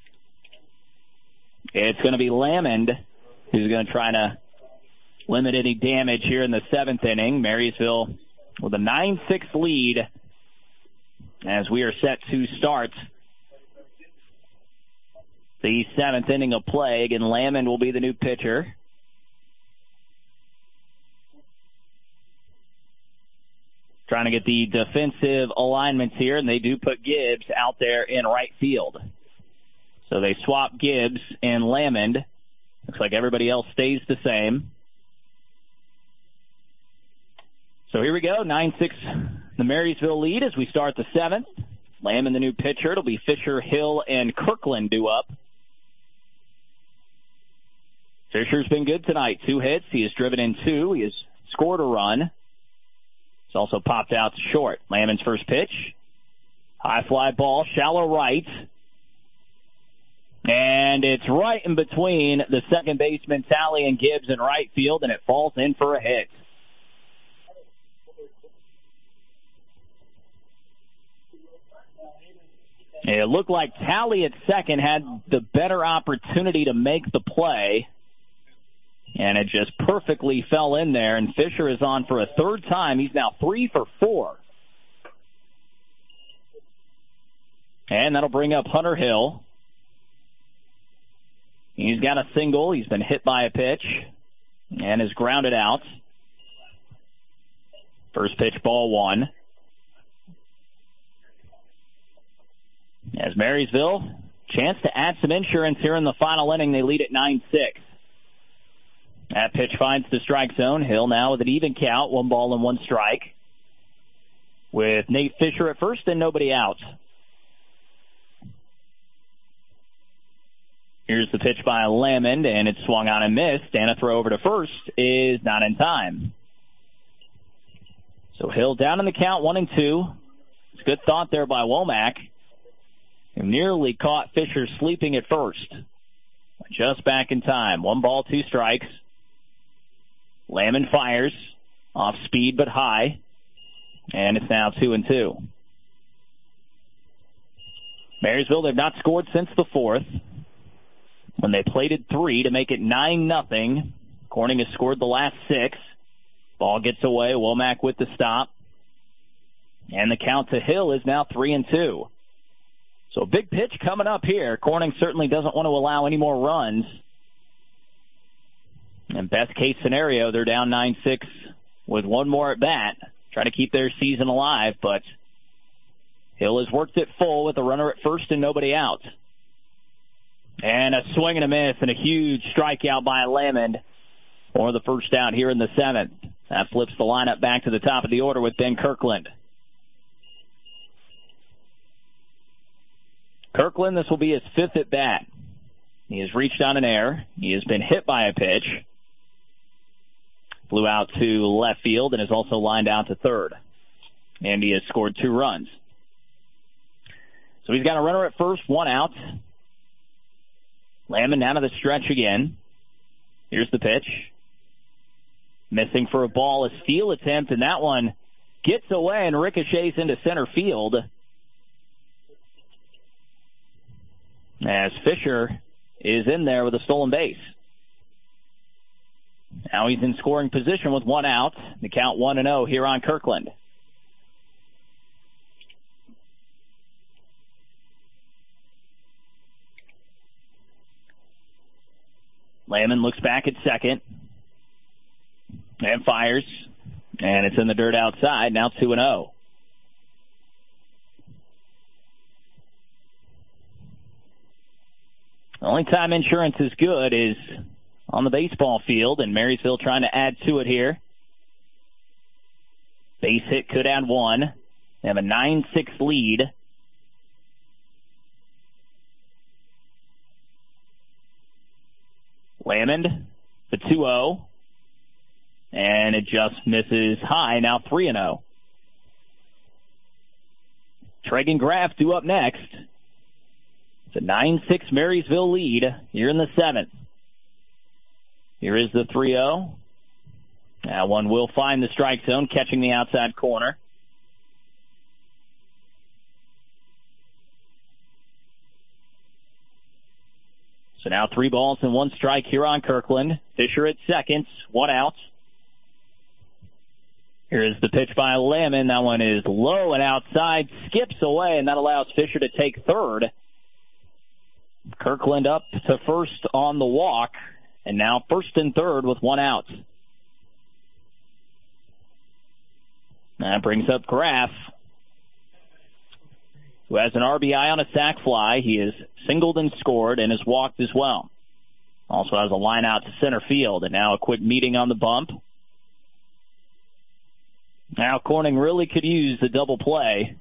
It's going to be Lamond who's going to try to limit any damage here in the 7th inning. Marysville with a 9-6 lead as we are set to start the 7th inning of play. Again, Lamond will be the new pitcher. Trying to get the defensive alignments here, and they do put Gibbs out there in right field. So they swap Gibbs and Lamond. Looks like everybody else stays the same. So here we go, 9-6, the Marysville lead as we start the 7th. Lamond, the new pitcher. It'll be Fisher, Hill, and Kirkland due up. Fisher's been good tonight. 2 hits. He has driven in 2. He has scored a run. He's also popped out to short. Lamond's first pitch. High fly ball, shallow right. And it's right in between the second baseman, Talley, and Gibbs in right field, and it falls in for a hit. It looked like Talley at second had the better opportunity to make the play, and it just perfectly fell in there, and Fisher is on for a 3rd time. He's now 3 for 4. And that'll bring up Hunter Hill. He's got a single. He's been hit by a pitch and is grounded out. First pitch, ball 1. As Marysville, chance to add some insurance here in the final inning. They lead at 9-6. That pitch finds the strike zone. Hill now with an even count, 1 ball and 1 strike. With Nate Fisher at first and nobody out. Here's the pitch by Lamond, and it's swung on and missed. And a throw over to first is not in time. So Hill down in the count, 1-2. It's a good thought there by Womack, who nearly caught Fisher sleeping at first. Just back in time. 1 ball, 2 strikes. Lamond fires off speed but high, and it's now 2-2. Marysville, they've not scored since the 4th, when they plated 3 to make it 9-0. Corning has scored the last 6. Ball gets away. Womack with the stop, and the count to Hill is now 3-2. So a big pitch coming up here. Corning certainly doesn't want to allow any more runs. And best case scenario, they're down 9-6 with 1 more at bat, trying to keep their season alive. But Hill has worked it full with a runner at first and nobody out. And a swing and a miss and a huge strikeout by Lamond for the first out here in the 7th. That flips the lineup back to the top of the order with Ben Kirkland. Kirkland, this will be his 5th at bat. He has reached on an error. He has been hit by a pitch. Flew out to left field and is also lined out to third. And he has scored 2 runs. So he's got a runner at first, one out. Lamon down to the stretch again. Here's the pitch. Missing for a ball, a steal attempt, and that one gets away and ricochets into center field. As Fisher is in there with a stolen base. Now he's in scoring position with one out. The count 1-0 here on Kirkland. Lamon looks back at second and fires, and it's in the dirt outside. Now 2-0. The only time insurance is good is on the baseball field, and Marysville trying to add to it here. Base hit could add one. They have a 9-6 lead. Lamond, the 2-0. And it just misses high, now 3-0. Tregan Graff due up next. It's a 9-6 Marysville lead here in the 7th. Here is the 3-0. That one will find the strike zone, catching the outside corner. So now 3 balls and 1 strike here on Kirkland. Fisher at second, 1 out. Here is the pitch by Lamon. That one is low and outside, skips away, and that allows Fisher to take third. Kirkland up to first on the walk, and now first and third with 1 out. That brings up Graff, who has an RBI on a sac fly. He has singled and scored and has walked as well. Also has a line out to center field, and now a quick meeting on the bump. Now Corning really could use the double play.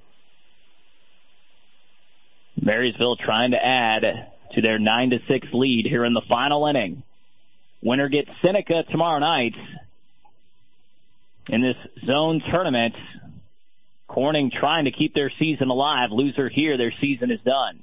Marysville trying to add to their 9-6 lead here in the final inning. Winner gets Seneca tomorrow night in this zone tournament. Corning trying to keep their season alive. Loser here, their season is done.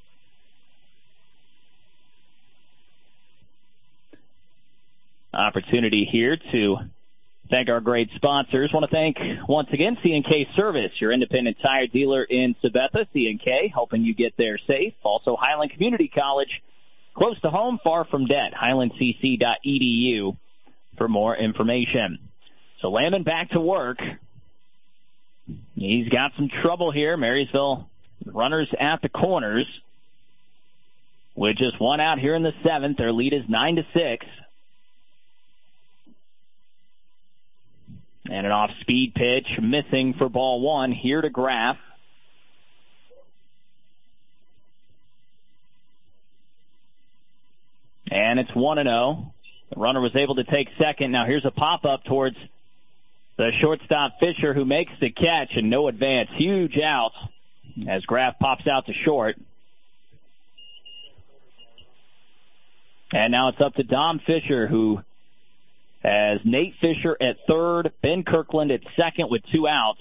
Opportunity here to thank our great sponsors. Want to thank, once again, C&K Service, your independent tire dealer in Sabetha. C&K, helping you get there safe. Also, Highland Community College, close to home, far from debt. highlandcc.edu for more information. So Lamon back to work. He's got some trouble here. Marysville runners at the corners. With just 1 out here in the 7th, their lead is 9-6. And an off-speed pitch, missing for ball 1 here to Graff. And it's 1-0. The runner was able to take second. Now here's a pop-up towards the shortstop Fisher, who makes the catch, and no advance. Huge out as Graff pops out to short. And now it's up to Dom Fisher, who has Nate Fisher at third, Ben Kirkland at second with 2 outs.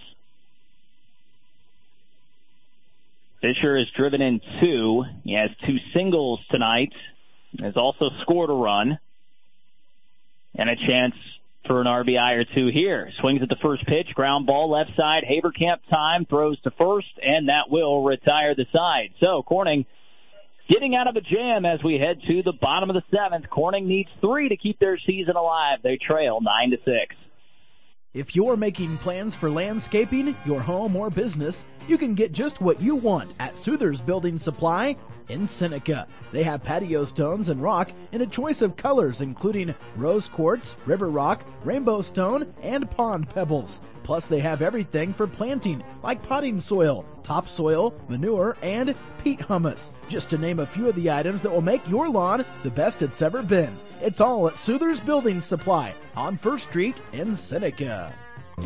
Fisher has driven in 2. He has 2 singles tonight. Has also scored a run. And a chance for an RBI or 2 here. Swings at the first pitch, ground ball left side. Haberkamp time, throws to first, and that will retire the side. So Corning getting out of a jam as we head to the bottom of the 7th. Corning needs 3 to keep their season alive. They trail 9-6. If you're making plans for landscaping, your home or business, you can get just what you want at Souther's Building Supply in Seneca. They have patio stones and rock in a choice of colors including rose quartz, river rock, rainbow stone, and pond pebbles. Plus, they have everything for planting, like potting soil, topsoil, manure, and peat humus. Just to name a few of the items that will make your lawn the best it's ever been. It's all at Souther's Building Supply on 1st Street in Seneca.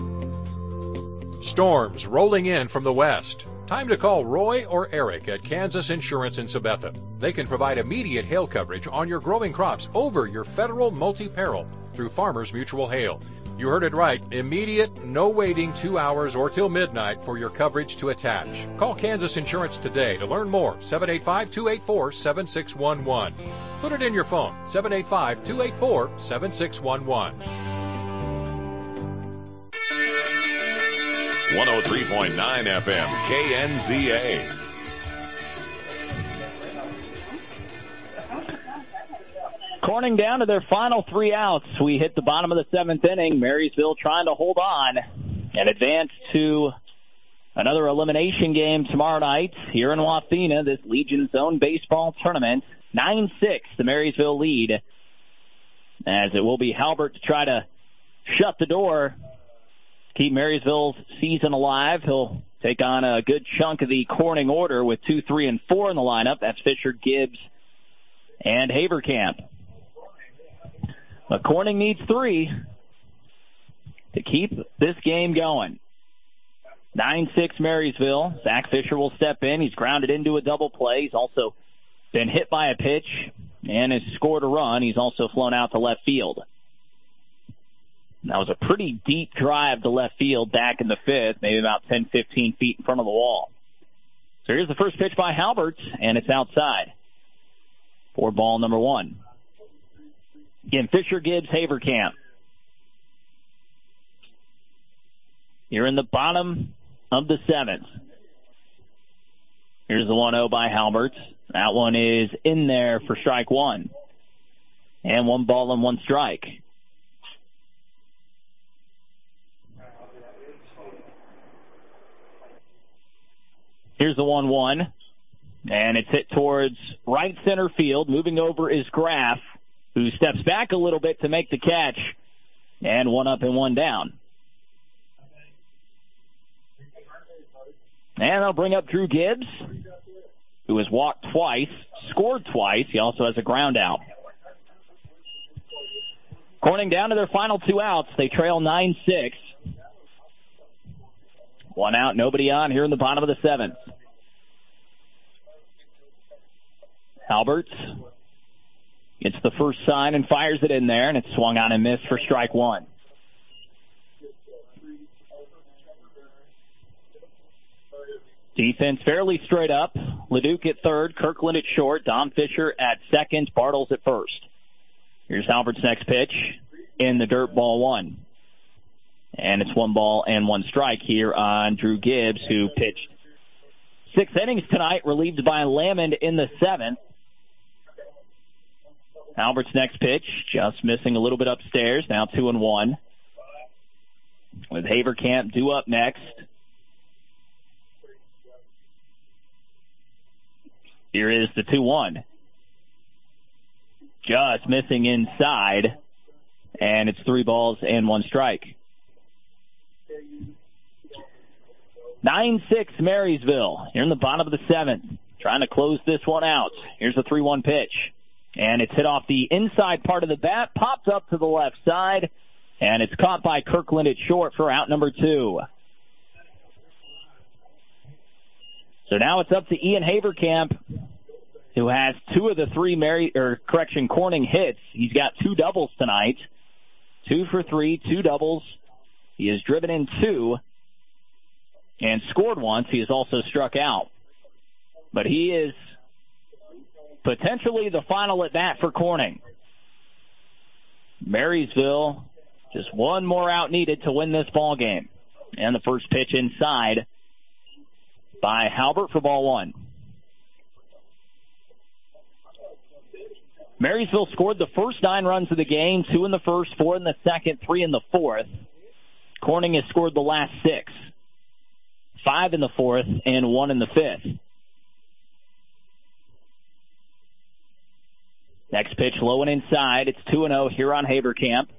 Storms rolling in from the west. Time to call Roy or Eric at Kansas Insurance in Sabetha. They can provide immediate hail coverage on your growing crops over your federal multi-peril through Farmers Mutual Hail. You heard it right. Immediate, no waiting 2 hours or till midnight for your coverage to attach. Call Kansas Insurance today to learn more. 785-284-7611. Put it in your phone. 785-284-7611. 103.9 FM, KNZA. Corning down to their final 3 outs. We hit the bottom of the 7th inning. Marysville trying to hold on and advance to another elimination game tomorrow night here in Wathena, this Legion Zone Baseball Tournament. 9-6, the Marysville lead, as it will be Halbert to try to shut the door, keep Marysville's season alive. He'll take on a good chunk of the Corning order with 2, 3, and 4 in the lineup. That's Fisher, Gibbs, and Haverkamp. But Corning needs 3 to keep this game going. 9-6 Marysville. Zach Fisher will step in. He's grounded into a double play. He's also been hit by a pitch and has scored a run. He's also flown out to left field. That was a pretty deep drive to left field back in the 5th, maybe about 10, 15 feet in front of the wall. So here's the first pitch by Halbert, and it's outside for ball number 1. Again, Fisher, Gibbs, Haverkamp. You're in the bottom of the 7th. Here's the 1-0 by Halbert. That one is in there for strike 1. And 1 ball and 1 strike. Here's the 1-1. And it's hit towards right center field. Moving over is Graff, who steps back a little bit to make the catch. And 1 up and 1 down. And they'll bring up Drew Gibbs, who has walked twice, scored twice. He also has a ground out. Corning down to their final 2 outs. They trail 9-6. 1 out, nobody on here in the bottom of the 7th. Halbert gets the first sign and fires it in there, and it's swung on and missed for strike 1. Defense fairly straight up. Leduc at third, Kirkland at short, Dom Fisher at second, Bartles at first. Here's Halbert's next pitch in the dirt, ball 1. And it's 1 ball and 1 strike here on Drew Gibbs, who pitched 6 innings tonight, relieved by Lamond in the 7th. Halbert's next pitch, just missing a little bit upstairs, now 2-1. With Haverkamp due up next. Here is the 2-1. Just missing inside, and it's 3 balls and 1 strike. 9-6 Marysville. Here in the bottom of the 7th. Trying to close this one out. Here's the 3-1 pitch. And it's hit off the inside part of the bat, popped up to the left side, and it's caught by Kirkland at short for out number 2. So now it's up to Ian Haverkamp, who has 2 of the 3 Corning hits. He's got 2 doubles tonight. 2 for 3, 2 doubles. He has driven in 2 and scored once. He has also struck out. But he is potentially the final at bat for Corning. Marysville, just 1 more out needed to win this ball game. And the first pitch inside by Halbert for ball 1. Marysville scored the first 9 runs of the game, 2 in the first, 4 in the second, 3 in the fourth. Corning has scored the last 6, 5 in the fourth and 1 in the fifth. Next pitch low and inside. It's 2-0 here on Haverkamp.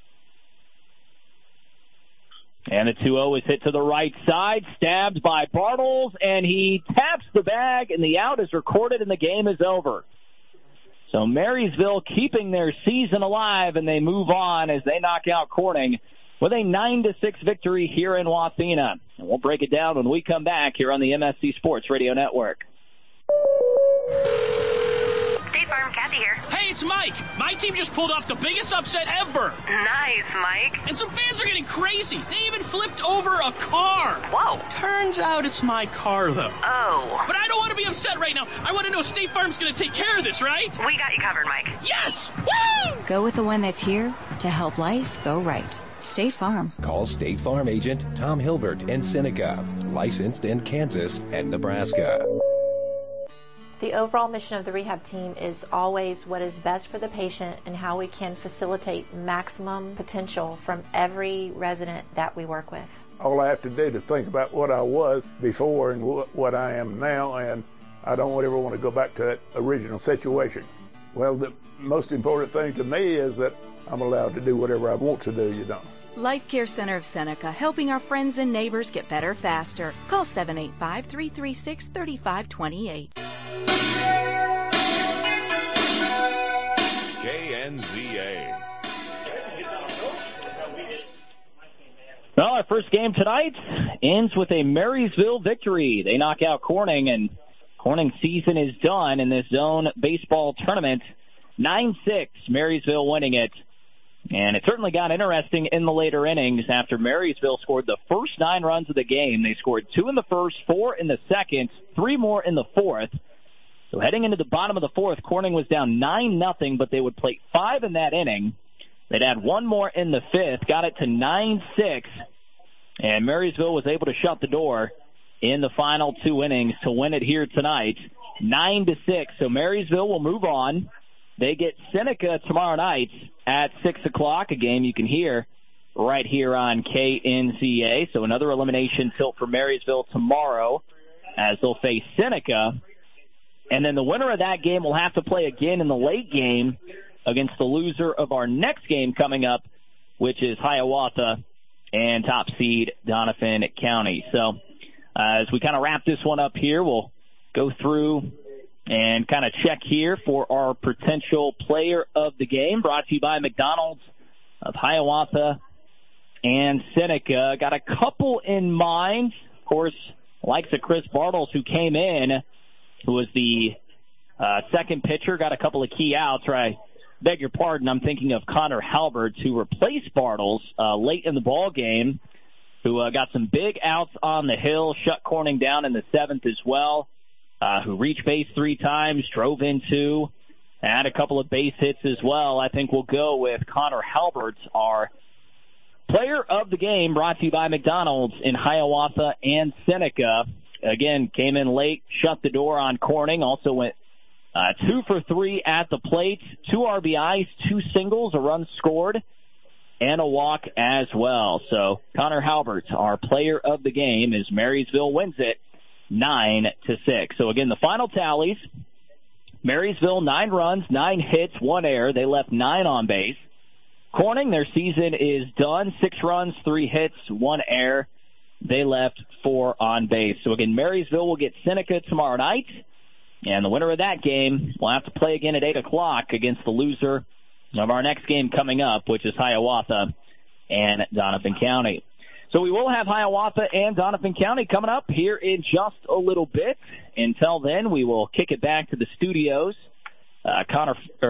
And the 2-0 is hit to the right side, stabbed by Bartles, and he taps the bag, and the out is recorded, and the game is over. So Marysville keeping their season alive, and they move on as they knock out Corning with a 9-6 victory here in Wathena. And we'll break it down when we come back here on the MSC Sports Radio Network. State Farm, Kathy here. Hey, it's Mike. My My team just pulled off the biggest upset ever. Nice, Mike. And some fans are getting crazy. They even flipped over a car. Whoa. Turns out it's my car, though. Oh. But I don't want to be upset right now. I want to know State Farm's going to take care of this, right? We got you covered, Mike. Yes! Woo! Go with the one that's here to help life go right. State Farm. Call State Farm agent Tom Hilbert in Seneca, licensed in Kansas and Nebraska. The overall mission of the rehab team is always what is best for the patient and how we can facilitate maximum potential from every resident that we work with. All I have to do is think about what I was before and what I am now, and I don't ever want to go back to that original situation. Well, the most important thing to me is that I'm allowed to do whatever I want to do, Life Care Center of Seneca, helping our friends and neighbors get better faster. Call 785-336-3528. KNZA. Well, our first game tonight ends with a Marysville victory. They knock out Corning, and Corning's season is done in this zone baseball tournament. 9-6, Marysville winning it. And it certainly got interesting in the later innings after Marysville scored the first 9 runs of the game. They scored 2 in the first, 4 in the second, 3 more in the fourth. So heading into the bottom of the fourth, Corning was down 9-0, but they would plate 5 in that inning. They'd add 1 more in the fifth, got it to 9-6, and Marysville was able to shut the door in the final 2 innings to win it here tonight, 9-6. So Marysville will move on. They get Seneca tomorrow night at 6 o'clock, a game you can hear right here on KNZA. So another elimination tilt for Marysville tomorrow as they'll face Seneca. And then the winner of that game will have to play again in the late game against the loser of our next game coming up, which is Hiawatha and top seed Doniphan County. So as we kind of wrap this one up here, we'll go through and kind of check here for our potential player of the game, brought to you by McDonald's of Hiawatha and Seneca. Got a couple in mind, of course, likes of Chris Bartles, who came in, who was the second pitcher, got a couple of key outs, right? Beg your pardon, I'm thinking of Connor Halbert, who replaced Bartles late in the ball game, who got some big outs on the hill, shut Corning down in the seventh as well, who reached base 3 times, drove in 2, and had a couple of base hits as well. I think we'll go with Connor Halbert, our player of the game, brought to you by McDonald's in Hiawatha and Seneca. Again, came in late, shut the door on Corning, also went 2 for 3 at the plate, 2 RBIs, 2 singles, a run scored, and a walk as well. So Connor Halbert, our player of the game, as Marysville wins it 9-6. So again, the final tallies: Marysville 9 runs, 9 hits, 1 error. They left 9 on base. Corning, their season is done. 6 runs, 3 hits, 1 error. They left 4 on base. So again, Marysville will get Seneca tomorrow night. And the winner of that game will have to play again at 8 o'clock against the loser of our next game coming up, which is Hiawatha and Doniphan County. So we will have Hiawatha and Doniphan County coming up here in just a little bit. Until then, we will kick it back to the studios. Colin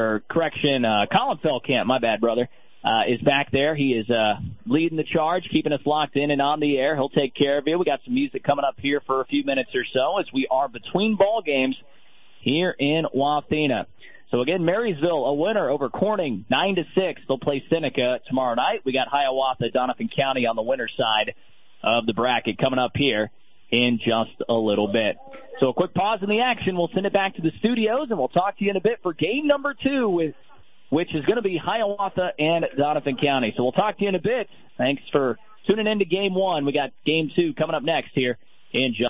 Feldkamp, my bad, brother, is back there. He is leading the charge, keeping us locked in and on the air. He'll take care of you. We got some music coming up here for a few minutes or so as we are between ball games here in Wathena. So again, Marysville, a winner over Corning, 9-6. They'll play Seneca tomorrow night. We got Hiawatha, Doniphan County on the winner's side of the bracket coming up here in just a little bit. So a quick pause in the action. We'll send it back to the studios, and we'll talk to you in a bit for game number 2, which is going to be Hiawatha and Doniphan County. So we'll talk to you in a bit. Thanks for tuning in to game 1. We got game 2 coming up next here in just